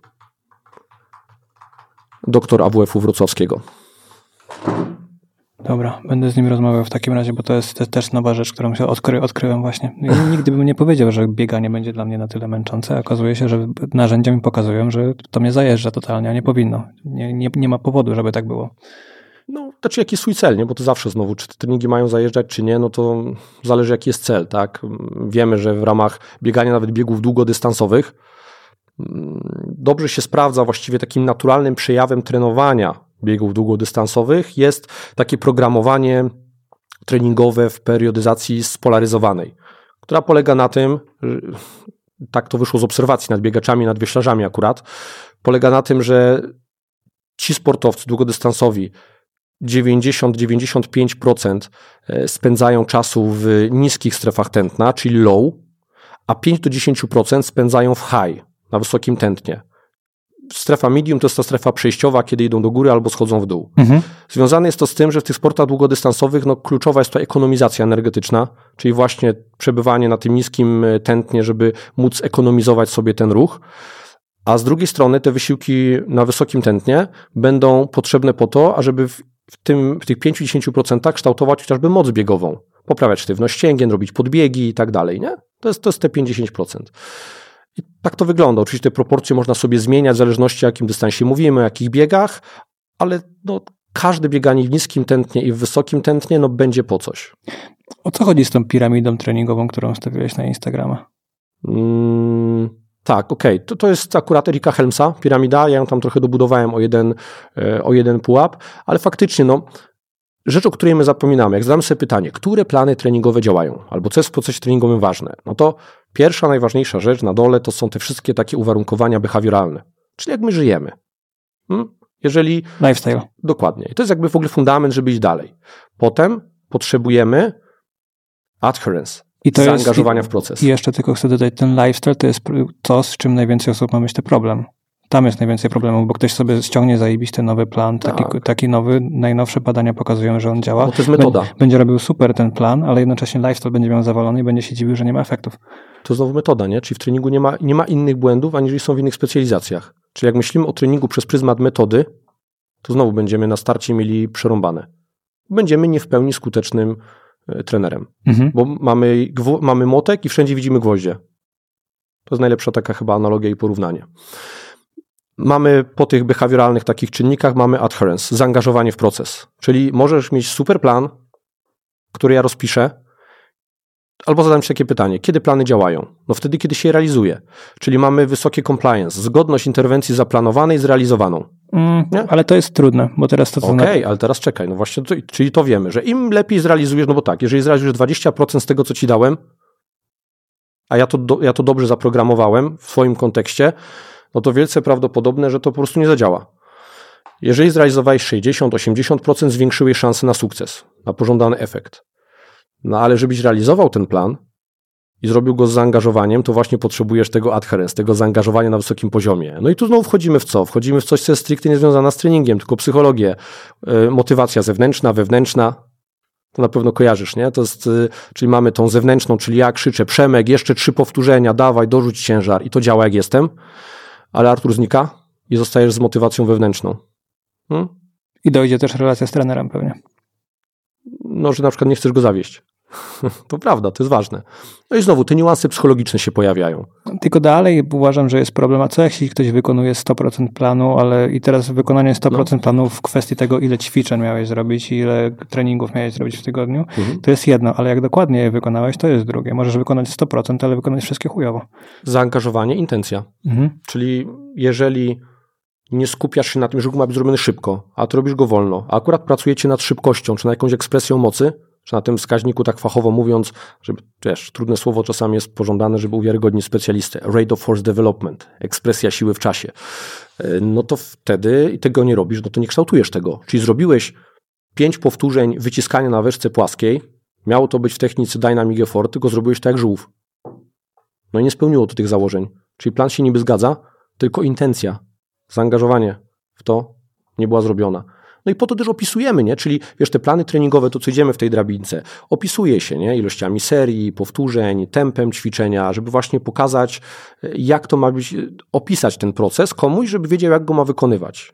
Doktor AWF-u wrocławskiego. Dobra, będę z nim rozmawiał w takim razie, bo to jest też nowa rzecz, którą się odkryłem właśnie. Nigdy bym nie powiedział, że bieganie będzie dla mnie na tyle męczące. Okazuje się, że narzędzia mi pokazują, że to mnie zajeżdża totalnie, a nie powinno. Nie ma powodu, żeby tak było. No, znaczy jaki jest swój cel, nie? Bo to zawsze znowu, czy te treningi mają zajeżdżać, czy nie, no to zależy jaki jest cel, tak? Wiemy, że w ramach biegania nawet biegów długodystansowych dobrze się sprawdza właściwie takim naturalnym przejawem trenowania biegów długodystansowych jest takie programowanie treningowe w periodyzacji spolaryzowanej, która polega na tym, tak to wyszło z obserwacji nad biegaczami, nad wioślarzami akurat, polega na tym, że ci sportowcy długodystansowi 90-95% spędzają czasu w niskich strefach tętna, czyli low, a 5-10% spędzają w high, na wysokim tętnie. Strefa medium to jest ta strefa przejściowa, kiedy idą do góry albo schodzą w dół. Związane jest to z tym, że w tych sportach długodystansowych kluczowa jest to ekonomizacja energetyczna, czyli właśnie przebywanie na tym niskim tętnie, żeby móc ekonomizować sobie ten ruch. A z drugiej strony te wysiłki na wysokim tętnie będą potrzebne po to, ażeby w tych 5-10% kształtować chociażby moc biegową, poprawiać sztywność ścięgien, robić podbiegi i tak dalej. Nie? To jest te 50%. I tak to wygląda. Oczywiście te proporcje można sobie zmieniać w zależności o jakim dystansie mówimy, o jakich biegach, ale każde bieganie w niskim tętnie i w wysokim tętnie będzie po coś. O co chodzi z tą piramidą treningową, którą wstawiłeś na Instagrama? Tak, okej. To jest akurat Erika Helmsa, piramida. Ja ją tam trochę dobudowałem o jeden pułap, ale faktycznie rzecz, o której my zapominamy, jak zadamy sobie pytanie, które plany treningowe działają, albo co jest w procesie treningowym ważne, to pierwsza, najważniejsza rzecz na dole to są te wszystkie takie uwarunkowania behawioralne, czyli jak my żyjemy. Jeżeli... Lifestyle. Dokładnie. I to jest jakby w ogóle fundament, żeby iść dalej. Potem potrzebujemy adherence, zaangażowania w proces. I jeszcze tylko chcę dodać, ten lifestyle to jest to, z czym najwięcej osób ma myślę problem. Tam jest najwięcej problemów, bo ktoś sobie ściągnie zajebisty nowy plan, taki nowy, najnowsze badania pokazują, że on działa. Bo to jest metoda. Będzie robił super ten plan, ale jednocześnie lifestyle będzie miał zawalony i będzie się dziwił, że nie ma efektów. To znowu metoda, nie? Czyli w treningu nie ma innych błędów, aniżeli są w innych specjalizacjach. Czyli jak myślimy o treningu przez pryzmat metody, to znowu będziemy na starcie mieli przerąbane. Będziemy nie w pełni skutecznym trenerem. Bo mamy młotek i wszędzie widzimy gwoździe. To jest najlepsza taka chyba analogia i porównanie. Mamy po tych behawioralnych takich czynnikach, mamy adherence, zaangażowanie w proces. Czyli możesz mieć super plan, który ja rozpiszę, albo zadam ci takie pytanie, kiedy plany działają? Wtedy, kiedy się je realizuje. Czyli mamy wysokie compliance, zgodność interwencji zaplanowanej z realizowaną. Ale to jest trudne, bo teraz to... Okej, ale teraz czekaj, właśnie, czyli to wiemy, że im lepiej zrealizujesz, bo tak, jeżeli zrealizujesz 20% z tego, co ci dałem, a ja to dobrze zaprogramowałem w swoim kontekście, to wielce prawdopodobne, że to po prostu nie zadziała. Jeżeli zrealizowałeś 60-80%, zwiększyłeś szanse na sukces, na pożądany efekt. Ale żebyś realizował ten plan i zrobił go z zaangażowaniem, to właśnie potrzebujesz tego adherence, tego zaangażowania na wysokim poziomie. I tu znowu wchodzimy w co? Wchodzimy w coś, co jest stricte niezwiązane z treningiem, tylko psychologię, motywacja zewnętrzna, wewnętrzna. To na pewno kojarzysz, nie? To jest, czyli mamy tą zewnętrzną, czyli ja krzyczę, Przemek, jeszcze 3 powtórzenia, dawaj, dorzuć ciężar i to działa jak jestem. Ale Artur znika i zostajesz z motywacją wewnętrzną. I dojdzie też relacja z trenerem pewnie. Że na przykład nie chcesz go zawieść. To prawda, to jest ważne. No i znowu, te niuanse psychologiczne się pojawiają. Tylko dalej uważam, że jest problem, a co jeśli ktoś wykonuje 100% planu, ale i teraz wykonanie 100% planu w kwestii tego, ile ćwiczeń miałeś zrobić, ile treningów miałeś zrobić w tygodniu, to jest jedno, ale jak dokładnie je wykonałeś, to jest drugie. Możesz wykonać 100%, ale wykonać wszystkie chujowo. Zaangażowanie, intencja. Czyli jeżeli nie skupiasz się na tym, że ruch ma być zrobiony szybko, a ty robisz go wolno, a akurat pracujecie nad szybkością, czy na jakąś ekspresją mocy, czy na tym wskaźniku, tak fachowo mówiąc, żeby, wiesz, trudne słowo czasami jest pożądane, żeby uwiarygodnić specjalistę. Rate of force development, ekspresja siły w czasie. No to wtedy i tego nie robisz, no to nie kształtujesz tego. Czyli zrobiłeś 5 powtórzeń wyciskania na weszce płaskiej, miało to być w technice Dynamic Effort, tylko zrobiłeś tak jak żółw. No i nie spełniło to tych założeń. Czyli plan się niby zgadza, tylko intencja, zaangażowanie w to nie była zrobiona. No i po to też opisujemy, nie? Czyli wiesz, te plany treningowe, to co idziemy w tej drabince, opisuje się, nie? Ilościami serii, powtórzeń, tempem ćwiczenia, żeby właśnie pokazać, jak to ma być, opisać ten proces komuś, żeby wiedział, jak go ma wykonywać.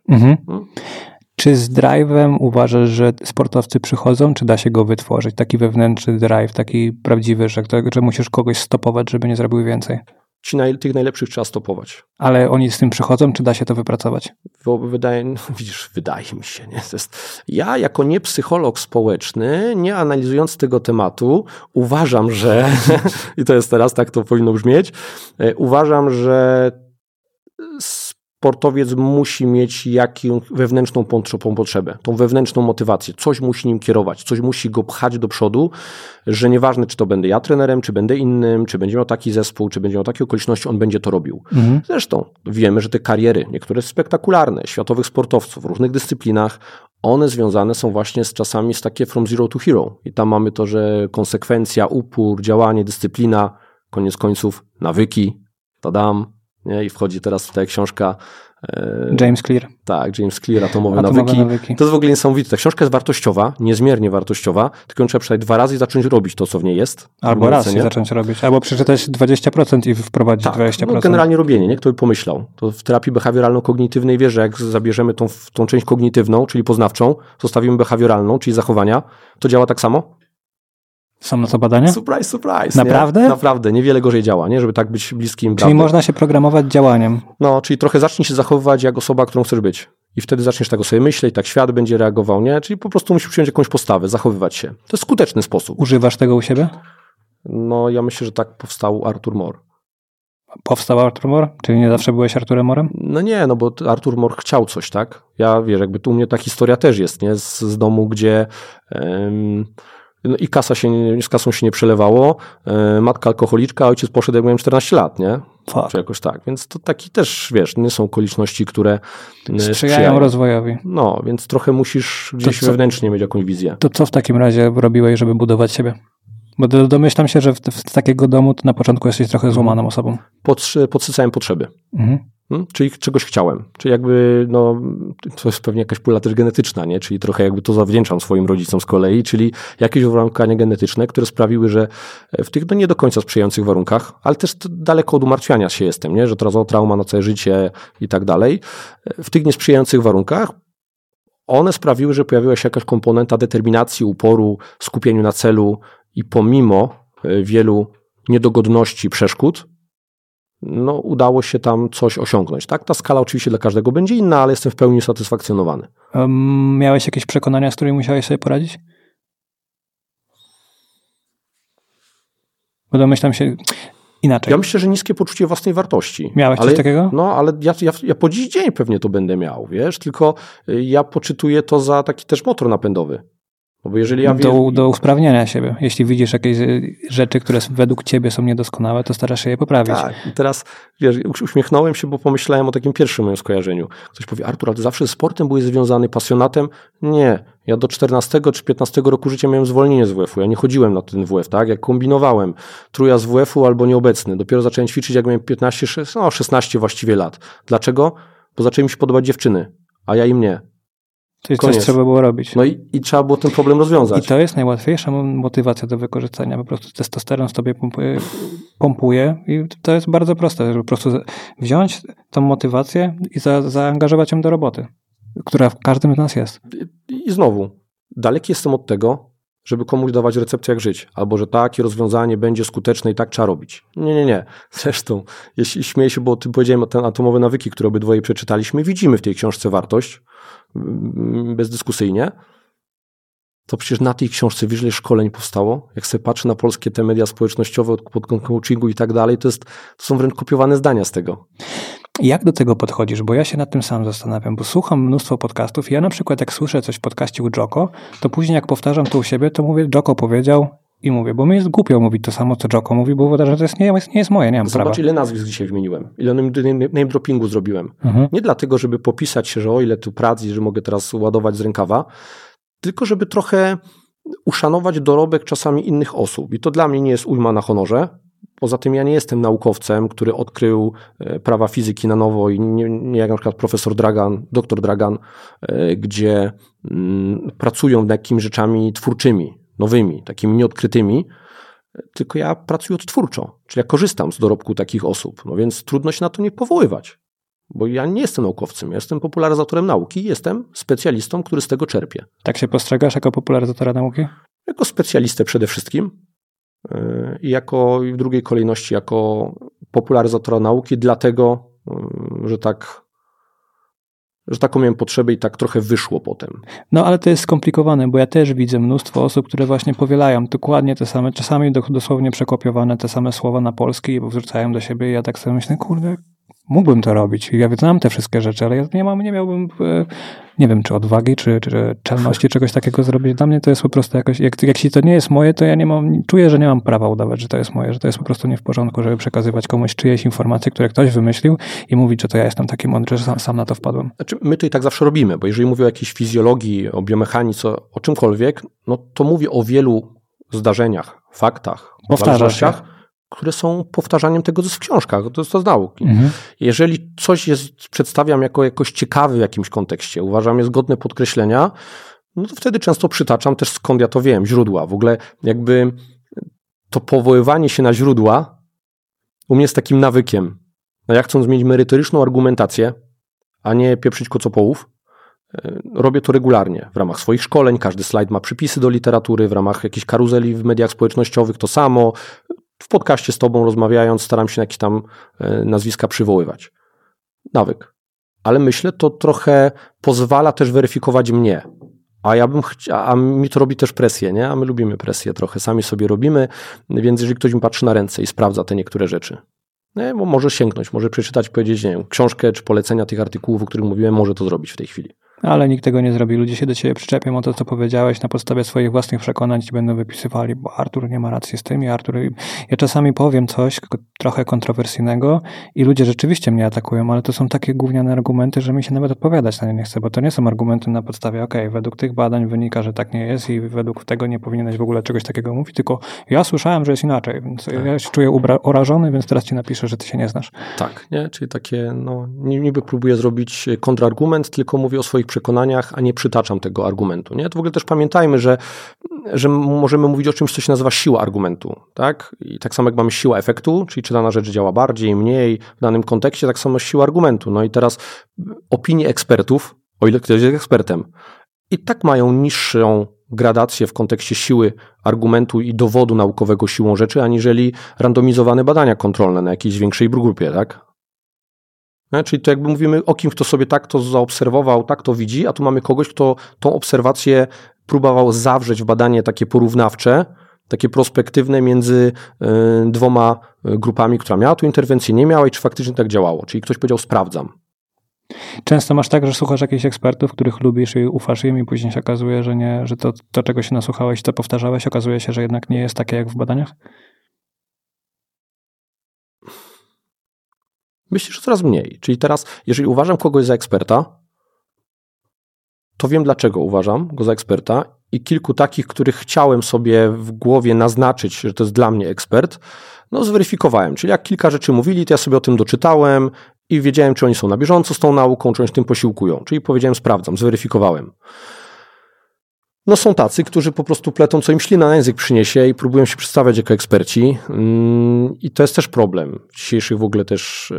Czy z drive'em uważasz, że sportowcy przychodzą, czy da się go wytworzyć? Taki wewnętrzny drive, taki prawdziwy, że musisz kogoś stopować, żeby nie zrobił więcej? Tych najlepszych trzeba stopować. Ale oni z tym przychodzą, czy da się to wypracować? Wydaje mi się, nie? Ja jako nie psycholog społeczny, nie analizując tego tematu, uważam, że i to jest teraz, tak to powinno brzmieć, uważam, że sportowiec musi mieć jakąś wewnętrzną potrzebę, tą wewnętrzną motywację. Coś musi nim kierować, coś musi go pchać do przodu, że nieważne, czy to będę ja trenerem, czy będę innym, czy będzie miał taki zespół, czy będzie miał takie okoliczności, on będzie to robił. Zresztą wiemy, że te kariery, niektóre spektakularne, światowych sportowców w różnych dyscyplinach, one związane są właśnie z czasami z takie from zero to hero. I tam mamy to, że konsekwencja, upór, działanie, dyscyplina, koniec końców nawyki, tadam, nie? I wchodzi teraz tutaj książka James Clear. Tak, James Clear, Atomowe nawyki. To jest w ogóle niesamowite. Ta książka jest wartościowa, niezmiernie wartościowa, tylko trzeba przeczytać 2 razy i zacząć robić to, co w niej jest. Albo raz i zacząć robić, albo przeczytać 20% i wprowadzić 20%. No generalnie robienie, nie? Kto by pomyślał. To w terapii behawioralno-kognitywnej wiesz, że jak zabierzemy tą część kognitywną, czyli poznawczą, zostawimy behawioralną, czyli zachowania, to działa tak samo? Są na to badania? Surprise. Naprawdę? Nie? Naprawdę, niewiele gorzej działa, nie? Żeby tak być bliskim. Czyli można się programować działaniem. No, czyli trochę zacznij się zachowywać jak osoba, którą chcesz być. I wtedy zaczniesz tak o sobie myśleć, tak świat będzie reagował, nie? Czyli po prostu musisz przyjąć jakąś postawę, zachowywać się. To jest skuteczny sposób. Używasz tego u siebie? No, ja myślę, że tak powstał Arthur Moore. Powstał Arthur Moore? Czyli nie zawsze byłeś Arturem Morem? No nie, no bo Arthur Moore chciał coś, tak? Ja, wiesz, jakby tu u mnie ta historia też jest, nie? Z domu, gdzie... No i z kasą się nie przelewało, matka alkoholiczka, ojciec poszedł jak miałem 14 lat, nie? Czy jakoś tak, więc to taki też, wiesz, nie są okoliczności, które sprzyjają rozwojowi. No, więc trochę musisz gdzieś wewnętrznie mieć jakąś wizję. To co w takim razie robiłeś, żeby budować siebie? Bo domyślam się, że z takiego domu to na początku jesteś trochę złamaną osobą. Podsycałem potrzeby. Czyli czegoś chciałem. Czyli jakby, no, to jest pewnie jakaś pula też genetyczna, nie? Czyli trochę jakby to zawdzięczam swoim rodzicom z kolei, czyli jakieś uwarunkania genetyczne, które sprawiły, że w tych no nie do końca sprzyjających warunkach, ale też daleko od umartwiania się jestem, nie? Że trauma na całe życie i tak dalej. W tych niesprzyjających warunkach one sprawiły, że pojawiła się jakaś komponenta determinacji, uporu, skupieniu na celu i pomimo wielu niedogodności, przeszkód, no udało się tam coś osiągnąć. Tak? Ta skala oczywiście dla każdego będzie inna, ale jestem w pełni usatysfakcjonowany. Miałeś jakieś przekonania, z którymi musiałeś sobie poradzić? Bo domyślam się inaczej. Ja myślę, że niskie poczucie własnej wartości. Miałeś coś takiego? No, ale ja po dziś dzień pewnie to będę miał, wiesz, tylko ja poczytuję to za taki też motor napędowy. No bo jeżeli do usprawniania siebie. Jeśli widzisz jakieś rzeczy, które według ciebie są niedoskonałe, to starasz się je poprawić. Tak. I teraz, wiesz, uśmiechnąłem się, bo pomyślałem o takim pierwszym moim skojarzeniu. Ktoś powie, Artur, ale ty zawsze z sportem byłeś związany, pasjonatem? Nie. Ja do 14 czy 15 roku życia miałem zwolnienie z WF-u. Ja nie chodziłem na ten WF, tak? Jak kombinowałem. Trójka z WF-u albo nieobecny. Dopiero zacząłem ćwiczyć, jak miałem 16 właściwie lat. Dlaczego? Bo zaczęły mi się podobać dziewczyny, a ja im nie. Czyli coś trzeba było robić. No i trzeba było ten problem rozwiązać. I to jest najłatwiejsza motywacja do wykorzystania. Po prostu testosteron z tobie pompuje i to jest bardzo proste, żeby po prostu wziąć tą motywację i zaangażować ją do roboty, która w każdym z nas jest. I znowu, daleki jestem od tego, żeby komuś dawać receptę, jak żyć, albo że takie rozwiązanie będzie skuteczne i tak trzeba robić. Nie. Zresztą, jeśli śmieję się, bo powiedziałem o ten Atomowe nawyki, które obydwoje przeczytaliśmy, widzimy w tej książce wartość, bezdyskusyjnie, to przecież na tej książce wiesz, ile szkoleń powstało. Jak sobie patrzę na polskie te media społecznościowe pod kątem coachingu i tak dalej, to są wręcz kopiowane zdania z tego. Jak do tego podchodzisz? Bo ja się nad tym sam zastanawiam, bo słucham mnóstwo podcastów i ja na przykład jak słyszę coś w podcaście u Jocko, to później jak powtarzam to u siebie, to mówię, Jocko powiedział i mówię, bo mi jest głupio mówić to samo, co Jocko mówi, bo uważam, że to nie jest moje, nie mam prawa. Zobacz, ile nazwisk dzisiaj wymieniłem, ile name droppingu zrobiłem. Nie dlatego, żeby popisać się, że o ile tu prac i że mogę teraz ładować z rękawa, tylko żeby trochę uszanować dorobek czasami innych osób. I to dla mnie nie jest ujma na honorze. Poza tym ja nie jestem naukowcem, który odkrył prawa fizyki na nowo i nie jak na przykład profesor Dragan, doktor Dragan, gdzie pracują nad jakimiś rzeczami twórczymi, nowymi, takimi nieodkrytymi, tylko ja pracuję odtwórczo, czyli ja korzystam z dorobku takich osób, no więc trudno się na to nie powoływać, bo ja nie jestem naukowcem, ja jestem popularyzatorem nauki, jestem specjalistą, który z tego czerpie. Tak się postrzegasz jako popularyzatora nauki? Jako specjalistę przede wszystkim i w drugiej kolejności jako popularyzatora nauki, dlatego, że taką miałem potrzebę i tak trochę wyszło potem. No ale to jest skomplikowane, bo ja też widzę mnóstwo osób, które właśnie powielają dokładnie te same, czasami dosłownie przekopiowane te same słowa na polski i wrzucają do siebie i ja tak sobie myślę, kurde, mógłbym to robić. Ja znam te wszystkie rzeczy, ale ja nie miałbym, nie wiem, czy odwagi, czy czelności czegoś takiego zrobić. Dla mnie to jest po prostu jakoś, jeśli to nie jest moje, to ja czuję, że nie mam prawa udawać, że to jest moje, że to jest po prostu nie w porządku, żeby przekazywać komuś czyjeś informacje, które ktoś wymyślił i mówić, że to ja jestem taki mądry, że sam na to wpadłem. Znaczy, my to i tak zawsze robimy, bo jeżeli mówię o jakiejś fizjologii, o biomechanice, o czymkolwiek, no to mówię o wielu zdarzeniach, faktach, zależnościach, które są powtarzaniem tego, co jest w książkach, to jest to z nauki. Jeżeli coś przedstawiam jako jakoś ciekawy w jakimś kontekście, uważam je godne podkreślenia, no to wtedy często przytaczam też skąd ja to wiem, źródła. W ogóle jakby to powoływanie się na źródła u mnie jest takim nawykiem. No ja chcąc mieć merytoryczną argumentację, a nie pieprzyć kocopołów, robię to regularnie w ramach swoich szkoleń, każdy slajd ma przypisy do literatury, w ramach jakichś karuzeli w mediach społecznościowych to samo. W podcaście z tobą rozmawiając staram się na jakieś tam nazwiska przywoływać. Nawyk. Ale myślę, to trochę pozwala też weryfikować mnie. A mi to robi też presję, nie? A my lubimy presję trochę, sami sobie robimy, więc jeżeli ktoś mi patrzy na ręce i sprawdza te niektóre rzeczy, nie? Bo może sięgnąć, może przeczytać, powiedzieć, nie wiem, książkę czy polecenia tych artykułów, o których mówiłem, może to zrobić w tej chwili. Ale nikt tego nie zrobi. Ludzie się do ciebie przyczepią o to, co powiedziałeś na podstawie swoich własnych przekonań ci będą wypisywali, bo Artur nie ma racji z tym i Artur... Ja czasami powiem coś trochę kontrowersyjnego i ludzie rzeczywiście mnie atakują, ale to są takie gówniane argumenty, że mi się nawet odpowiadać na nie nie chce, bo to nie są argumenty na podstawie według tych badań wynika, że tak nie jest i według tego nie powinieneś w ogóle czegoś takiego mówić, tylko ja słyszałem, że jest inaczej, więc ja się czuję urażony, więc teraz ci napiszę, że ty się nie znasz. Tak, nie? Czyli takie, no niby próbuję zrobić kontrargument, tylko mówię o swoich przekonaniach, a nie przytaczam tego argumentu. Nie? To w ogóle też pamiętajmy, że możemy mówić o czymś, co się nazywa siła argumentu. Tak? I tak samo jak mamy siłę efektu, czyli czy dana rzecz działa bardziej, mniej w danym kontekście, tak samo siła argumentu. No i teraz opinie ekspertów, o ile ktoś jest ekspertem, i tak mają niższą gradację w kontekście siły argumentu i dowodu naukowego siłą rzeczy, aniżeli randomizowane badania kontrolne na jakiejś większej grupie. Tak? Czyli to jakby mówimy o kimś, kto sobie tak to zaobserwował, tak to widzi, a tu mamy kogoś, kto tą obserwację próbował zawrzeć w badanie takie porównawcze, takie prospektywne między dwoma grupami, która miała tu interwencję, nie miała i czy faktycznie tak działało. Czyli ktoś powiedział, sprawdzam. Często masz tak, że słuchasz jakichś ekspertów, których lubisz i ufasz im i później się okazuje, że nie, że to czego się nasłuchałeś, to powtarzałeś, okazuje się, że jednak nie jest takie jak w badaniach? Myślę, że coraz mniej. Czyli teraz, jeżeli uważam kogoś za eksperta, to wiem, dlaczego uważam go za eksperta i kilku takich, których chciałem sobie w głowie naznaczyć, że to jest dla mnie ekspert, no zweryfikowałem. Czyli jak kilka rzeczy mówili, to ja sobie o tym doczytałem i wiedziałem, czy oni są na bieżąco z tą nauką, czy oni z tym posiłkują. Czyli powiedziałem, sprawdzam, zweryfikowałem. No są tacy, którzy po prostu pletą, co im ślina na język przyniesie i próbują się przedstawiać jako eksperci. I to jest też problem dzisiejszych w ogóle też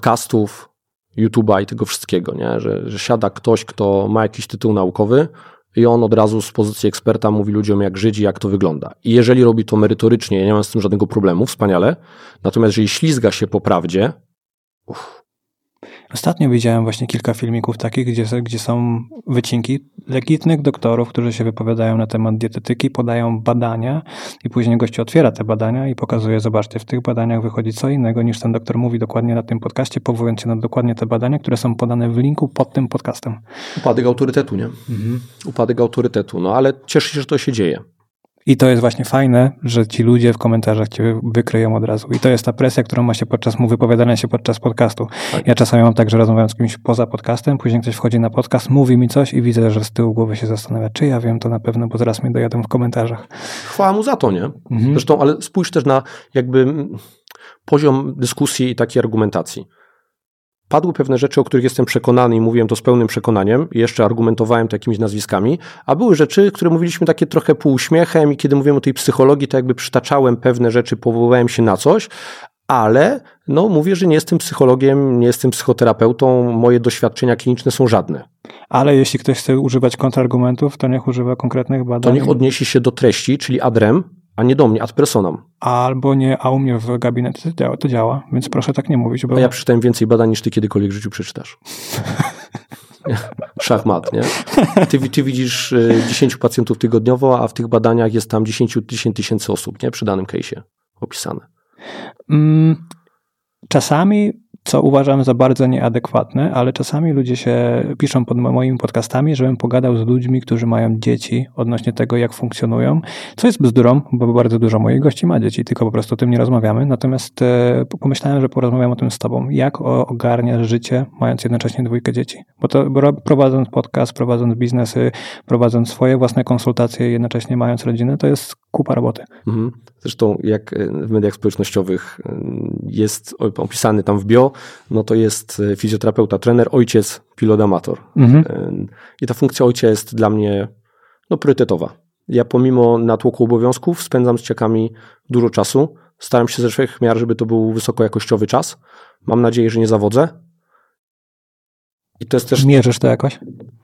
podcastów, YouTube'a i tego wszystkiego, nie? Że siada ktoś, kto ma jakiś tytuł naukowy i on od razu z pozycji eksperta mówi ludziom, jak żyć i jak to wygląda. I jeżeli robi to merytorycznie, ja nie mam z tym żadnego problemu, wspaniale. Natomiast jeżeli ślizga się po prawdzie, Ostatnio widziałem właśnie kilka filmików takich, gdzie są wycinki legitnych doktorów, którzy się wypowiadają na temat dietetyki, podają badania i później gościu otwiera te badania i pokazuje, zobaczcie, w tych badaniach wychodzi co innego niż ten doktor mówi dokładnie na tym podcaście, powołując się na dokładnie te badania, które są podane w linku pod tym podcastem. Upadek autorytetu, nie? Upadek autorytetu, no ale cieszę się, że to się dzieje. I to jest właśnie fajne, że ci ludzie w komentarzach cię wykryją od razu. I to jest ta presja, którą ma się podczas wypowiadania się podczas podcastu. Tak. Ja czasami mam tak, że rozmawiam z kimś poza podcastem, później ktoś wchodzi na podcast, mówi mi coś i widzę, że z tyłu głowy się zastanawia, czy ja wiem to na pewno, bo zaraz mnie dojadą w komentarzach. Chwała mu za to, nie? Zresztą, ale spójrz też na jakby poziom dyskusji i takiej argumentacji. Padły pewne rzeczy, o których jestem przekonany i mówiłem to z pełnym przekonaniem i jeszcze argumentowałem to jakimiś nazwiskami, a były rzeczy, które mówiliśmy takie trochę półuśmiechem i kiedy mówiłem o tej psychologii, to jakby przytaczałem pewne rzeczy, powoływałem się na coś, ale no mówię, że nie jestem psychologiem, nie jestem psychoterapeutą, moje doświadczenia kliniczne są żadne. Ale jeśli ktoś chce używać kontrargumentów, to niech używa konkretnych badań. To niech odniesie się do treści, czyli ad rem, a nie do mnie, ad personam. Albo nie, a u mnie w gabinecie to działa, więc proszę tak nie mówić. Bo... A ja przeczytałem więcej badań, niż ty kiedykolwiek w życiu przeczytasz. Szachmat, nie? Ty widzisz 10 pacjentów tygodniowo, a w tych badaniach jest tam 10 tysięcy osób, nie? Przy danym case'ie opisane. Czasami, co uważam za bardzo nieadekwatne, ale czasami ludzie się piszą pod moimi podcastami, żebym pogadał z ludźmi, którzy mają dzieci odnośnie tego, jak funkcjonują, co jest bzdurą, bo bardzo dużo moich gości ma dzieci, tylko po prostu o tym nie rozmawiamy. Natomiast pomyślałem, że porozmawiam o tym z tobą. Jak ogarniasz życie, mając jednocześnie 2 dzieci? Bo prowadząc podcast, prowadząc biznesy, prowadząc swoje własne konsultacje, jednocześnie mając rodzinę, to jest kupa roboty. Zresztą jak w mediach społecznościowych jest opisany tam w bio, no to jest fizjoterapeuta, trener, ojciec, pilot amator. I ta funkcja ojca jest dla mnie priorytetowa. Ja pomimo natłoku obowiązków spędzam z dzieciakami dużo czasu. Staram się ze wszech miar, żeby to był wysokojakościowy czas. Mam nadzieję, że nie zawodzę. I to jest też... Mierzysz to jakoś?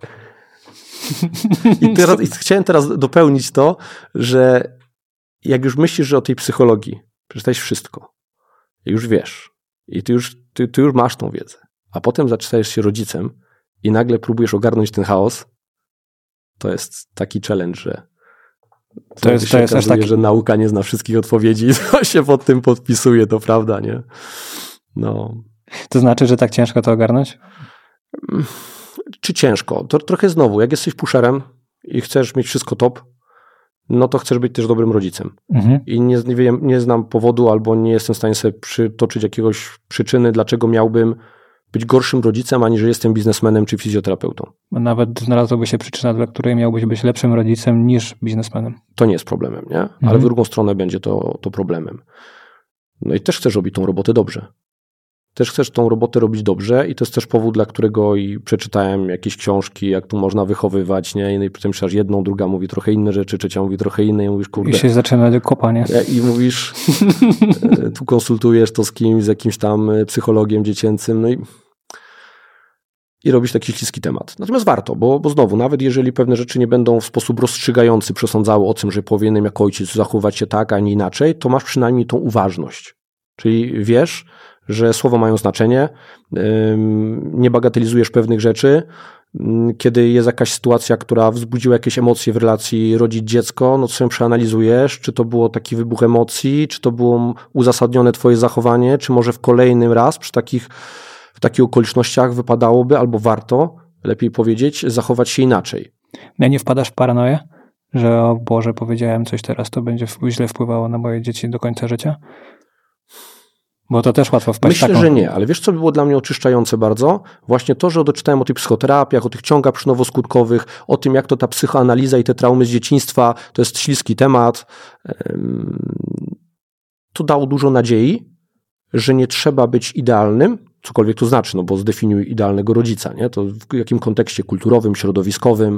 I chciałem teraz dopełnić to, że jak już myślisz, że o tej psychologii przeczytałeś wszystko, już wiesz i ty już masz tą wiedzę, a potem zaczynajesz się rodzicem i nagle próbujesz ogarnąć ten chaos, to jest taki challenge, że to jest taki... że nauka nie zna wszystkich odpowiedzi, to się pod tym podpisuje, to prawda, nie? No. To znaczy, że tak ciężko to ogarnąć? Czy ciężko? To trochę znowu, jak jesteś pusherem i chcesz mieć wszystko top, no to chcesz być też dobrym rodzicem. I nie znam powodu albo nie jestem w stanie sobie przytoczyć jakiegoś przyczyny, dlaczego miałbym być gorszym rodzicem, aniżeli jestem biznesmenem czy fizjoterapeutą. Nawet znalazłaby się przyczyna, dla której miałbyś być lepszym rodzicem niż biznesmenem. To nie jest problemem, nie? Ale w drugą stronę będzie to problemem. No i też chcesz robić tą robotę dobrze. Też chcesz tą robotę robić dobrze i to jest też powód, dla którego i przeczytałem jakieś książki, jak tu można wychowywać, nie? I potem czytasz jedną, druga mówi trochę inne rzeczy, trzecia mówi trochę inne i mówisz, kurde. I się zaczyna kopanie. I mówisz, tu konsultujesz to z kimś, z jakimś tam psychologiem dziecięcym, no i robisz taki śliski temat. Natomiast warto, bo znowu, nawet jeżeli pewne rzeczy nie będą w sposób rozstrzygający przesądzały o tym, że powinienem jako ojciec zachowywać się tak, a nie inaczej, to masz przynajmniej tą uważność. Czyli wiesz, że słowa mają znaczenie, nie bagatelizujesz pewnych rzeczy. Kiedy jest jakaś sytuacja, która wzbudziła jakieś emocje w relacji rodzic-dziecko, no to sobie przeanalizujesz, czy to było taki wybuch emocji, czy to było uzasadnione twoje zachowanie, czy może w kolejnym raz w takich okolicznościach wypadałoby, albo warto, lepiej powiedzieć, zachować się inaczej. Ja nie wpadasz w paranoję, że o Boże, powiedziałem coś teraz, to będzie źle wpływało na moje dzieci do końca życia? Bo to też łatwo wpaść. Myślę, że nie, ale wiesz, co by było dla mnie oczyszczające bardzo? Właśnie to, że doczytałem o tych psychoterapiach, o tych ciągach przynowoskutkowych, o tym, jak to ta psychoanaliza i te traumy z dzieciństwa, to jest śliski temat. To dało dużo nadziei, że nie trzeba być idealnym, cokolwiek to znaczy, no bo zdefiniuj idealnego rodzica, nie? To w jakim kontekście kulturowym, środowiskowym.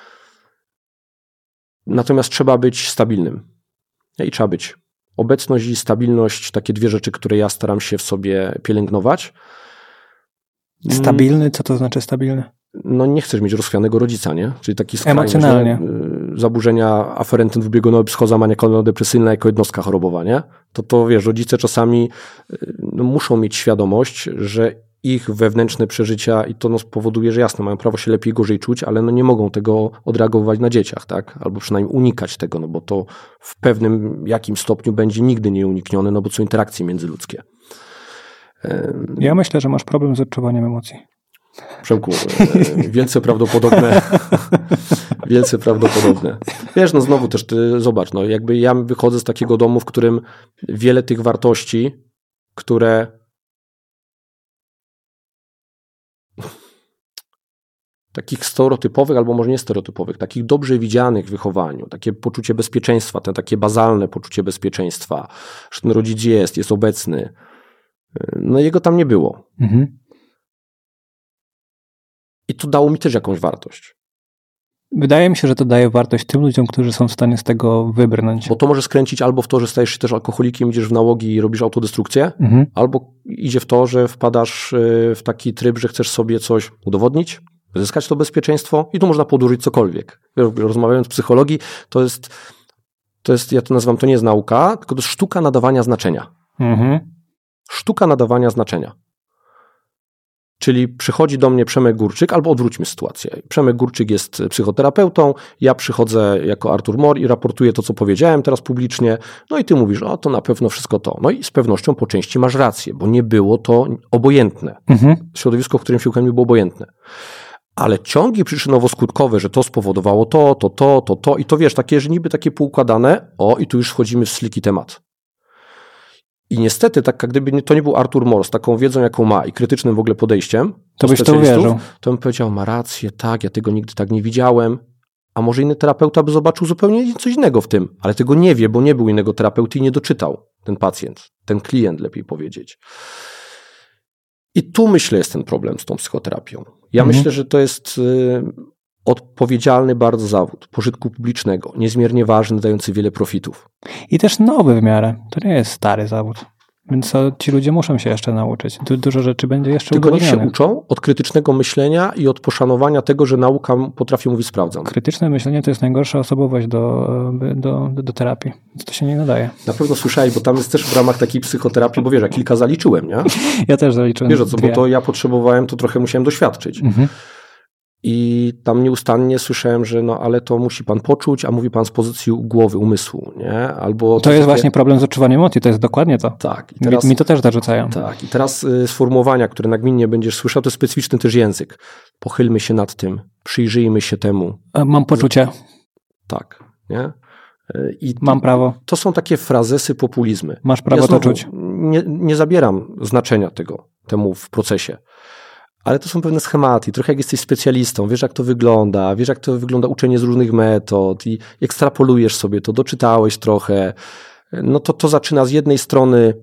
Natomiast trzeba być stabilnym. I trzeba być. Obecność i stabilność, takie 2 rzeczy, które ja staram się w sobie pielęgnować. Stabilny? Co to znaczy stabilny? No nie chcesz mieć rozchwianego rodzica, nie? Czyli taki skrajny, emocjonalnie. Zaburzenia aferentyn dwubiegunowy, psychoza maniakalno-depresyjna jako jednostka chorobowa, nie? To wiesz, rodzice czasami muszą mieć świadomość, że ich wewnętrzne przeżycia i to spowoduje, że jasne, mają prawo się lepiej, gorzej czuć, ale nie mogą tego odreagować na dzieciach, tak? Albo przynajmniej unikać tego, bo to w pewnym jakim stopniu będzie nigdy nieuniknione, bo są interakcje międzyludzkie. Ja myślę, że masz problem z odczuwaniem emocji. Przemku, wielce prawdopodobne. Wielce prawdopodobne. Wiesz, znowu też ty zobacz, jakby ja wychodzę z takiego domu, w którym wiele tych wartości, które takich stereotypowych, albo może nie stereotypowych, takich dobrze widzianych w wychowaniu, takie poczucie bezpieczeństwa, takie bazalne poczucie bezpieczeństwa, że ten rodzic jest obecny. Jego tam nie było. I to dało mi też jakąś wartość. Wydaje mi się, że to daje wartość tym ludziom, którzy są w stanie z tego wybrnąć. Bo to może skręcić albo w to, że stajesz się też alkoholikiem, idziesz w nałogi i robisz autodestrukcję, albo idzie w to, że wpadasz w taki tryb, że chcesz sobie coś udowodnić, zyskać to bezpieczeństwo i tu można podłożyć cokolwiek. Rozmawiając o psychologii, to jest, ja to nazywam, to nie jest nauka, tylko to jest sztuka nadawania znaczenia. Sztuka nadawania znaczenia. Czyli przychodzi do mnie Przemek Górczyk, albo odwróćmy sytuację. Przemek Górczyk jest psychoterapeutą, ja przychodzę jako Artur Mor i raportuję to, co powiedziałem teraz publicznie, i ty mówisz, to na pewno wszystko to. I z pewnością po części masz rację, bo nie było to obojętne. Środowisko, w którym się uczyłem, było obojętne. Ale ciągi przyczynowo-skutkowe, że to spowodowało to i to wiesz, takie, że niby takie poukładane, i tu już wchodzimy w sliki temat. I niestety, tak jak gdyby to nie był Artur Mor z taką wiedzą, jaką ma i krytycznym w ogóle podejściem, to byś to uwierzył. To bym powiedział, ma rację, tak, ja tego nigdy tak nie widziałem, a może inny terapeuta by zobaczył zupełnie coś innego w tym, ale tego nie wie, bo nie był innego terapeuty i nie doczytał ten pacjent, ten klient, lepiej powiedzieć. I tu myślę jest ten problem z tą psychoterapią. Ja myślę, że to jest odpowiedzialny bardzo zawód pożytku publicznego, niezmiernie ważny, dający wiele profitów. I też nowy w miarę. To nie jest stary zawód. Więc ci ludzie muszą się jeszcze nauczyć. Dużo rzeczy będzie jeszcze tylko niech udowodnionych. się uczą od krytycznego myślenia i od poszanowania tego, że nauka potrafi mówić sprawdzam. Krytyczne myślenie to jest najgorsza osobowość do terapii. To się nie nadaje. Na pewno słyszałeś, bo tam jest też w ramach takiej psychoterapii, bo wiesz, ja kilka zaliczyłem, nie? Ja też zaliczyłem. Wiesz o co, bo to ja potrzebowałem, to trochę musiałem doświadczyć. I tam nieustannie słyszałem, że ale to musi pan poczuć, a mówi pan z pozycji głowy, umysłu, nie? Albo to jest właśnie problem z odczuwaniem emocji, to jest dokładnie to. Tak. I teraz, mi to też zarzucają. Tak. I teraz sformułowania, które nagminnie będziesz słyszał, to jest specyficzny też język. Pochylmy się nad tym, przyjrzyjmy się temu. Mam poczucie. Tak, nie? I mam prawo. To są takie frazesy, populizmy. Masz prawo to czuć. Nie zabieram znaczenia temu w procesie. Ale to są pewne schematy. Trochę jak jesteś specjalistą, wiesz jak to wygląda, uczenie z różnych metod i ekstrapolujesz sobie to, doczytałeś trochę, to zaczyna z jednej strony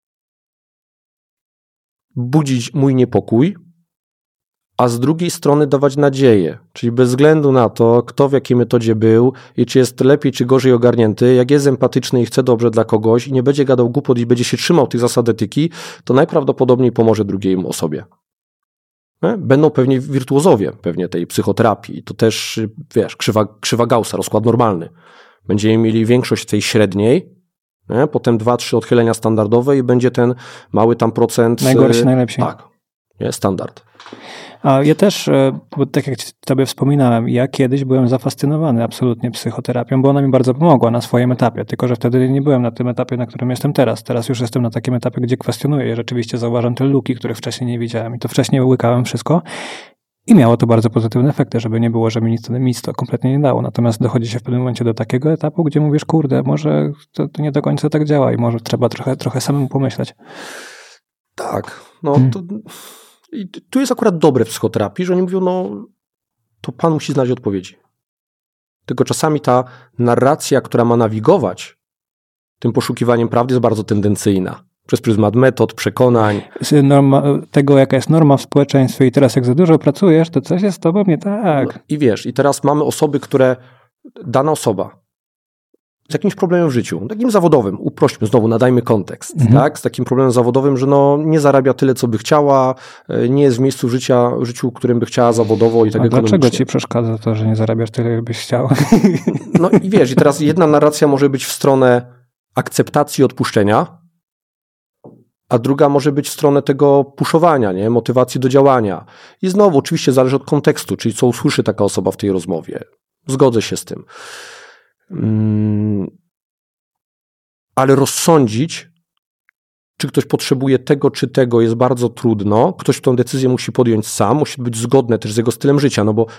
budzić mój niepokój, a z drugiej strony dawać nadzieję. Czyli bez względu na to, kto w jakiej metodzie był i czy jest lepiej, czy gorzej ogarnięty, jak jest empatyczny i chce dobrze dla kogoś i nie będzie gadał głupot i będzie się trzymał tych zasad etyki, to najprawdopodobniej pomoże drugiej osobie. Będą pewnie wirtuozowie tej psychoterapii. To też, wiesz, krzywa Gaussa, rozkład normalny. Będziemy mieli większość tej średniej, potem 2-3 odchylenia standardowe i będzie ten mały tam procent... Najgorsi, najlepsi. Tak, standard. A ja też, bo tak jak tobie wspominałem, ja kiedyś byłem zafascynowany absolutnie psychoterapią, bo ona mi bardzo pomogła na swoim etapie, tylko że wtedy nie byłem na tym etapie, na którym jestem teraz. Teraz już jestem na takim etapie, gdzie kwestionuję i rzeczywiście zauważam te luki, których wcześniej nie widziałem i to wcześniej łykałem wszystko i miało to bardzo pozytywne efekty, żeby nie było, że mi nic to kompletnie nie dało. Natomiast dochodzi się w pewnym momencie do takiego etapu, gdzie mówisz, kurde, może to nie do końca tak działa i może trzeba trochę samemu pomyśleć. Tak, to... I tu jest akurat dobre w psychoterapii, że oni mówią, to pan musi znaleźć odpowiedzi. Tylko czasami ta narracja, która ma nawigować tym poszukiwaniem prawdy, jest bardzo tendencyjna. Przez pryzmat metod, przekonań. Tego, jaka jest norma w społeczeństwie i teraz jak za dużo pracujesz, to coś jest z tobą nie tak. I wiesz, i teraz mamy osoby, dana osoba z jakimś problemem w życiu, takim zawodowym, uprośćmy, znowu nadajmy kontekst, tak? Z takim problemem zawodowym, że nie zarabia tyle, co by chciała, nie jest w miejscu w życiu, którym by chciała zawodowo i tak ekonomicznie. Dlaczego ci przeszkadza to, że nie zarabiasz tyle, jakbyś chciał? No i wiesz, i teraz jedna narracja może być w stronę akceptacji odpuszczenia, a druga może być w stronę tego puszowania, nie? Motywacji do działania. I znowu, oczywiście zależy od kontekstu, czyli co usłyszy taka osoba w tej rozmowie. Zgodzę się z tym. Ale rozsądzić, czy ktoś potrzebuje tego, czy tego, jest bardzo trudno. Ktoś tę decyzję musi podjąć sam, musi być zgodne też z jego stylem życia, no bo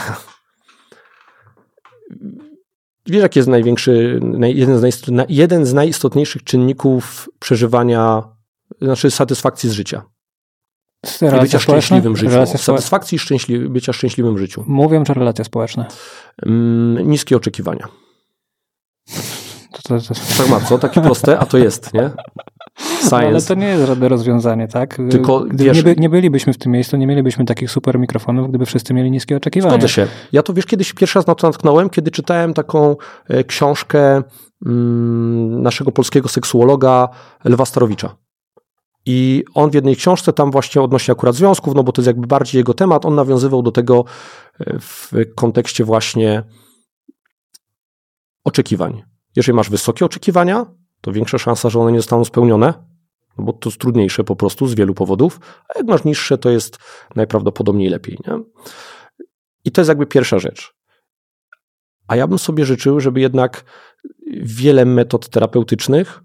wiesz, jaki jest jeden z najistotniejszych czynników przeżywania, znaczy satysfakcji z życia. I bycia szczęśliwym w życiu. Satysfakcji i bycia szczęśliwym w życiu. Mówią, że relacje społeczne. Niskie oczekiwania. Tak ma, co? Takie proste, a to jest, nie? Science. No, ale to nie jest żadne rozwiązanie, tak? Tylko, nie bylibyśmy w tym miejscu, nie mielibyśmy takich super mikrofonów, gdyby wszyscy mieli niskie oczekiwania. Zgodzę się. Ja to, kiedyś pierwszy raz na to natknąłem, kiedy czytałem taką książkę naszego polskiego seksuologa Lwa Starowicza. I on w jednej książce tam właśnie odnośnie akurat związków, no bo to jest jakby bardziej jego temat, on nawiązywał do tego w kontekście właśnie oczekiwań. Jeżeli masz wysokie oczekiwania, to większa szansa, że one nie zostaną spełnione, no bo to jest trudniejsze po prostu z wielu powodów, a jak masz niższe, to jest najprawdopodobniej lepiej. Nie? I to jest jakby pierwsza rzecz. A ja bym sobie życzył, żeby jednak wiele metod terapeutycznych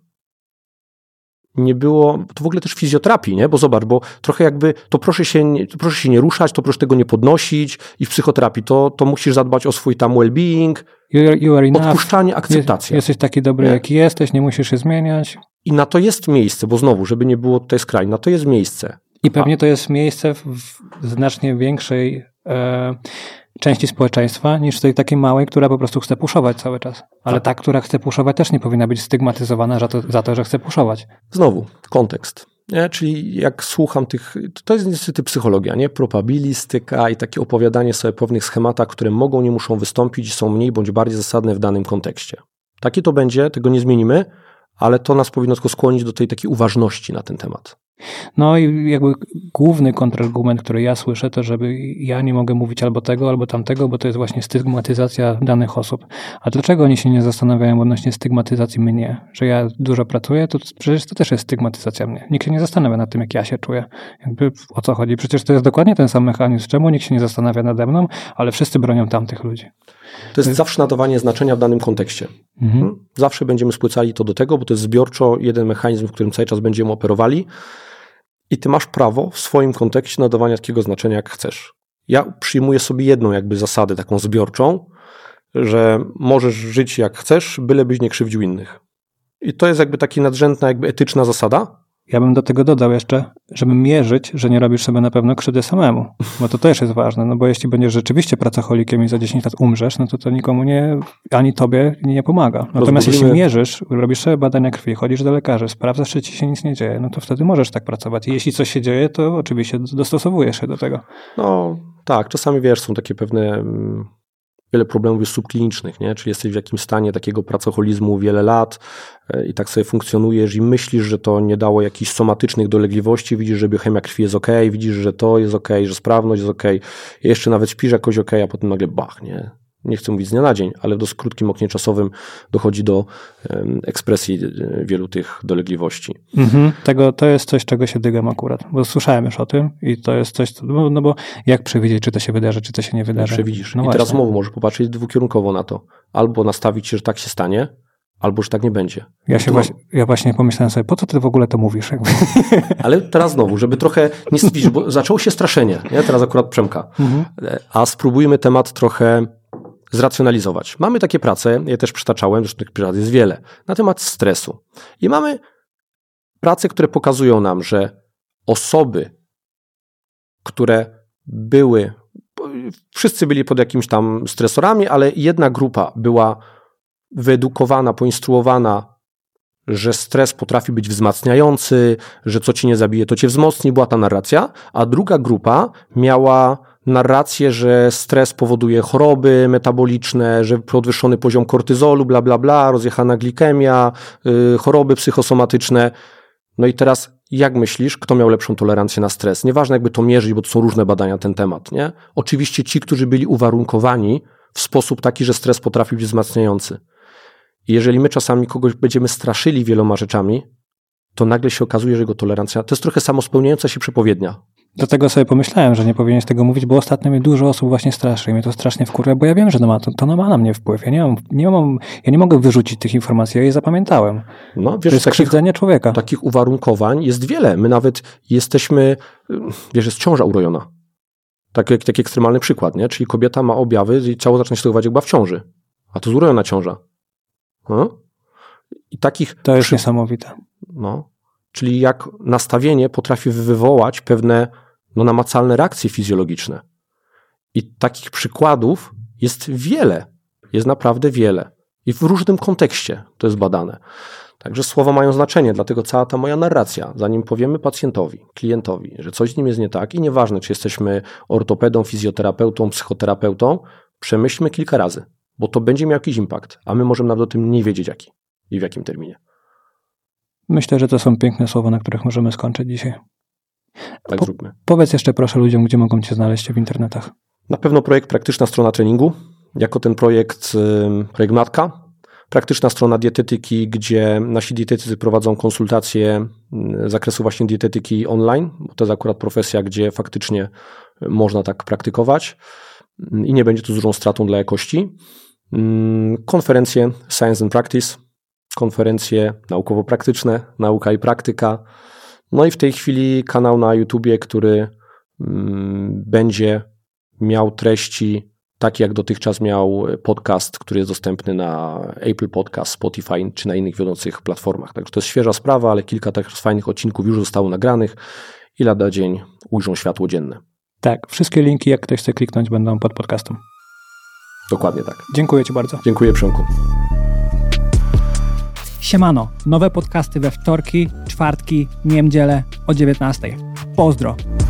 nie było, to w ogóle też fizjoterapii, nie? Bo zobacz, bo trochę jakby, to proszę się nie ruszać, to proszę tego nie podnosić i w psychoterapii to musisz zadbać o swój tam well-being, odpuszczanie, akceptacja. Jesteś taki dobry, jaki jesteś, nie musisz się zmieniać. I na to jest miejsce, bo znowu, żeby nie było tutaj skrajnie, na to jest miejsce. I pewnie to jest miejsce w znacznie większej części społeczeństwa niż tej takiej małej, która po prostu chce puszować cały czas. Ale ta, która chce puszować, też nie powinna być stygmatyzowana za to, że chce puszować. Znowu, kontekst. Nie? Czyli jak słucham to jest niestety psychologia, nie? Probabilistyka i takie opowiadanie sobie o pewnych schematach, które mogą, nie muszą wystąpić i są mniej bądź bardziej zasadne w danym kontekście. Takie to będzie, tego nie zmienimy, ale to nas powinno tylko skłonić do tej takiej uważności na ten temat. No i jakby główny kontrargument, który ja słyszę, to żeby ja nie mogę mówić albo tego, albo tamtego, bo to jest właśnie stygmatyzacja danych osób. A dlaczego oni się nie zastanawiają odnośnie stygmatyzacji mnie? Że ja dużo pracuję, to przecież to też jest stygmatyzacja mnie. Nikt się nie zastanawia nad tym, jak ja się czuję. Jakby o co chodzi? Przecież to jest dokładnie ten sam mechanizm. Czemu nikt się nie zastanawia nade mną, ale wszyscy bronią tamtych ludzi? To jest zawsze nadawanie znaczenia w danym kontekście. Zawsze będziemy spłycali to do tego, bo to jest zbiorczo jeden mechanizm, w którym cały czas będziemy operowali i ty masz prawo w swoim kontekście nadawania takiego znaczenia, jak chcesz. Ja przyjmuję sobie jedną jakby zasadę taką zbiorczą, że możesz żyć jak chcesz, bylebyś nie krzywdził innych. I to jest jakby taka nadrzędna, jakby etyczna zasada. Ja bym do tego dodał jeszcze, żeby mierzyć, że nie robisz sobie na pewno krzywdy samemu, bo to też jest ważne, no bo jeśli będziesz rzeczywiście pracocholikiem i za 10 lat umrzesz, no to nikomu ani tobie nie pomaga. Natomiast jeśli mierzysz, robisz sobie badania krwi, chodzisz do lekarzy, sprawdzasz, czy ci się nic nie dzieje, no to wtedy możesz tak pracować. I jeśli coś się dzieje, to oczywiście dostosowujesz się do tego. No tak, czasami wiesz, są takie pewne wiele problemów jest subklinicznych, nie? Czyli jesteś w jakimś stanie takiego pracoholizmu wiele lat i tak sobie funkcjonujesz i myślisz, że to nie dało jakichś somatycznych dolegliwości, widzisz, że biochemia krwi jest ok, widzisz, że to jest ok, że sprawność jest ok, jeszcze nawet śpisz jakoś ok, a potem nagle bach, nie chcę mówić z dnia na dzień, ale w dość krótkim oknie czasowym dochodzi do ekspresji wielu tych dolegliwości. To jest coś, czego się dygam akurat, bo słyszałem już o tym i to jest coś, no bo jak przewidzieć, czy to się wydarzy, czy to się nie wydarzy? Przewidzisz. No i teraz znowu możesz popatrzeć dwukierunkowo na to. Albo nastawić się, że tak się stanie, albo że tak nie będzie. Ja właśnie pomyślałem sobie, po co ty w ogóle to mówisz? Ale teraz znowu, żeby trochę nie stwić, bo zaczęło się straszenie, nie? Teraz akurat Przemka. A spróbujmy temat trochę zracjonalizować. Mamy takie prace, ja też przytaczałem, zresztą tych prac jest wiele, na temat stresu. I mamy prace, które pokazują nam, że osoby, które wszyscy byli pod jakimiś tam stresorami, ale jedna grupa była wyedukowana, poinstruowana, że stres potrafi być wzmacniający, że co ci nie zabije, to cię wzmocni, była ta narracja, a druga grupa miała narrację, że stres powoduje choroby metaboliczne, że podwyższony poziom kortyzolu, bla, bla, bla, rozjechana glikemia, choroby psychosomatyczne. No i teraz jak myślisz, kto miał lepszą tolerancję na stres? Nieważne jakby to mierzyć, bo to są różne badania na ten temat, nie? Oczywiście ci, którzy byli uwarunkowani w sposób taki, że stres potrafi być wzmacniający. I jeżeli my czasami kogoś będziemy straszyli wieloma rzeczami, to nagle się okazuje, że jego tolerancja to jest trochę samospełniająca się przepowiednia. Dlatego sobie pomyślałem, że nie powinieneś tego mówić, bo ostatnio mnie dużo osób właśnie straszy i mnie to strasznie wkurwia, bo ja wiem, że to ma na mnie wpływ. Ja nie mogę wyrzucić tych informacji, ja je zapamiętałem. No, wiesz, to jest krzywdzenie człowieka. Takich uwarunkowań jest wiele. My nawet jesteśmy, wiesz, jest ciąża urojona. Taki ekstremalny przykład, nie? Czyli kobieta ma objawy i ciało zaczyna się zachowywać, jak była w ciąży. A to jest urojona ciąża. No? I takich... To jest niesamowite. No. Czyli jak nastawienie potrafi wywołać pewne namacalne reakcje fizjologiczne. I takich przykładów jest wiele. Jest naprawdę wiele. I w różnym kontekście to jest badane. Także słowa mają znaczenie, dlatego cała ta moja narracja, zanim powiemy pacjentowi, klientowi, że coś z nim jest nie tak i nieważne, czy jesteśmy ortopedą, fizjoterapeutą, psychoterapeutą, przemyślmy kilka razy, bo to będzie miał jakiś impact, a my możemy nawet o tym nie wiedzieć jaki i w jakim terminie. Myślę, że to są piękne słowa, na których możemy skończyć dzisiaj. Tak zróbmy. Powiedz jeszcze proszę ludziom, gdzie mogą Cię znaleźć w internetach. Na pewno projekt Praktyczna Strona Treningu, jako ten projekt matka. Praktyczna strona dietetyki, gdzie nasi dietetycy prowadzą konsultacje z zakresu właśnie dietetyki online, bo to jest akurat profesja, gdzie faktycznie można tak praktykować i nie będzie to dużą stratą dla jakości. Konferencje Science and Practice, konferencje naukowo-praktyczne, nauka i praktyka. No i w tej chwili kanał na YouTubie, który będzie miał treści takie jak dotychczas miał podcast, który jest dostępny na Apple Podcast, Spotify czy na innych wiodących platformach. Także to jest świeża sprawa, ale kilka takich fajnych odcinków już zostało nagranych i lada dzień ujrzą światło dzienne. Tak, wszystkie linki, jak ktoś chce kliknąć, będą pod podcastem. Dokładnie tak. Dziękuję Ci bardzo. Dziękuję, Przemku. Siemano, nowe podcasty we wtorki, czwartki, niedzielę o 19:00. Pozdro!